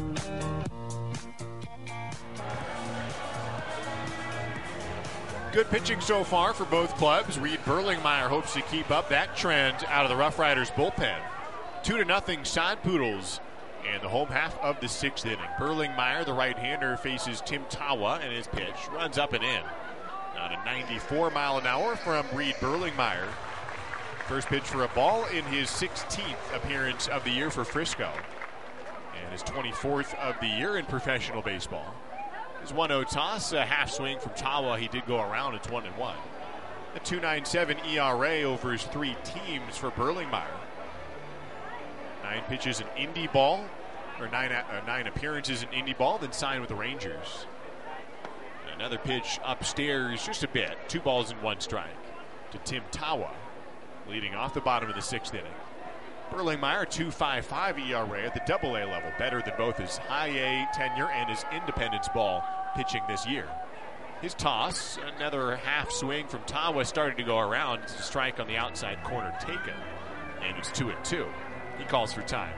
Good pitching so far for both clubs. Reed Berlingmeyer hopes to keep up that trend out of the Rough Riders bullpen. Two to nothing Sod Poodles in the home half of the sixth inning. Berlingmeyer, the right-hander, faces Tim Tawa, and his pitch runs up and in. On a ninety-four mile an hour from Reed Berlingmeyer. First pitch for a ball in his sixteenth appearance of the year for Frisco. And his twenty-fourth of the year in professional baseball. His one oh toss, a half swing from Tawa. He did go around. It's one and one. A two point nine seven E R A over his three teams for Berlingmeyer. Nine pitches in Indy ball, or nine, uh, nine appearances in Indy ball, then signed with the Rangers. Another pitch upstairs just a bit. Two balls and one strike to Tim Tawa, leading off the bottom of the sixth inning. Berlingmeyer, two point five five E R A at the double A level, better than both his high A tenure and his Independence ball pitching this year. His toss, another half swing from Tawa, started to go around. It's a strike on the outside corner taken, and it's two and two. He calls for time.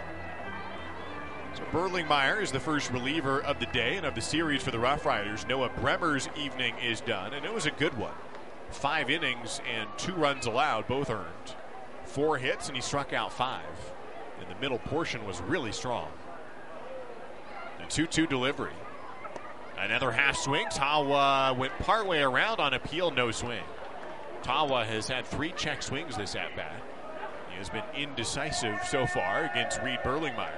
So Berlingmeyer is the first reliever of the day and of the series for the Rough Riders. Noah Bremer's evening is done, and it was a good one. Five innings and two runs allowed, both earned. Four hits, and he struck out five. And the middle portion was really strong. The two two delivery. Another half swing. Tawa went partway around on appeal, no swing. Tawa has had three check swings this at-bat. He has been indecisive so far against Reed Berlingmeyer.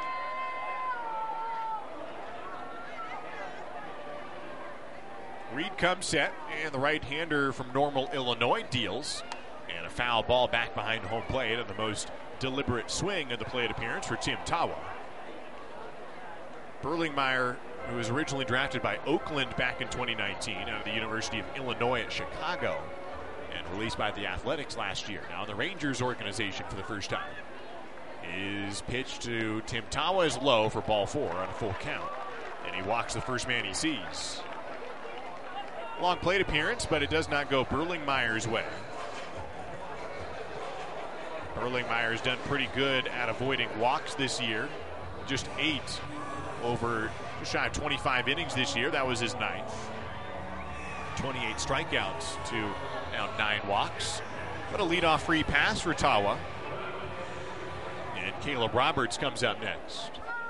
Reed comes set, and the right-hander from Normal, Illinois deals. And a foul ball back behind home plate, and the most deliberate swing of the plate appearance for Tim Tawa. Berlingmeyer, who was originally drafted by Oakland back in twenty nineteen out of the University of Illinois at Chicago, and released by the Athletics last year. Now in the Rangers organization for the first time. His pitch to Tim Tawa is low for ball four on a full count. And he walks the first man he sees. Long plate appearance, but it does not go Berlingmeyer's way. Berlingmeyer's done pretty good at avoiding walks this year. Just eight over just shy of twenty-five innings this year. That was his ninth. twenty-eight strikeouts to now nine walks. But a leadoff free pass for Tawa. And Caleb Roberts comes up next.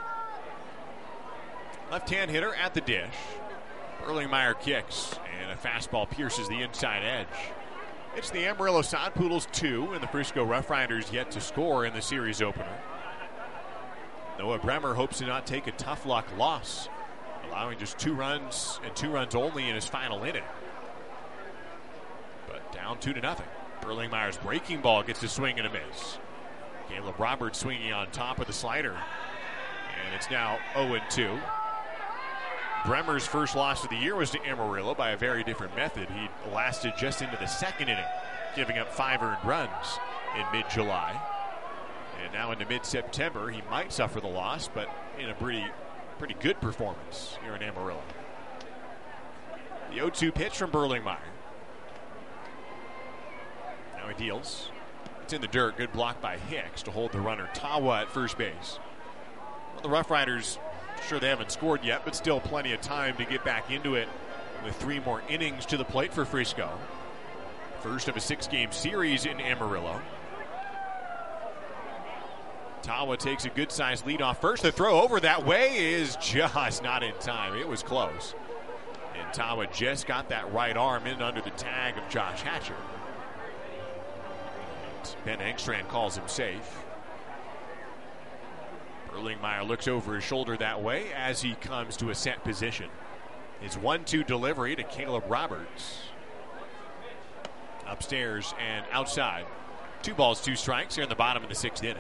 Left-hand hitter at the dish. Berlingmeyer kicks, and a fastball pierces the inside edge. It's the Amarillo Sod Poodles two, and the Frisco Rough Riders yet to score in the series opener. Noah Bremer hopes to not take a tough luck loss, allowing just two runs and two runs only in his final inning. But down two to nothing. Berlingmeyer's breaking ball gets a swing and a miss. Caleb Roberts swinging on top of the slider, and it's now oh and two. Bremer's first loss of the year was to Amarillo by a very different method. He lasted just into the second inning, giving up five earned runs in mid-July. And now into mid-September, he might suffer the loss, but in a pretty, pretty good performance here in Amarillo. The oh two pitch from Berlingmeyer. Now he deals. It's in the dirt. Good block by Hicks to hold the runner Tawa at first base. Well, the Rough Riders, sure they haven't scored yet, but still plenty of time to get back into it with three more innings to the plate for Frisco. First of a six-game series in Amarillo. Tawa takes a good-sized lead off first. The throw over that way is just not in time. It was close. And Tawa just got that right arm in under the tag of Josh Hatcher. Ben Engstrand calls him safe. Berlingmeyer looks over his shoulder that way as he comes to a set position. His one two delivery to Caleb Roberts. Upstairs and outside. Two balls, two strikes here in the bottom of the sixth inning.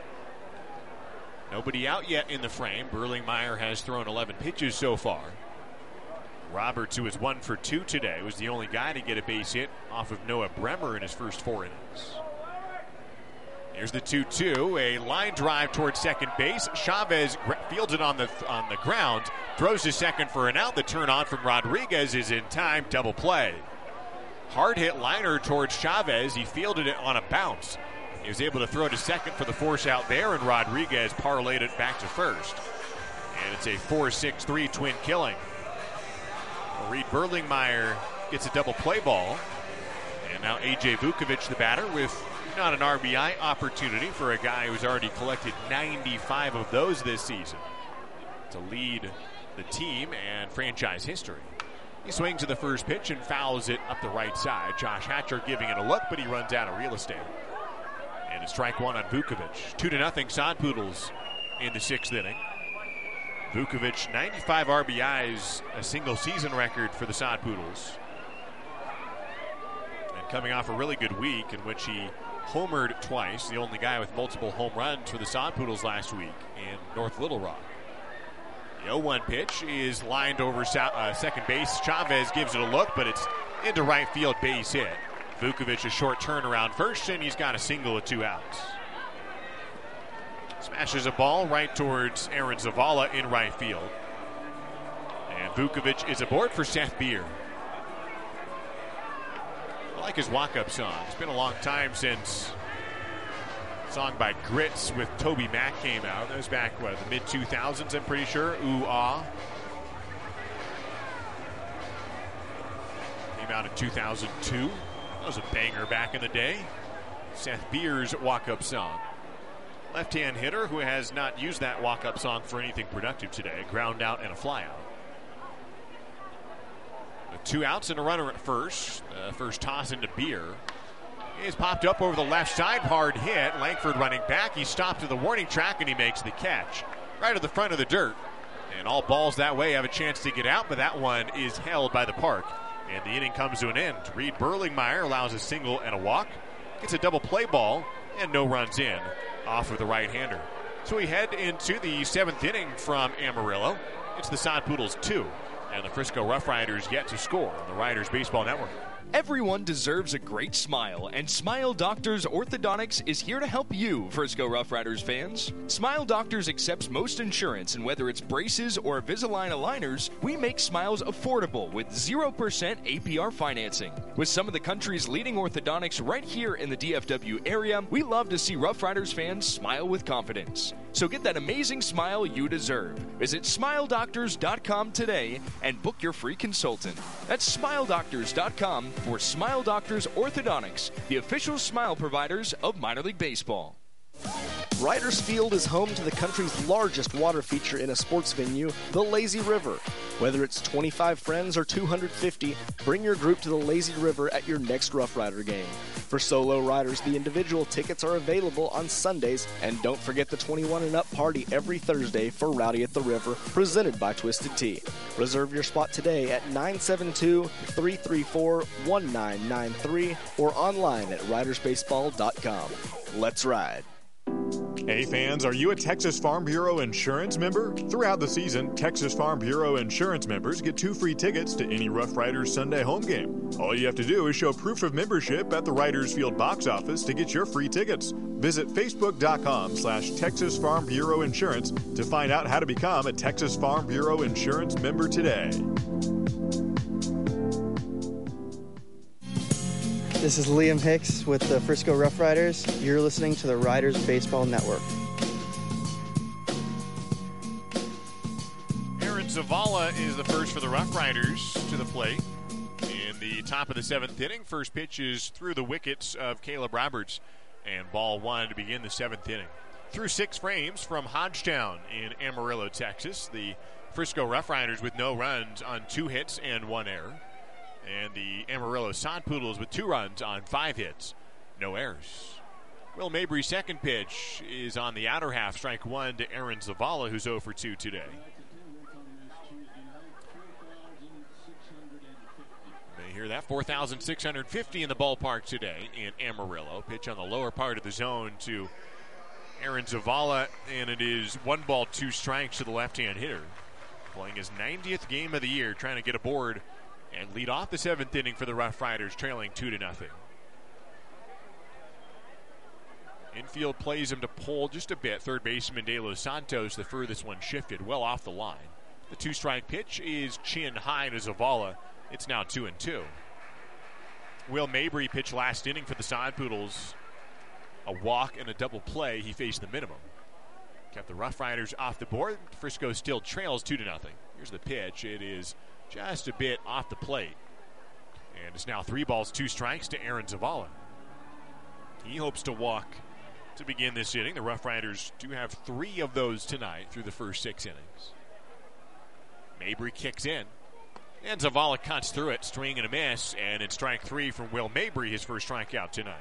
Nobody out yet in the frame. Berlingmeyer has thrown eleven pitches so far. Roberts, who is one for two today, was the only guy to get a base hit off of Noah Bremer in his first four innings. Here's the two two, a line drive towards second base. Chavez fields it on the on the ground, throws to second for an out. The turn on from Rodriguez is in time, double play. Hard hit liner towards Chavez. He fielded it on a bounce. He was able to throw to second for the force out there, and Rodriguez parlayed it back to first. And it's a four six three twin killing. Reed Berlingmeyer gets a double play ball. And now A J Vukovic, the batter, with not an R B I opportunity for a guy who's already collected ninety-five of those this season to lead the team and franchise history. He swings to the first pitch and fouls it up the right side. Josh Hatcher giving it a look, but he runs out of real estate. And a strike one on Vukovic. Two to nothing Sod Poodles in the sixth inning. Vukovic, ninety-five R B Is, a single season record for the Sod Poodles. And coming off a really good week in which he homered twice, the only guy with multiple home runs for the Sod Poodles last week in North Little Rock. The oh one pitch is lined over uh, second base. Chavez gives it a look, but it's into right field, base hit. Vukovic a short turnaround first, and he's got a single with two outs. Smashes a ball right towards Aaron Zavala in right field. And Vukovic is aboard for Seth Beer. I like his walk-up song. It's been a long time since a song by Grits with Toby Mac came out. That was back, what, the mid two thousands, I'm pretty sure. Ooh, ah. Came out in two thousand two. That was a banger back in the day. Seth Beer's walk-up song. Left-hand hitter who has not used that walk-up song for anything productive today. Ground out and a flyout. Two outs and a runner at first. Uh, first toss into Beer. He's popped up over the left side. Hard hit. Langford running back. He stopped at the warning track and he makes the catch. Right at the front of the dirt. And all balls that way have a chance to get out, but that one is held by the park. And the inning comes to an end. Reed Berlingmeyer allows a single and a walk. Gets a double play ball and no runs in off of the right-hander. So we head into the seventh inning from Amarillo. It's the Sod Poodles two. And the Frisco Rough Riders yet to score on the Riders Baseball Network. Everyone deserves a great smile, and Smile Doctors Orthodontics is here to help you, Frisco Rough Riders fans. Smile Doctors accepts most insurance, and whether it's braces or Invisalign aligners, we make smiles affordable with zero percent A P R financing. With some of the country's leading orthodontics right here in the D F W area, we love to see Rough Riders fans smile with confidence. So get that amazing smile you deserve. Visit smile doctors dot com today and book your free consultant. That's smile doctors dot com for Smile Doctors Orthodontics, the official smile providers of minor league baseball. Riders Field is home to the country's largest water feature in a sports venue, the Lazy River. Whether it's twenty-five friends or two hundred fifty, bring your group to the Lazy River at your next Rough Rider game. For solo riders, the individual tickets are available on Sundays, and don't forget the twenty-one and up party every Thursday for Rowdy at the River, presented by Twisted Tea. Reserve your spot today at nine seven two, three three four, one nine nine three or online at riders baseball dot com. Let's ride. Hey fans, are you a Texas Farm Bureau insurance member? Throughout the season, Texas Farm Bureau insurance members get two free tickets to any Rough Riders Sunday home game. All you have to do is show proof of membership at the Riders Field box office to get your free tickets. Visit facebook.com slash Texas Farm Bureau Insurance to find out how to become a Texas Farm Bureau insurance member today. This is Liam Hicks with the Frisco Rough Riders. You're listening to the Riders Baseball Network. Aaron Zavala is the first for the Rough Riders to the plate. In the top of the seventh inning, first pitch is through the wickets of Caleb Roberts, and ball one to begin the seventh inning. Through six frames from Hodgetown in Amarillo, Texas, the Frisco Rough Riders with no runs on two hits and one error. And the Amarillo Sod Poodles with two runs on five hits, no errors. Will Mabry's second pitch is on the outer half, strike one to Aaron Zavala, who's oh for two today. They hear that, four thousand six hundred fifty in the ballpark today in Amarillo. Pitch on the lower part of the zone to Aaron Zavala, and it is one ball, two strikes to the left-hand hitter. Playing his ninetieth game of the year, trying to get aboard and lead off the seventh inning for the Rough Riders, trailing two to nothing. Infield plays him to pull just a bit. Third baseman De Los Santos, the furthest one, shifted well off the line. The two-strike pitch is chin high to Zavala. It's now two and two. Will Mabry pitched last inning for the Sod Poodles. A walk and a double play. He faced the minimum. Kept the Rough Riders off the board. Frisco still trails two to nothing. Here's the pitch. It is just a bit off the plate. And it's now three balls, two strikes to Aaron Zavala. He hopes to walk to begin this inning. The Rough Riders do have three of those tonight through the first six innings. Mabry kicks in. And Zavala cuts through it, swing and a miss. And it's strike three from Will Mabry, his first strikeout tonight.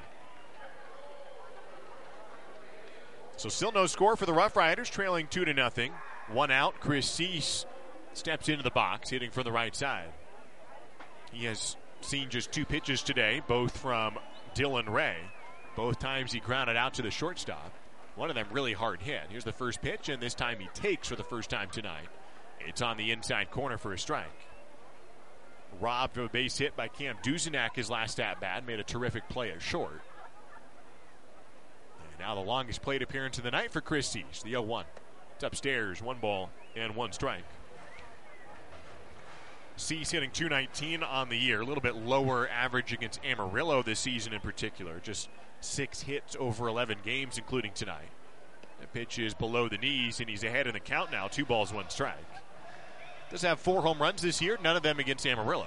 So still no score for the Rough Riders, trailing two to nothing. One out. Chris Cease steps into the box, hitting from the right side. He has seen just two pitches today, both from Dylan Ray. Both times he grounded out to the shortstop. One of them really hard hit. Here's the first pitch, and this time he takes for the first time tonight. It's on the inside corner for a strike. Robbed of a base hit by Cam Duzenak his last at-bat. Made a terrific play at short. And now the longest plate appearance of the night for Chris Cease, the oh one. It's upstairs, one ball and one strike. Cease hitting two nineteen on the year, a little bit lower average against Amarillo this season in particular. Just six hits over eleven games, including tonight. The pitch is below the knees, and he's ahead in the count now. Two balls, one strike. Does have four home runs this year, none of them against Amarillo.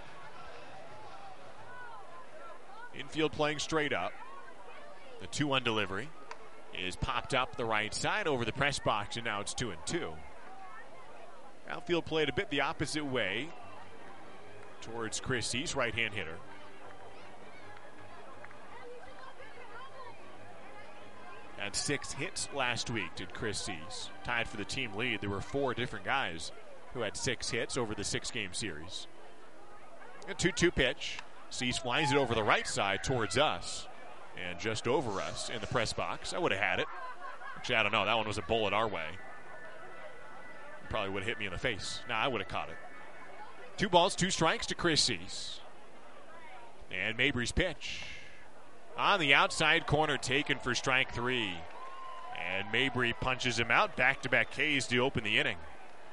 Infield playing straight up. The two one delivery is popped up the right side over the press box, and now it's two and two. Outfield played a bit the opposite way towards Chris Cease, right-hand hitter. Had six hits last week, did Chris Cease. Tied for the team lead. There were four different guys who had six hits over the six-game series. A two two pitch. Cease flies it over the right side towards us. And just over us in the press box. I would have had it. Actually, I don't know. That one was a bullet our way. Probably would have hit me in the face. Nah, I would have caught it. Two balls, two strikes to Chris Cease. And Mabry's pitch on the outside corner, taken for strike three. And Mabry punches him out. Back-to-back Ks to open the inning.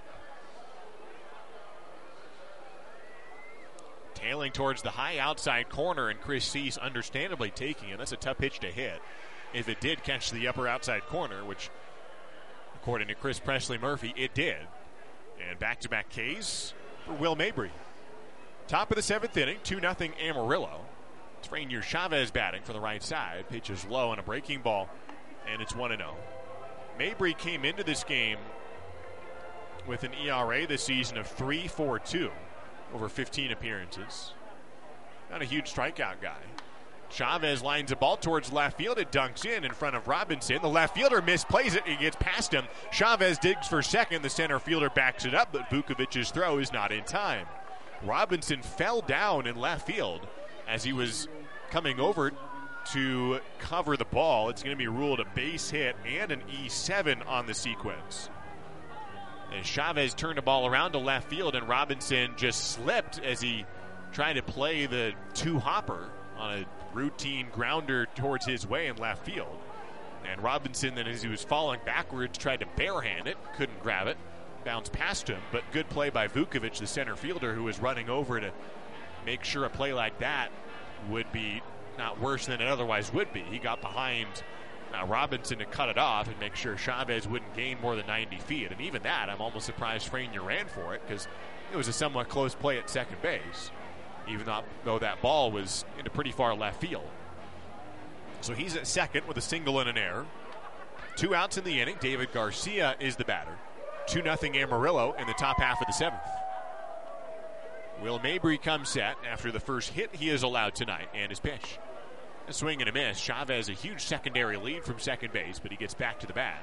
Tailing towards the high outside corner, and Chris Cease understandably taking it. That's a tough pitch to hit. If it did catch the upper outside corner, which, according to Chris Presley Murphy, it did. And back-to-back Ks for Will Mabry. Top of the seventh inning, two nothing Amarillo. It's Rainier Chavez batting for the right side. Pitch is low on a breaking ball, and it's one and oh. Mabry came into this game with an E R A this season of three point four two over fifteen appearances. Not a huge strikeout guy. Chavez lines a ball towards left field. It dunks in in front of Robinson. The left fielder misplays it. He gets past him. Chavez digs for second. The center fielder backs it up, but Vukovic's throw is not in time. Robinson fell down in left field as he was coming over to cover the ball. It's going to be ruled a base hit and an E seven on the sequence. And Chavez turned the ball around to left field, and Robinson just slipped as he tried to play the two-hopper on a routine grounder towards his way in left field. And Robinson, then as he was falling backwards, tried to barehand it, couldn't grab it. Bounced past him, but good play by Vukovic, the center fielder, who was running over to make sure a play like that would be not worse than it otherwise would be. He got behind uh, Robinson to cut it off and make sure Chavez wouldn't gain more than ninety feet. And even that, I'm almost surprised Franier ran for it, because it was a somewhat close play at second base, even though, though that ball was into pretty far left field. So he's at second with a single and an error. Two outs in the inning. David Garcia is the batter. two nothing Amarillo in the top half of the seventh. Will Mabry comes set after the first hit he is allowed tonight, and his pitch. A swing and a miss. Chavez a huge secondary lead from second base, but he gets back to the bat.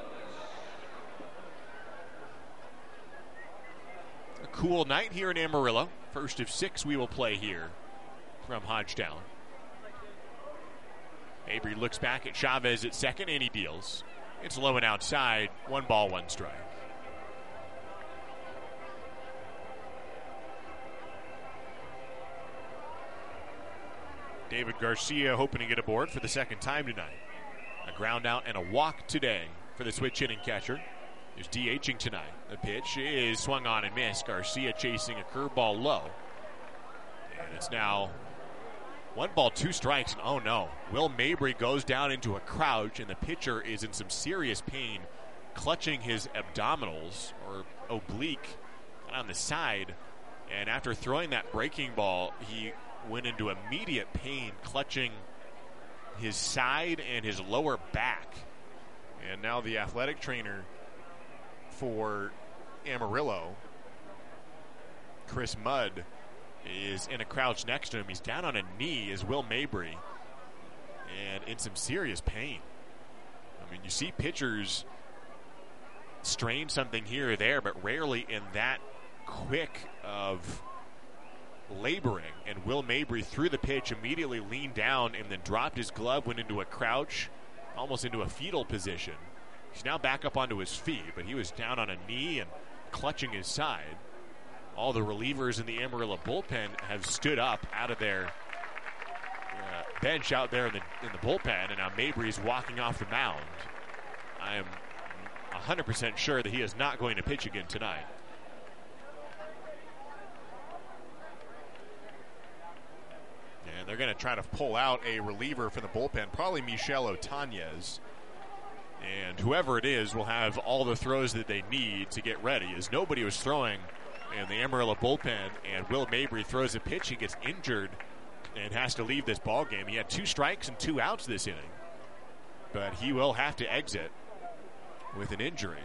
A cool night here in Amarillo. First of six we will play here from Hodgetown. Mabry looks back at Chavez at second, and he deals. It's low and outside. One ball, one strike. David Garcia hoping to get aboard for the second time tonight. A ground out and a walk today for the switch hitting catcher. He's DHing tonight. The pitch is swung on and missed. Garcia chasing a curveball low. And it's now one ball, two strikes. And oh no, Will Mabry goes down into a crouch, and the pitcher is in some serious pain, clutching his abdominals or oblique on the side. And after throwing that breaking ball, he went into immediate pain, clutching his side and his lower back. And now the athletic trainer for Amarillo, Chris Mudd, is in a crouch next to him. He's down on a knee as Will Mabry, and in some serious pain. I mean, you see pitchers strain something here or there, but rarely in that quick of laboring. And Will Mabry threw the pitch, immediately leaned down, and then dropped his glove, went into a crouch, almost into a fetal position. He's now back up onto his feet, but he was down on a knee and clutching his side. All the relievers in the Amarillo bullpen have stood up out of their uh, bench out there in the in the bullpen, and now Mabry's walking off the mound. I am one hundred percent sure that he is not going to pitch again tonight. And they're going to try to pull out a reliever for the bullpen, probably Michel Otanez. And whoever it is will have all the throws that they need to get ready, as nobody was throwing in the Amarillo bullpen. And Will Mabry throws a pitch. He gets injured and has to leave this ball game. He had two strikes and two outs this inning, but he will have to exit with an injury.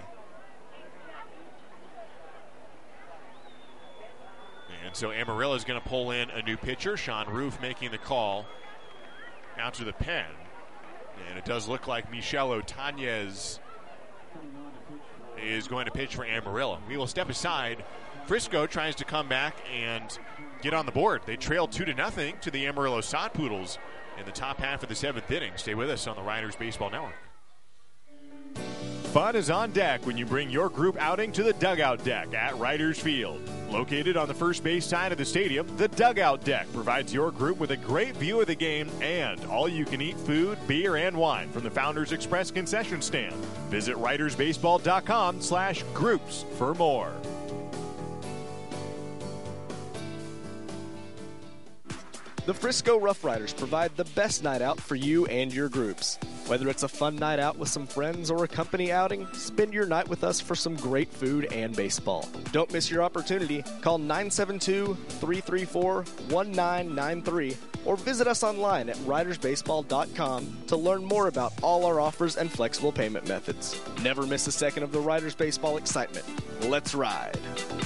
And so Amarillo is going to pull in a new pitcher. Sean Roof making the call out to the pen. And it does look like Michel Otanez is going to pitch for Amarillo. We will step aside. Frisco tries to come back and get on the board. They trailed two to nothing to the Amarillo Sod Poodles in the top half of the seventh inning. Stay with us on the Riders Baseball Network. Fun is on deck when you bring your group outing to the Dugout Deck at Riders Field. Located on the first base side of the stadium, the Dugout Deck provides your group with a great view of the game and all-you-can-eat food, beer, and wine from the Founders Express concession stand. Visit writersbaseball.com slash groups for more. The Frisco Rough Riders provide the best night out for you and your groups. Whether it's a fun night out with some friends or a company outing, spend your night with us for some great food and baseball. Don't miss your opportunity. Call nine seven two, three three four, one nine nine three or visit us online at riders baseball dot com to learn more about all our offers and flexible payment methods. Never miss a second of the Riders Baseball excitement. Let's ride.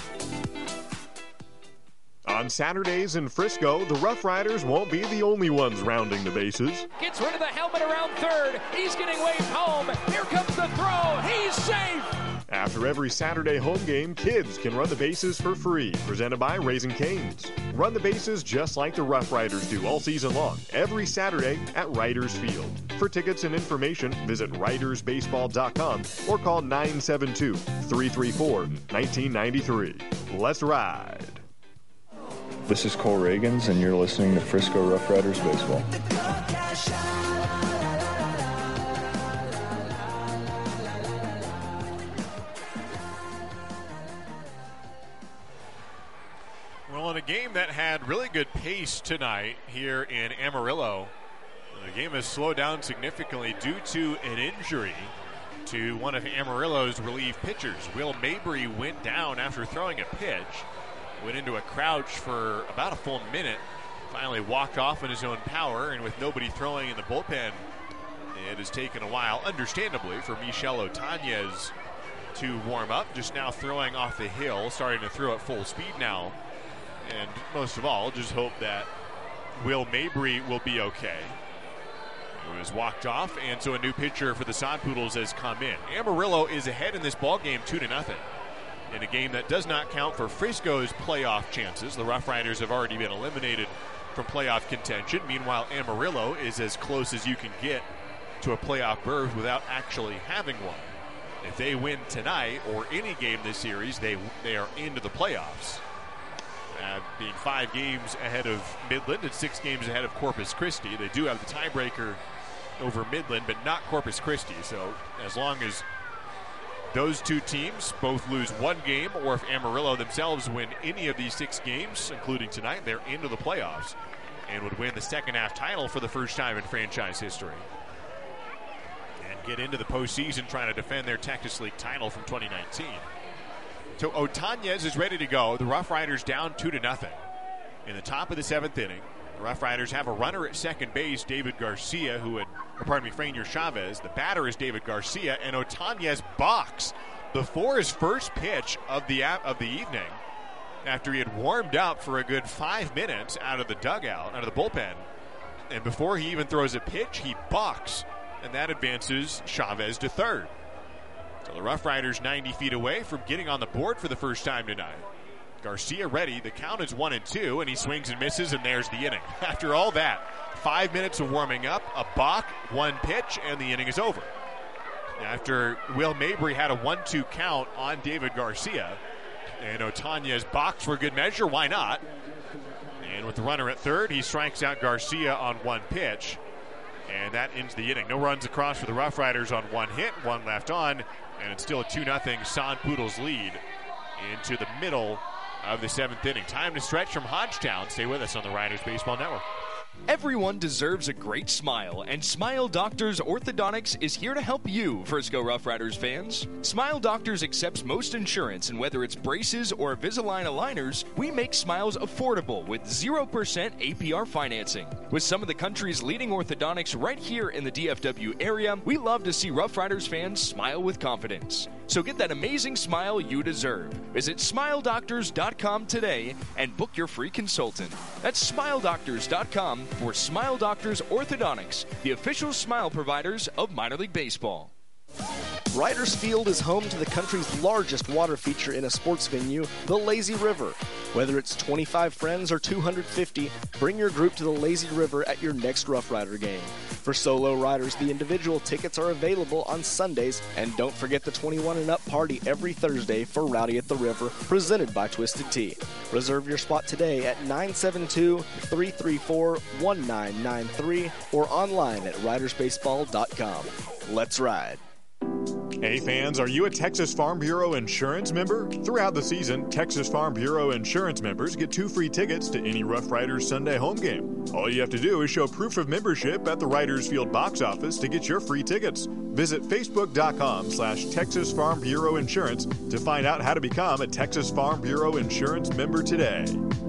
On Saturdays in Frisco, the Rough Riders won't be the only ones rounding the bases. Gets rid of the helmet around third. He's getting waved home. Here comes the throw. He's safe. After every Saturday home game, kids can run the bases for free. Presented by Raising Cane's. Run the bases just like the Rough Riders do all season long, every Saturday at Riders Field. For tickets and information, visit riders baseball dot com or call nine seven two, three three four, one nine nine three. Let's ride. This is Cole Reagans, and you're listening to Frisco Rough Riders Baseball. Well, in a game that had really good pace tonight here in Amarillo, the game has slowed down significantly due to an injury to one of Amarillo's relief pitchers. Will Mabry went down after throwing a pitch. Went into a crouch for about a full minute. Finally walked off in his own power, and with nobody throwing in the bullpen, it has taken a while, understandably, for Michel Otañez to warm up. Just now throwing off the hill, starting to throw at full speed now. And most of all, just hope that Will Mabry will be okay. He was walked off, and so a new pitcher for the Sod Poodles has come in. Amarillo is ahead in this ballgame two to nothing. In a game that does not count for Frisco's playoff chances. The Rough Riders have already been eliminated from playoff contention. Meanwhile, Amarillo is as close as you can get to a playoff berth without actually having one. If they win tonight or any game this series, they they are into the playoffs. Uh, being five games ahead of Midland and six games ahead of Corpus Christi. They do have the tiebreaker over Midland, but not Corpus Christi. So as long as those two teams both lose one game, or if Amarillo themselves win any of these six games, including tonight, they're into the playoffs and would win the second half title for the first time in franchise history. And get into the postseason trying to defend their Texas League title from twenty nineteen. So Otañez is ready to go. The Rough Riders down two to nothing. In the top of the seventh inning, the Rough Riders have a runner at second base, David Garcia, who had, or pardon me, Franier Chavez. The batter is David Garcia, and Otañez balks before his first pitch of the of the evening, after he had warmed up for a good five minutes out of the dugout, out of the bullpen, and before he even throws a pitch, he balks, and that advances Chavez to third. So the Rough Riders ninety feet away from getting on the board for the first time tonight. Garcia ready. The count is one and two, and he swings and misses, and there's the inning. After all that, five minutes of warming up, a balk, one pitch, and the inning is over. After Will Mabry had a one two count on David Garcia, and Otañez balks for good measure, why not? And with the runner at third, he strikes out Garcia on one pitch, and that ends the inning. No runs across for the Rough Riders on one hit, one left on, and it's still a two nothing Sod Poodles lead into the middle of the seventh inning. Time to stretch from Hodgetown. Stay with us on the Riders Baseball Network. Everyone deserves a great smile, and Smile Doctors Orthodontics is here to help you, Frisco Rough Riders fans. Smile Doctors accepts most insurance, and whether it's braces or Invisalign aligners, we make smiles affordable with zero percent A P R financing. With some of the country's leading orthodontics right here in the D F W area, we love to see Rough Riders fans smile with confidence. So get that amazing smile you deserve. Visit smile doctors dot com today and book your free consultant. That's smile doctors dot com for Smile Doctors Orthodontics, the official smile providers of minor league baseball. Riders Field is home to the country's largest water feature in a sports venue, the Lazy River. Whether it's twenty-five friends or two hundred fifty, bring your group to the Lazy River at your next Rough Rider game. For solo riders, the individual tickets are available on Sundays, and don't forget the twenty-one and up party every Thursday for Rowdy at the River, presented by Twisted Tea. Reserve your spot today at nine seven two, three three four, one nine nine three or online at riders baseball dot com. Let's ride. Hey fans, are you a Texas Farm Bureau Insurance member? Throughout the season, Texas Farm Bureau Insurance members get two free tickets to any Rough Riders Sunday home game. All you have to do is show proof of membership at the Riders Field box office to get your free tickets. Visit facebook.com slash Texas Farm Bureau Insurance to find out how to become a Texas Farm Bureau Insurance member today.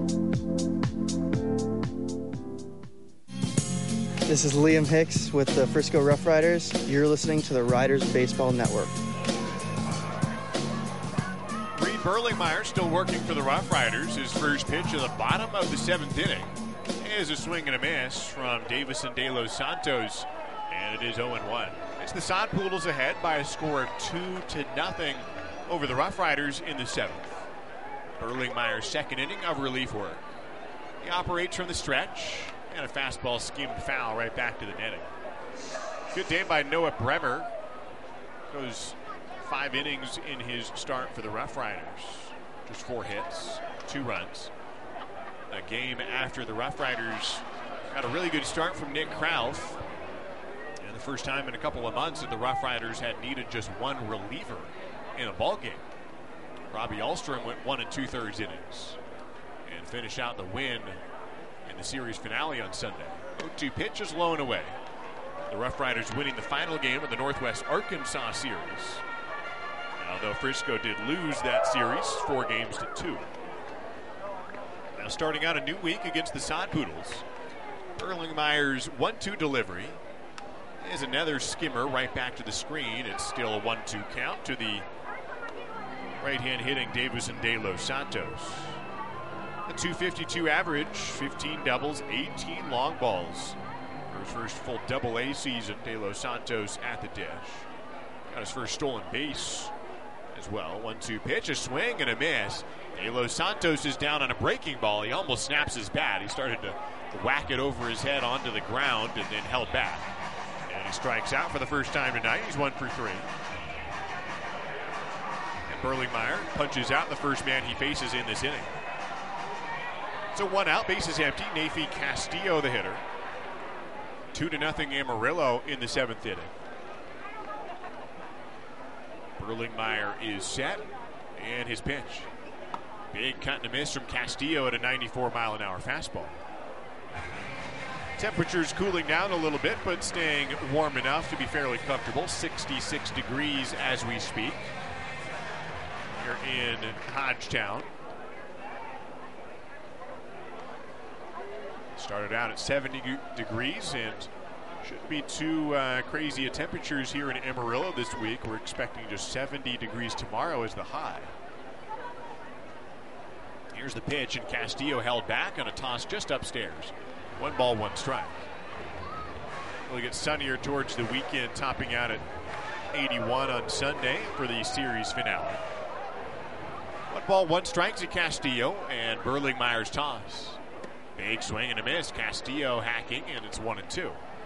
This is Liam Hicks with the Frisco Rough Riders. You're listening to the Riders Baseball Network. Reed Berlingmeyer still working for the Rough Riders. His first pitch of the bottom of the seventh inning is a swing and a miss from Davison De Los Santos, and it is oh and one. It's the Sod Poodles ahead by a score of two to nothing over the Rough Riders in the seventh. Berlingmeyer's second inning of relief work. He operates from the stretch. And a fastball skimmed foul right back to the netting. Good day by Noah Bremer. Goes five innings in his start for the Rough Riders. Just four hits, two runs. A game after the Rough Riders got a really good start from Nick Krause. And the first time in a couple of months that the Rough Riders had needed just one reliever in a ball game. Robbie Ahlstrom went one and two-thirds innings and finished out the win in the series finale on Sunday. oh two pitch is low and away. The Rough Riders winning the final game of the Northwest Arkansas series. Although Frisco did lose that series four games to two. Now starting out a new week against the Sod Poodles. Berlingmeyer's one two delivery is another skimmer right back to the screen. It's still a one two count to the right-hand hitting Davison De Los Santos. A two fifty-two average, fifteen doubles, eighteen long balls. For his first full double A season, De Los Santos at the dish. Got his first stolen base as well. one two pitch, a swing and a miss. De Los Santos is down on a breaking ball. He almost snaps his bat. He started to whack it over his head onto the ground and then held back. And he strikes out for the first time tonight. He's one for three. And Berlingmeyer punches out the first man he faces in this inning. So one out, bases empty. Nafi Castillo, the hitter. Two to nothing Amarillo in the seventh inning. Berlingmeyer is set, and his pitch. Big cut and a miss from Castillo at a ninety-four mile an hour fastball. Temperatures cooling down a little bit, but staying warm enough to be fairly comfortable. sixty-six degrees as we speak here in Hodgetown. Started out at seventy degrees and shouldn't be too uh, crazy of temperatures here in Amarillo this week. We're expecting just seventy degrees tomorrow as the high. Here's the pitch, and Castillo held back on a toss just upstairs. One ball, one strike. We'll get sunnier towards the weekend, topping out at eighty-one on Sunday for the series finale. One ball, one strike to Castillo, and Berlingmeyer's toss. Big swing and a miss. Castillo hacking, and it's one and two.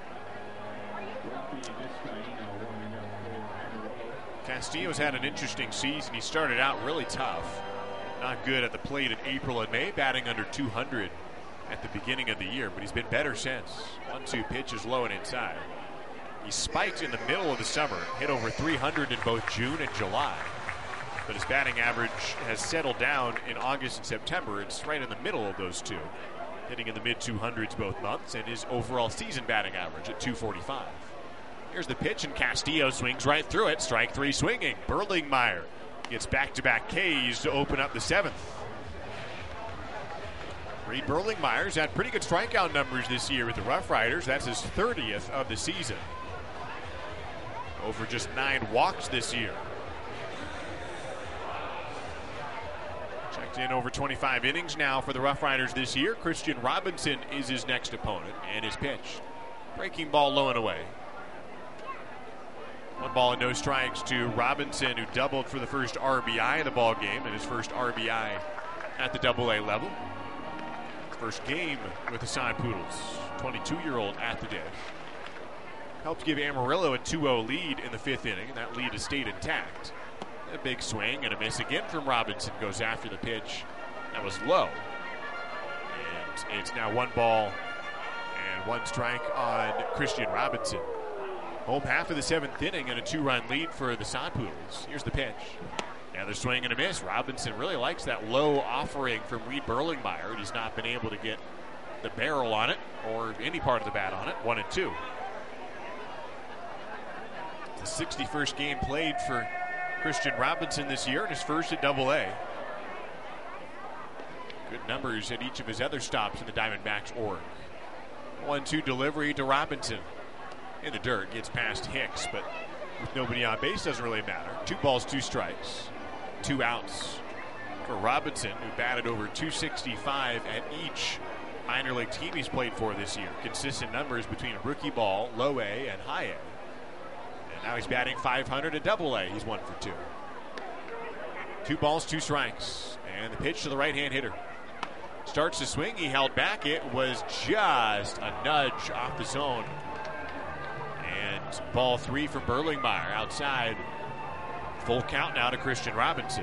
Castillo's had an interesting season. He started out really tough. Not good at the plate in April and May, batting under two hundred at the beginning of the year, but he's been better since. one two pitch is low and inside. He spiked in the middle of the summer, hit over three hundred in both June and July. But his batting average has settled down in August and September. It's right in the middle of those two, hitting in the mid two hundreds both months, and his overall season batting average at two forty-five. Here's the pitch, and Castillo swings right through it. Strike three swinging. Berlingmeyer gets back-to-back Ks to open up the seventh. Reed Berlingmeyer's had pretty good strikeout numbers this year with the Rough Riders. That's his thirtieth of the season. Over just nine walks this year. Checked in over twenty-five innings now for the Rough Riders this year. Christian Robinson is his next opponent, and his pitch. Breaking ball low and away. One ball and no strikes to Robinson, who doubled for the first R B I of the ball game and his first R B I at the double A level. First game with the Sod Poodles. twenty-two-year-old at the dish. Helped give Amarillo a two oh lead in the fifth inning, and that lead has stayed intact. A big swing and a miss again from Robinson. Goes after the pitch. That was low. And it's now one ball and one strike on Christian Robinson. Home half of the seventh inning and a two-run lead for the Sod Poodles. Here's the pitch. Another swing and a miss. Robinson really likes that low offering from Reed Berlingmeyer. He's not been able to get the barrel on it or any part of the bat on it. One and two. The sixty-first game played for Christian Robinson this year and his first at double A. Good numbers at each of his other stops in the Diamondbacks org. one two delivery to Robinson. In the dirt, gets past Hicks, but with nobody on base, doesn't really matter. Two balls, two strikes, two outs for Robinson, who batted over two sixty-five at each minor league team he's played for this year. Consistent numbers between rookie ball, low A, and high A. And now he's batting five hundred at double A. He's one for two. Two balls, two strikes, and the pitch to the right-hand hitter. Starts to swing, he held back. It was just a nudge off the zone. And ball three from Berlingmeyer outside. Full count now to Christian Robinson.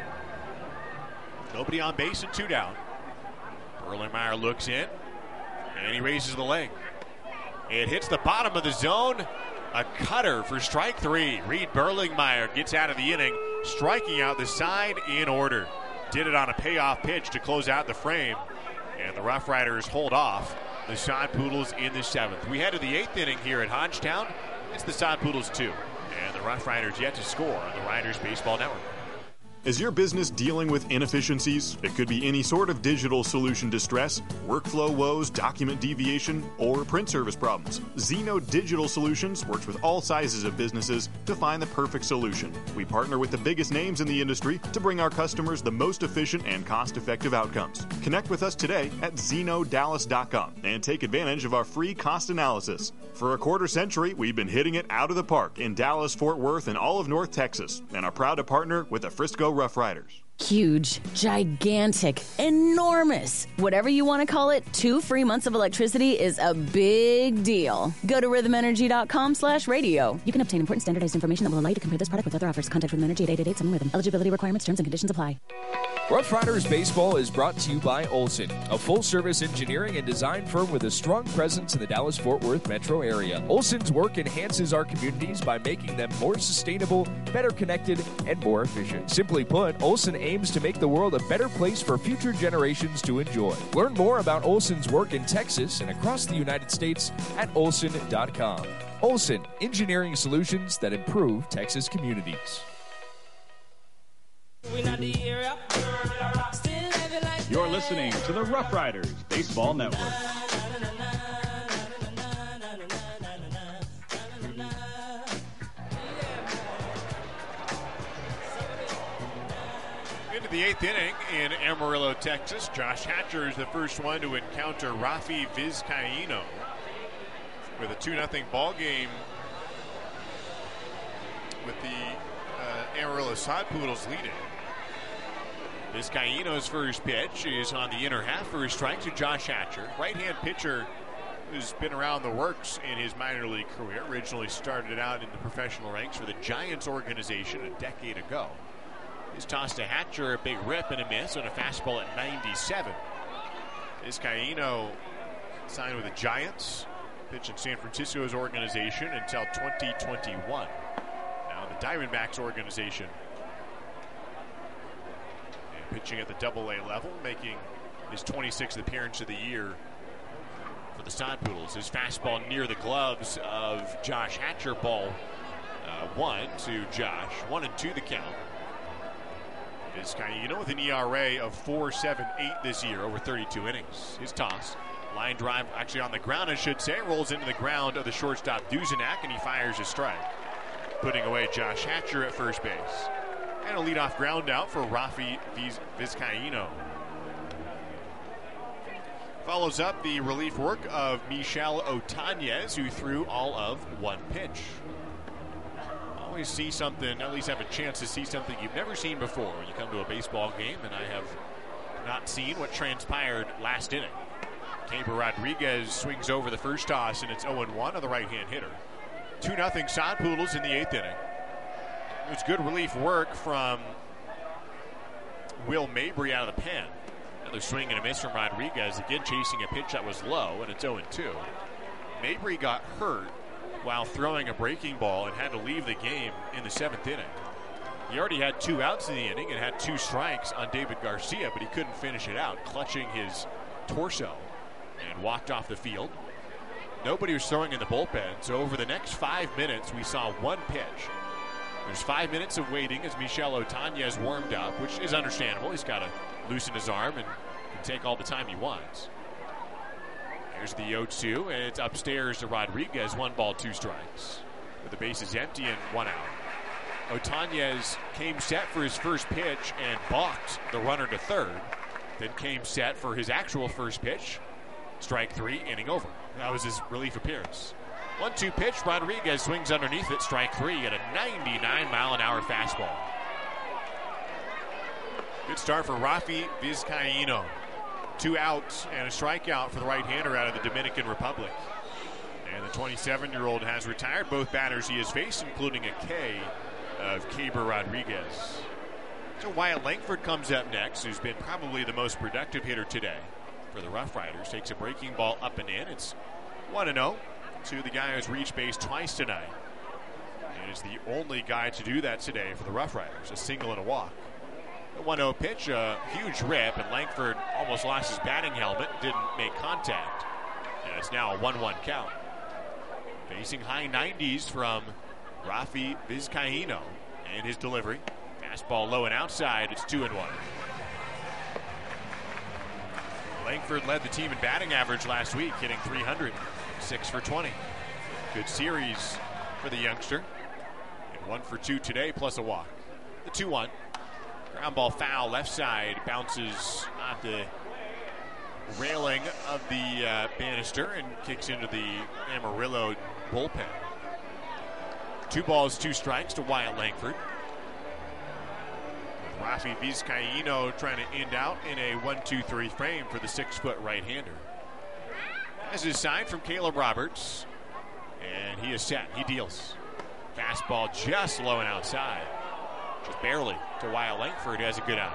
Nobody on base and two down. Berlingmeyer looks in and he raises the leg. It hits the bottom of the zone. A cutter for strike three. Reed Berlingmeyer gets out of the inning, striking out the side in order. Did it on a payoff pitch to close out the frame. And the Rough Riders hold off the Sod Poodles in the seventh. We head to the eighth inning here at Hodgetown. It's the Sod Poodles two, and the Rough Riders yet to score on the Riders Baseball Network. Is your business dealing with inefficiencies? It could be any sort of digital solution distress, workflow woes, document deviation, or print service problems. Zeno Digital Solutions works with all sizes of businesses to find the perfect solution. We partner with the biggest names in the industry to bring our customers the most efficient and cost-effective outcomes. Connect with us today at zeno dallas dot com and take advantage of our free cost analysis. For a quarter century, we've been hitting it out of the park in Dallas, Fort Worth, and all of North Texas, and are proud to partner with the Frisco Rough Riders. Huge, gigantic, enormous. Whatever you want to call it, two free months of electricity is a big deal. Go to rhythm energy dot com slash radio. You can obtain important standardized information that will allow you to compare this product with other offers. Contact Rhythm Energy at eight eight eight seven Rhythm. Eligibility requirements, terms, and conditions apply. Rough Riders Baseball is brought to you by Olson, a full-service engineering and design firm with a strong presence in the Dallas-Fort Worth metro area. Olson's work enhances our communities by making them more sustainable, better connected, and more efficient. Simply put, Olson aims to make the world a better place for future generations to enjoy. Learn more about Olson's work in Texas and across the United States at olson dot com. Olson, engineering solutions that improve Texas communities. You're listening to the Rough Riders Baseball Network. Into the eighth inning in Amarillo, Texas. Josh Hatcher is the first one to encounter Rafi Vizcaino with a two nothing ball game with the uh, Amarillo Sod Poodles leading. Vizcaino's first pitch is on the inner half for a strike to Josh Hatcher. Right-hand pitcher who's been around the works in his minor league career. Originally started out in the professional ranks for the Giants organization a decade ago. He's tossed to Hatcher, a big rip and a miss on a fastball at ninety-seven. Vizcaino signed with the Giants, pitched in San Francisco's organization until twenty twenty-one. Now the Diamondbacks organization. Pitching at the double A level, making his twenty-sixth appearance of the year for the Sod Poodles. His fastball near the gloves of Josh Hatcher, ball uh, one to Josh. One and two the count. Vizcaino with an E R A of four point seven eight this year over thirty-two innings. His toss, line drive, actually on the ground, I should say, rolls into the ground of the shortstop Duzenak, and he fires a strike, putting away Josh Hatcher at first base. And a leadoff ground out for Rafi Vizcaino. Follows up the relief work of Michel Otañez, who threw all of one pitch. always see something, at least have a chance to see something you've never seen before when you come to a baseball game, and I have not seen what transpired last inning. Keibert Rodriguez swings over the first toss, and it's oh one on the right-hand hitter. two nothing Sod Poodles in the eighth inning. It was good relief work from Will Mabry out of the pen. Another swing and a miss from Rodriguez, again chasing a pitch that was low, and it's oh two. Mabry got hurt while throwing a breaking ball and had to leave the game in the seventh inning. He already had two outs in the inning and had two strikes on David Garcia, but he couldn't finish it out, clutching his torso, and walked off the field. Nobody was throwing in the bullpen, so over the next five minutes, we saw one pitch. There's five minutes of waiting as Michel Otañez warmed up, which is understandable. He's got to loosen his arm and can take all the time he wants. Here's the oh two, and it's upstairs to Rodriguez. One ball, two strikes. With the bases empty and one out. Otañez came set for his first pitch and balked the runner to third. Then came set for his actual first pitch. Strike three, inning over. That was his relief appearance. one two pitch, Rodriguez swings underneath it. Strike three at a ninety-nine mile an hour fastball. Good start for Rafi Vizcaino. Two outs and a strikeout for the right-hander out of the Dominican Republic. And the twenty-seven-year-old has retired both batters he has faced, including a K of Keibert Rodriguez. So Wyatt Langford comes up next, who's been probably the most productive hitter today for the Rough Riders. Takes a breaking ball up and in. It's one and oh to the guy who's reached base twice tonight. And is the only guy to do that today for the Rough Riders, a single and a walk. The one oh pitch, a huge rip, and Langford almost lost his batting helmet, didn't make contact. And it's now a one one count. Facing high nineties from Rafi Vizcaino, and his delivery. Fastball low and outside, it's two and one. Langford led the team in batting average last week, hitting three hundred, six for twenty. Good series for the youngster. And one for two today, plus a walk. The two one. Ground ball foul, left side, bounces off the railing of the uh, banister and kicks into the Amarillo bullpen. Two balls, two strikes to Wyatt Langford. With Rafi Vizcaino trying to end out in a one two three frame for the six-foot right-hander. As is signed from Caleb Roberts, and he is set. He deals. Fastball just low and outside. Just barely to Wyatt Langford, who has a good eye.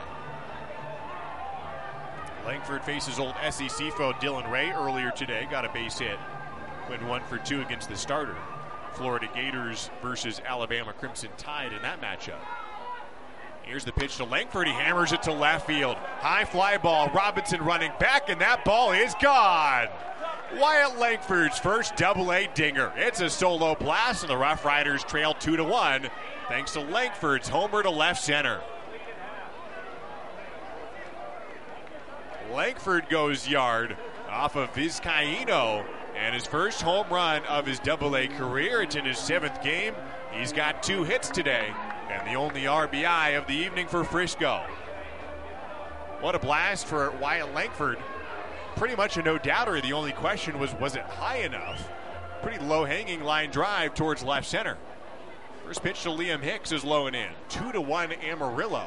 Langford faces old S E C foe Dylan Ray earlier today. Got a base hit. Went one for two against the starter. Florida Gators versus Alabama Crimson Tide in that matchup. Here's the pitch to Langford. He hammers it to left field. High fly ball. Robinson running back, and that ball is gone. Wyatt Langford's first double A dinger. It's a solo blast, and the Rough Riders trail two to one thanks to Langford's homer to left center. Langford goes yard off of Vizcaino, and his first home run of his double A career. It's in his seventh game. He's got two hits today, and the only R B I of the evening for Frisco. What a blast for Wyatt Langford. Pretty much a no-doubter. The only question was, was it high enough? Pretty low-hanging line drive towards left center. First pitch to Liam Hicks is low and in. Two to one Amarillo.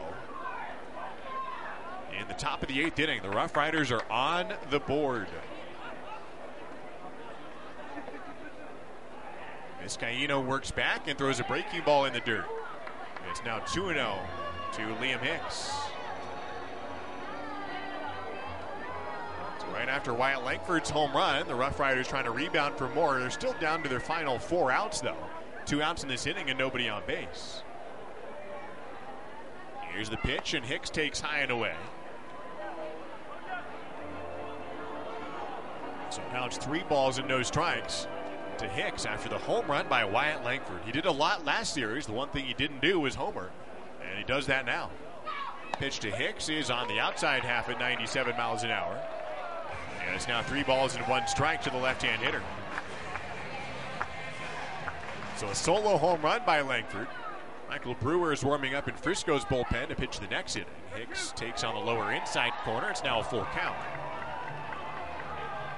In the top of the eighth inning, the Rough Riders are on the board. Vizcaino works back and throws a breaking ball in the dirt. It's now two and oh to Liam Hicks. So right after Wyatt Langford's home run, the Rough Riders trying to rebound for more. They're still down to their final four outs, though. Two outs in this inning and nobody on base. Here's the pitch, and Hicks takes high and away. So now it's three balls and no strikes to Hicks after the home run by Wyatt Langford. He did a lot last series. The one thing he didn't do was homer, and he does that now. Pitch to Hicks is on the outside half at ninety-seven miles an hour. And it's now three balls and one strike to the left-hand hitter. So a solo home run by Langford. Michael Brewer is warming up in Frisco's bullpen to pitch the next inning. Hicks takes on the lower inside corner. It's now a full count.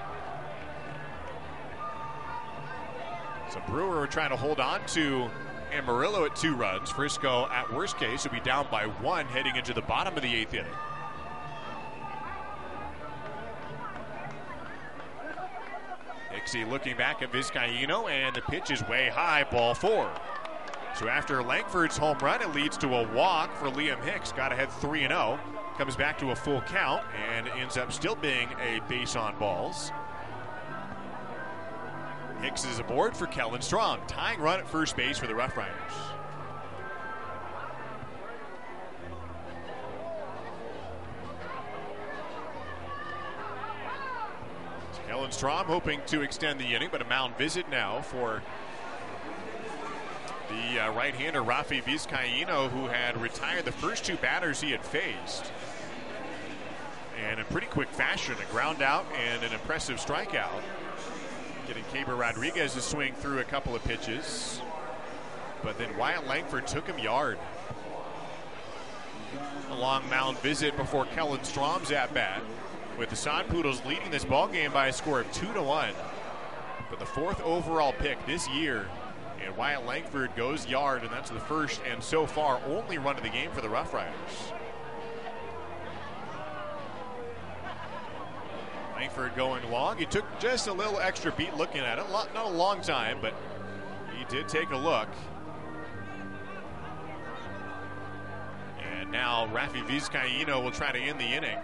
So Brewer trying to hold on to Amarillo at two runs. Frisco, at worst case, will be down by one heading into the bottom of the eighth inning. Nixie looking back at Vizcaino, and the pitch is way high, ball four. So after Langford's home run, it leads to a walk for Liam Hicks. Got ahead three and oh. Comes back to a full count and ends up still being a base on balls. Hicks is aboard for Kellen Strom. Tying run at first base for the Rough Riders. So Kellen Strom hoping to extend the inning, but a mound visit now for the uh, right-hander Rafi Vizcaino, who had retired the first two batters he had faced. And in pretty quick fashion, a ground out and an impressive strikeout. Getting Caber Rodriguez to swing through a couple of pitches. But then Wyatt Langford took him yard. A long mound visit before Kellen Strom's at-bat, with the Sod Poodles leading this ball game by a score of two to one. But the fourth overall pick this year, and Wyatt Langford goes yard, and that's the first and so far only run of the game for the Rough Riders. Langford going long. He took just a little extra beat looking at it. Not a long time, but he did take a look. And now Rafi Vizcaino will try to end the inning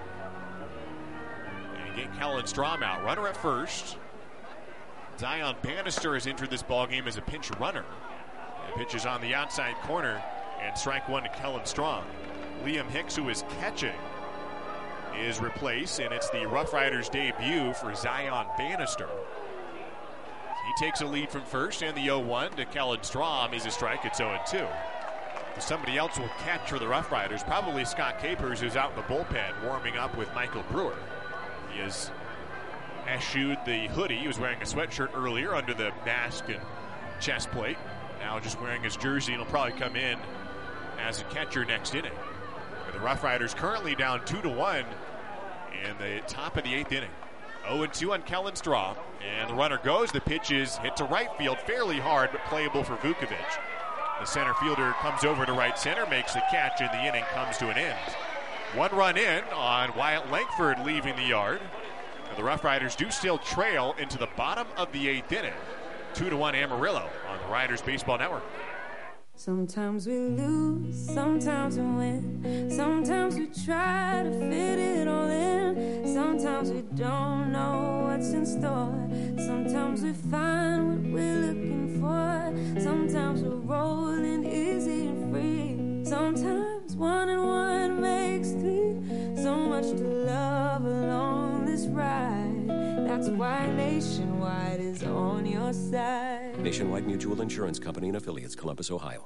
and get Kellen Strom out. Runner at first. Zion Bannister has entered this ballgame as a pinch runner. And pitches on the outside corner, and strike one to Kellen Strom. Liam Hicks, who is catching, is replaced, and it's the Rough Riders debut for Zion Bannister. He takes a lead from first, and the oh one to Kellen Strom is a strike. It's oh two. Somebody else will catch for the Rough Riders, probably Scott Capers, who's out in the bullpen warming up with Michael Brewer. He has eschewed the hoodie. He was wearing a sweatshirt earlier under the mask and chest plate. Now just wearing his jersey, and he'll probably come in as a catcher next inning. The Rough Riders currently down two to one in the top of the eighth inning. oh two on Kellen Strom, and the runner goes. The pitch is hit to right field, fairly hard, but playable for Vukovic. The center fielder comes over to right center, makes the catch, and the inning comes to an end. One run in on Wyatt Langford leaving the yard. And the Rough Riders do still trail into the bottom of the eighth inning. Two to one Amarillo on the Riders Baseball Network. Sometimes we lose, sometimes we win. Sometimes we try to fit it all in. Sometimes we don't know what's in store. Sometimes we find what we're looking for. Sometimes we're rolling easy and free. Sometimes one and one makes three. So much to love along this ride. That's why Nationwide is on your side. Nationwide Mutual Insurance Company and Affiliates, Columbus, Ohio.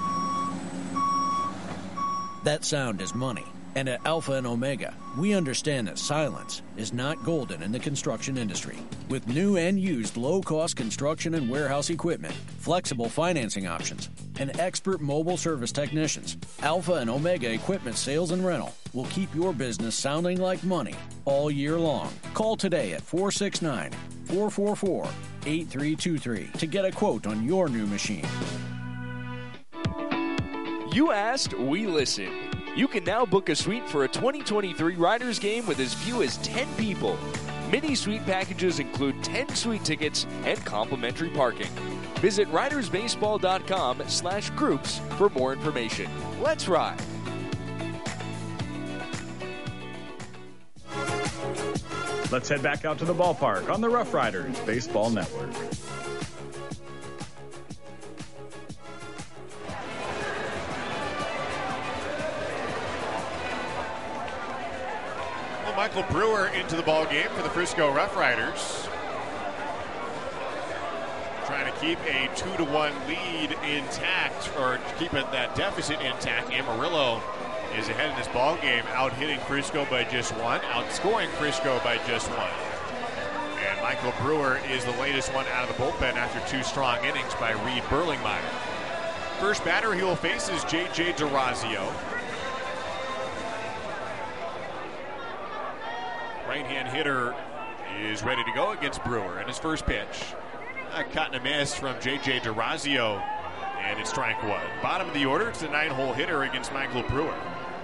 That sound is money. And at Alpha and Omega, we understand that silence is not golden in the construction industry. With new and used low-cost construction and warehouse equipment, flexible financing options, and expert mobile service technicians, Alpha and Omega Equipment Sales and Rental will keep your business sounding like money all year long. Call today at four six nine, four four four, eight three two three to get a quote on your new machine. You asked, we listened. You can now book a suite for a twenty twenty-three Riders game with as few as ten people. Mini suite packages include ten suite tickets and complimentary parking. Visit ridersbaseball.com slash groups for more information. Let's ride. Let's head back out to the ballpark on the Rough Riders Baseball Network. Michael Brewer into the ball game for the Frisco Rough Riders. Trying to keep a two to one lead intact, or keep it, that deficit intact. Amarillo is ahead in this ball game, out hitting Frisco by just one, outscoring Frisco by just one. And Michael Brewer is the latest one out of the bullpen after two strong innings by Reed Berlingmeyer. First batter he will face is J J DeRazio. Right-hand hitter is ready to go against Brewer. And his first pitch, a cut and a miss from J J DeRazio And it's strike one. Bottom of the order, it's the nine-hole hitter against Michael Brewer.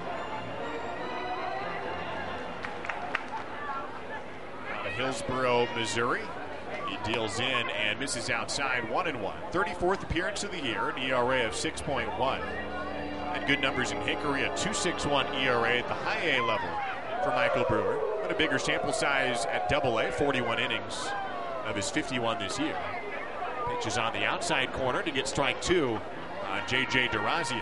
Out of Hillsboro, Missouri. He deals in and misses outside, one and one. thirty-fourth appearance of the year, an E R A of six point one. Had good numbers in Hickory, a two point six one E R A at the high A level for Michael Brewer. But a bigger sample size at double A, forty-one innings of his fifty-one this year. Pitch is on the outside corner to get strike two on J J DeRazio.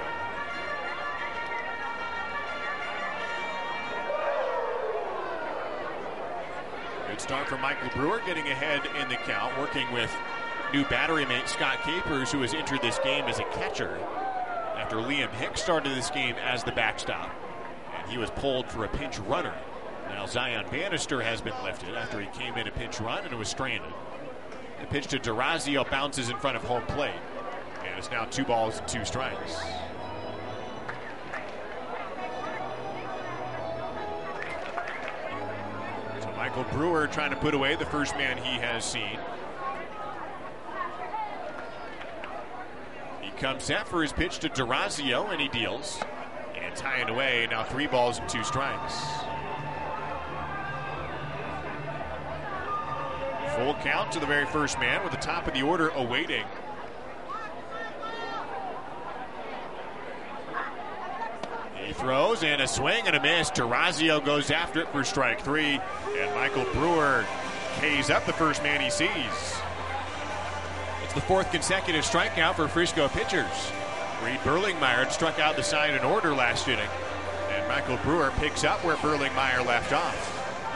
Good start for Michael Brewer, getting ahead in the count, working with new battery mate Scott Capers, who has entered this game as a catcher after Liam Hicks started this game as the backstop. And he was pulled for a pinch runner. Now Zion Bannister has been lifted after he came in a pinch run and was stranded. The pitch to DeRazio bounces in front of home plate. And it's now two balls and two strikes. So Michael Brewer trying to put away the first man he has seen. He comes set for his pitch to DeRazio, and he deals. And tying away, now three balls and two strikes. Full count to the very first man with the top of the order awaiting. He throws and a swing and a miss. DeRazio goes after it for strike three. And Michael Brewer K's up the first man he sees. It's the fourth consecutive strikeout for Frisco pitchers. Reed Berlingmeyer struck out the side in order last inning. And Michael Brewer picks up where Berlingmeyer left off.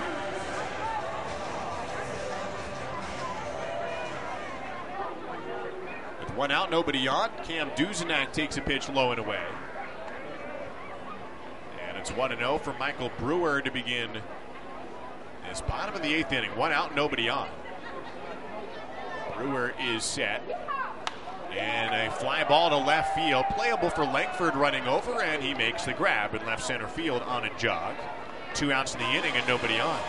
One out, nobody on. Cam Duzenak takes a pitch low and away. And it's one and oh for Michael Brewer to begin this bottom of the eighth inning. One out, nobody on. Brewer is set. And a fly ball to left field. Playable for Langford running over, and he makes the grab in left center field on a jog. Two outs in the inning and nobody on.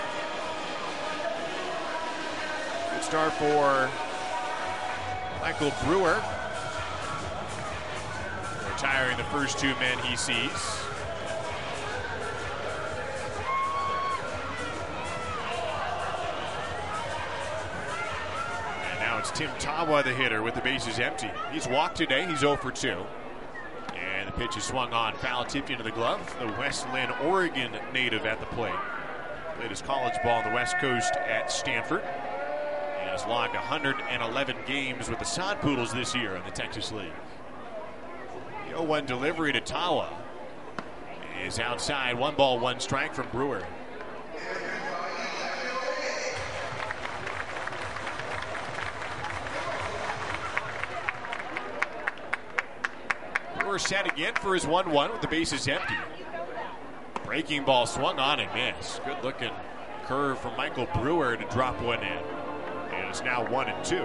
Good start for Michael Brewer, retiring the first two men he sees. And now it's Tim Tawa, the hitter, with the bases empty. He's walked today. He's oh for two. And the pitch is swung on, foul tipped into the glove. The West Lynn, Oregon native at the plate. Played his college ball on the West Coast at Stanford. Has logged one hundred eleven games with the Sod Poodles this year in the Texas League. The oh one delivery to Tawa is outside. One ball, one strike from Brewer. Brewer set again for his one one with the bases empty. Breaking ball swung on and missed. Good looking curve from Michael Brewer to drop one in. And it's now one and two.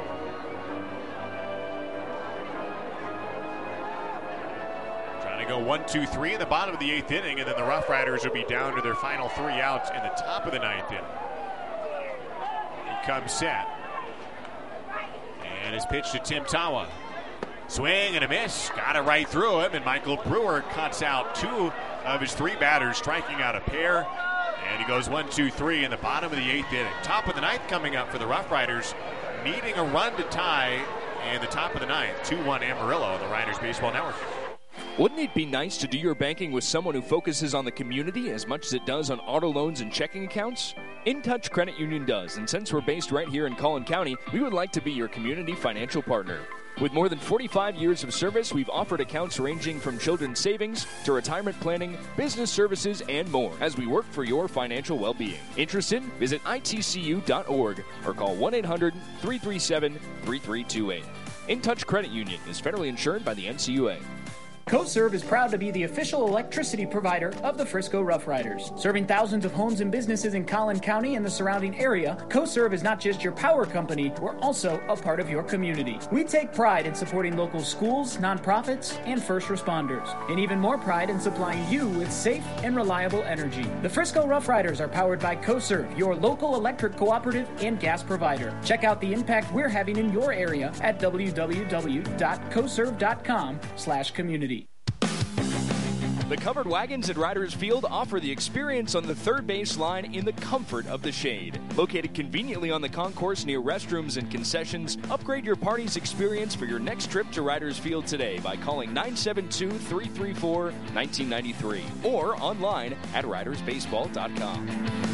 Trying to go one, two, three in the bottom of the eighth inning, and then the Rough Riders will be down to their final three outs in the top of the ninth inning. He comes set. And his pitch to Tim Tawa. Swing and a miss. Got it right through him, and Michael Brewer cuts out two of his three batters, striking out a pair. And he goes one, two, three in the bottom of the eighth inning. Top of the ninth coming up for the Rough Riders, needing a run to tie. And the top of the ninth, two one Amarillo on the Riders Baseball Network. Wouldn't it be nice to do your banking with someone who focuses on the community as much as it does on auto loans and checking accounts? InTouch Credit Union does, and since we're based right here in Collin County, we would like to be your community financial partner. With more than forty-five years of service, we've offered accounts ranging from children's savings to retirement planning, business services, and more as we work for your financial well-being. Interested? Visit I T C U dot org or call one eight hundred, three three seven, three three two eight. InTouch Credit Union is federally insured by the N C U A. CoServe is proud to be the official electricity provider of the Frisco Rough Riders. Serving thousands of homes and businesses in Collin County and the surrounding area, CoServe is not just your power company, we're also a part of your community. We take pride in supporting local schools, nonprofits, and first responders, and even more pride in supplying you with safe and reliable energy. The Frisco Rough Riders are powered by CoServe, your local electric cooperative and gas provider. Check out the impact we're having in your area at w w w dot coserve dot com slash community. The covered wagons at Riders Field offer the experience on the third base line in the comfort of the shade. Located conveniently on the concourse near restrooms and concessions, upgrade your party's experience for your next trip to Riders Field today by calling nine seven two, three three four, one nine nine three or online at riders baseball dot com.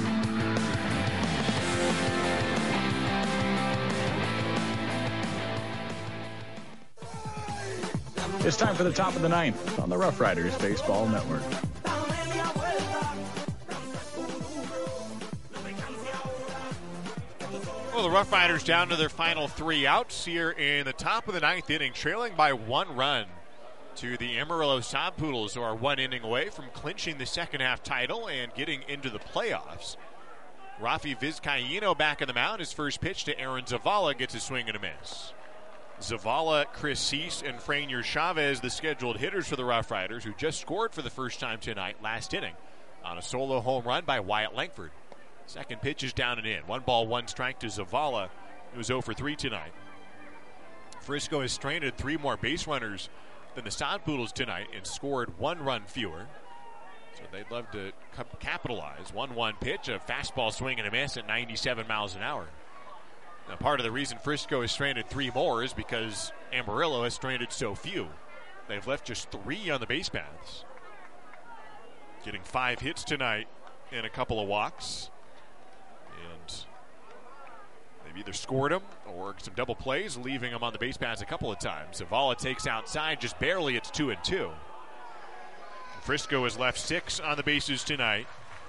It's time for the top of the ninth on the Rough Riders Baseball Network. Well, the Rough Riders down to their final three outs here in the top of the ninth inning, trailing by one run to the Amarillo Sod Poodles, who are one inning away from clinching the second half title and getting into the playoffs. Rafi Vizcaino back in the mound. His first pitch to Aaron Zavala gets a swing and a miss. Zavala, Chris Cease, and Franier Chavez, the scheduled hitters for the Rough Riders, who just scored for the first time tonight last inning on a solo home run by Wyatt Langford. Second pitch is down and in. One ball, one strike to Zavala, who was oh for three tonight. Frisco has stranded three more base runners than the Sod Poodles tonight and scored one run fewer. So they'd love to capitalize. one one pitch, a fastball swing and a miss at ninety-seven miles an hour. Now, part of the reason Frisco has stranded three more is because Amarillo has stranded so few. They've left just three on the base paths. Getting five hits tonight and a couple of walks. And they've either scored them or some double plays, leaving them on the base paths a couple of times. Zavala takes outside just barely. It's two and two. Frisco has left six on the bases tonight.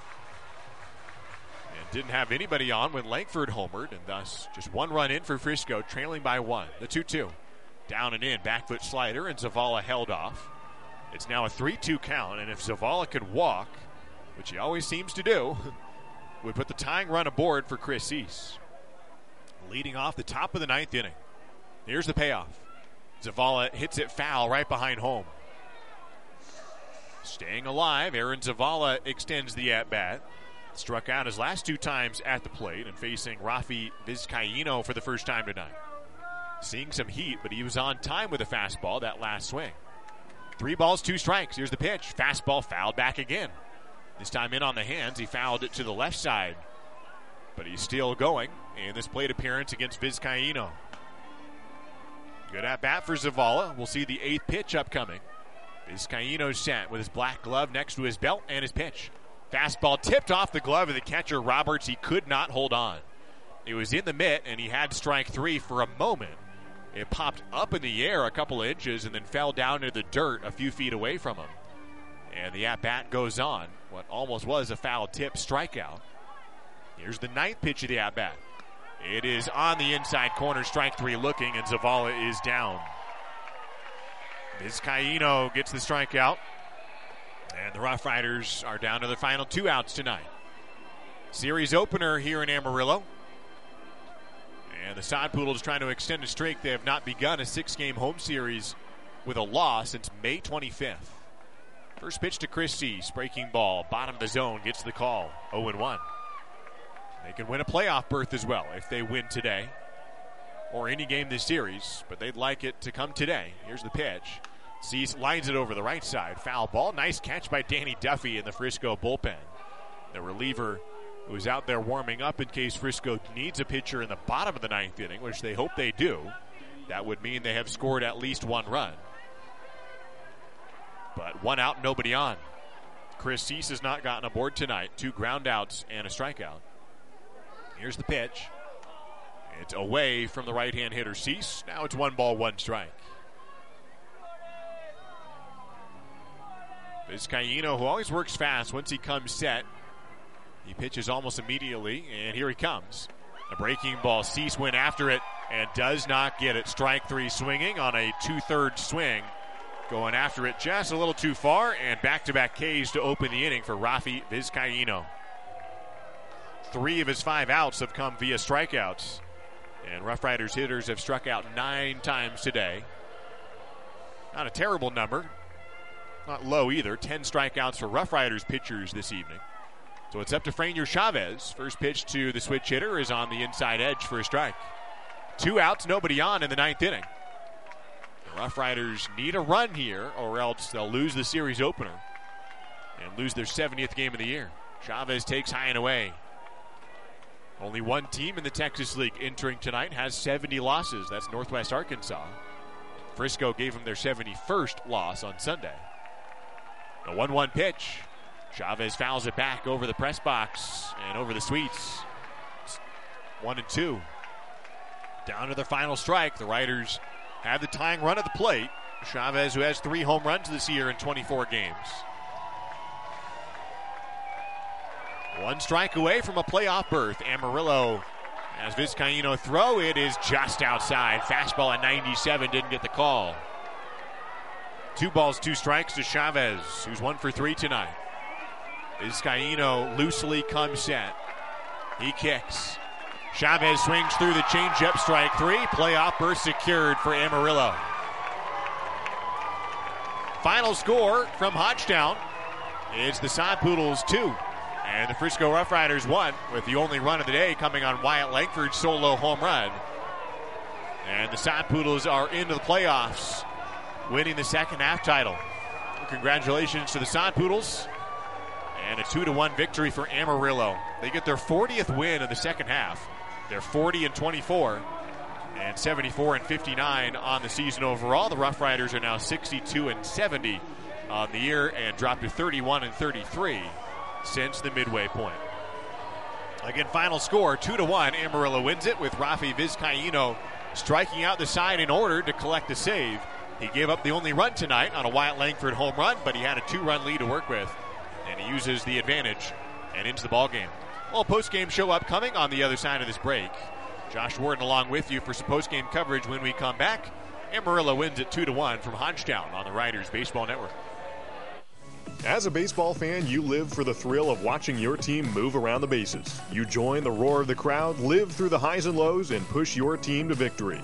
Didn't have anybody on when Langford homered, and thus just one run in for Frisco, trailing by one. The two two. Down and in, back foot slider, and Zavala held off. It's now a three two count, and if Zavala could walk, which he always seems to do, would put the tying run aboard for Chris Cease. Leading off the top of the ninth inning. Here's the payoff. Zavala hits it foul right behind home. Staying alive, Aaron Zavala extends the at-bat. Struck out his last two times at the plate and facing Rafi Vizcaino for the first time tonight. Seeing some heat, but he was on time with a fastball that last swing. Three balls, two strikes. Here's the pitch. Fastball fouled back again. This time in on the hands. He fouled it to the left side. But he's still going in this plate appearance against Vizcaino. Good at bat for Zavala. We'll see the eighth pitch upcoming. Vizcaino set with his black glove next to his belt and his pitch. Fastball tipped off the glove of the catcher, Roberts. He could not hold on. It was in the mitt, and he had strike three for a moment. It popped up in the air a couple of inches and then fell down into the dirt a few feet away from him. And the at-bat goes on. What almost was a foul tip strikeout. Here's the ninth pitch of the at-bat. It is on the inside corner, strike three looking, and Zavala is down. Vizcaino gets the strikeout. And the Rough Riders are down to the final two outs tonight. Series opener here in Amarillo. And the Sod Poodles trying to extend a streak. They have not begun a six-game home series with a loss since May twenty-fifth. First pitch to Chris Cease. Breaking ball. Bottom of the zone. Gets the call. oh and one. They can win a playoff berth as well if they win today. Or any game this series. But they'd like it to come today. Here's the pitch. Cease lines it over the right side. Foul ball. Nice catch by Danny Duffy in the Frisco bullpen. The reliever who is out there warming up in case Frisco needs a pitcher in the bottom of the ninth inning, which they hope they do. That would mean they have scored at least one run. But one out, nobody on. Chris Cease has not gotten aboard tonight. Two ground outs and a strikeout. Here's the pitch. It's away from the right-hand hitter Cease. Now it's one ball, one strike. Vizcaino, who always works fast once he comes set, he pitches almost immediately, and here he comes. A breaking ball. Cease went after it and does not get it. Strike three swinging on a two-thirds swing going after it just a little too far, and back-to-back Ks to open the inning for Rafi Vizcaino. Three of his five outs have come via strikeouts, and Rough Riders hitters have struck out nine times today. Not a terrible number. Not low either. Ten strikeouts for Rough Riders pitchers this evening. So it's up to Franier Chavez. First pitch to the switch hitter is on the inside edge for a strike. Two outs, nobody on in the ninth inning. The Rough Riders need a run here, or else they'll lose the series opener and lose their seventieth game of the year. Chavez takes high and away. Only one team in the Texas League entering tonight has seventy losses. That's Northwest Arkansas. Frisco gave them their seventy-first loss on Sunday. A one one pitch. Chavez fouls it back over the press box and over the suites. One and two. Down to their final strike. The Riders have the tying run at the plate. Chavez, who has three home runs this year in twenty-four games. One strike away from a playoff berth. Amarillo has Vizcaino throw. It is just outside. Fastball at ninety-seven, didn't get the call. Two balls, two strikes to Chavez, who's one for three tonight. Vizcaino loosely comes set. He kicks. Chavez swings through the changeup, strike three. Playoff berth secured for Amarillo. Final score from Hodgetown is the Sod Poodles two. And the Frisco Rough Riders won, with the only run of the day coming on Wyatt Langford's solo home run. And the Sod Poodles are into the playoffs, winning the second half title. Congratulations to the Sod Poodles. And a two to one victory for Amarillo. They get their fortieth win of the second half. They're forty and twenty-four and seventy-four and fifty-nine on the season overall. The Rough Riders are now sixty-two and seventy on the year and dropped to thirty-one and thirty-three since the midway point. Again, final score two to one. Amarillo wins it with Rafi Vizcaino striking out the side in order to collect the save. He gave up the only run tonight on a Wyatt Langford home run, but he had a two-run lead to work with, and he uses the advantage and into the ballgame. Well, post-game show upcoming on the other side of this break. Josh Warden along with you for some post-game coverage when we come back. Amarillo wins it two to one from Hodgetown on the Riders Baseball Network. As a baseball fan, you live for the thrill of watching your team move around the bases. You join the roar of the crowd, live through the highs and lows, and push your team to victory.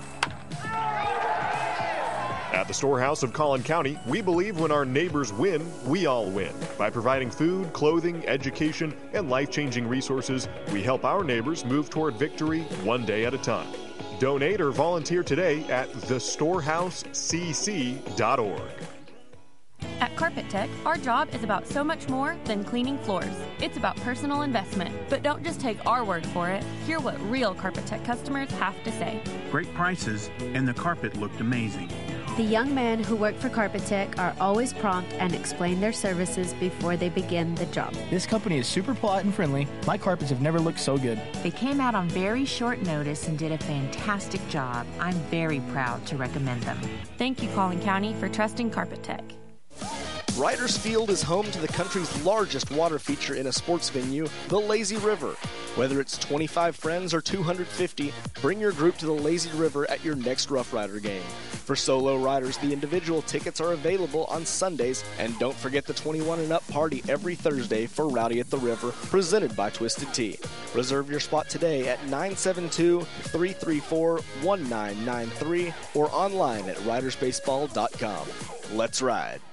At the Storehouse of Collin County, we believe when our neighbors win, we all win. By providing food, clothing, education, and life-changing resources, we help our neighbors move toward victory one day at a time. Donate or volunteer today at the storehouse c c dot org. At Carpet Tech, our job is about so much more than cleaning floors. It's about personal investment. But don't just take our word for it. Hear what real Carpet Tech customers have to say. Great prices, and the carpet looked amazing. The young men who work for Carpet Tech are always prompt and explain their services before they begin the job. This company is super polite and friendly. My carpets have never looked so good. They came out on very short notice and did a fantastic job. I'm very proud to recommend them. Thank you, Collin County, for trusting Carpet Tech. Riders Field is home to the country's largest water feature in a sports venue, the Lazy River. Whether it's twenty-five friends or two hundred fifty, bring your group to the Lazy River at your next Rough Rider game. For solo riders, the individual tickets are available on Sundays, and don't forget the twenty-one and up party every Thursday for Rowdy at the River, presented by Twisted Tea. Reserve your spot today at nine seven two, three three four, one nine nine three or online at riders baseball dot com. Let's ride.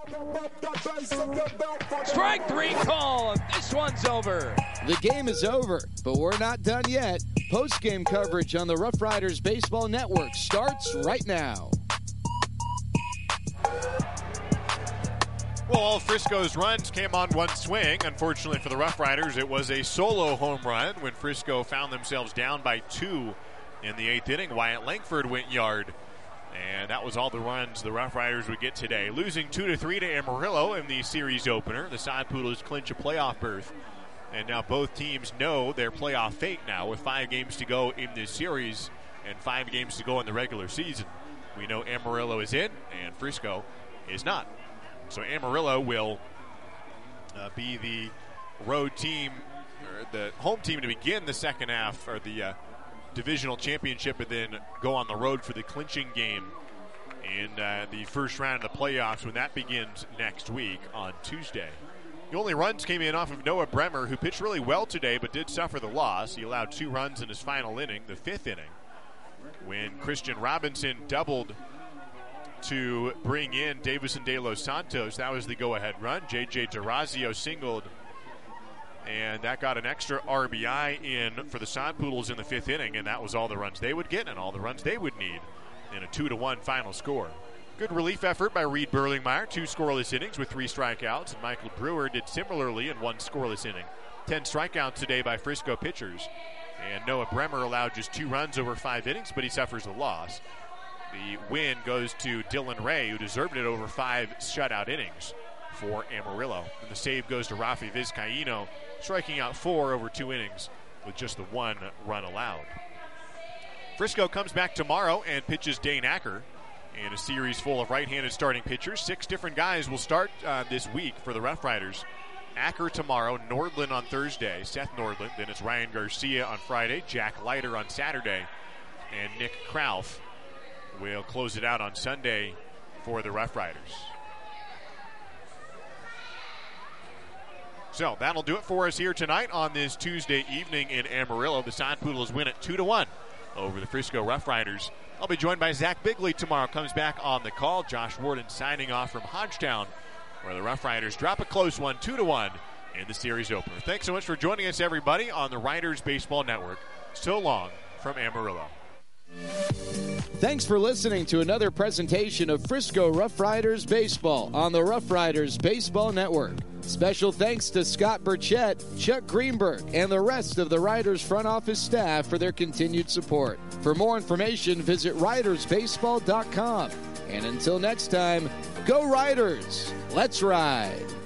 Strike three call. This one's over. The game is over, but we're not done yet. Post-game coverage on the Rough Riders Baseball Network starts right now. Well, all Frisco's runs came on one swing. Unfortunately for the Rough Riders, it was a solo home run when Frisco found themselves down by two in the eighth inning. Wyatt Langford went yard. And that was all the runs the Rough Riders would get today. Losing two to three to Amarillo in the series opener. The Sod Poodles clinch a playoff berth. And now both teams know their playoff fate now with five games to go in this series and five games to go in the regular season. We know Amarillo is in and Frisco is not. So Amarillo will uh, be the road team, or the home team to begin the second half, or the uh, divisional championship, and then go on the road for the clinching game in uh, the first round of the playoffs when that begins next week on Tuesday. The only runs came in off of Noah Bremer, who pitched really well today but did suffer the loss. He allowed two runs in his final inning, the fifth inning, when Christian Robinson doubled to bring in Davison De Los Santos. That was the go-ahead run. J J DeRazio singled, and that got an extra R B I in for the Sod Poodles in the fifth inning, and that was all the runs they would get and all the runs they would need in a two to one final score. Good relief effort by Reed Burlingmeyer, two scoreless innings with three strikeouts, and Michael Brewer did similarly in one scoreless inning. Ten strikeouts today by Frisco pitchers, and Noah Bremer allowed just two runs over five innings, but he suffers a loss. The win goes to Dylan Ray, who deserved it over five shutout innings for Amarillo. And the save goes to Rafi Vizcaíno, striking out four over two innings with just the one run allowed. Frisco comes back tomorrow and pitches Dane Acker in a series full of right-handed starting pitchers. Six different guys will start uh, this week for the Rough Riders. Acker tomorrow, Nordlund on Thursday, Seth Nordlund. Then it's Ryan Garcia on Friday, Jack Leiter on Saturday, and Nick Krauff will close it out on Sunday for the Rough Riders. So that'll do it for us here tonight on this Tuesday evening in Amarillo. The Sod Poodles win it two to one over the Frisco Rough Riders. I'll be joined by Zach Bigley tomorrow. Comes back on the call. Josh Warden signing off from Hodgetown, where the Rough Riders drop a close one, two to one, in the series opener. Thanks so much for joining us, everybody, on the Riders Baseball Network. So long from Amarillo. Thanks for listening to another presentation of Frisco Rough Riders Baseball on the Rough Riders Baseball Network. Special thanks to Scott Burchett, Chuck Greenberg, and the rest of the Riders front office staff for their continued support. For more information, visit riders baseball dot com. And until next time, go Riders! Let's ride!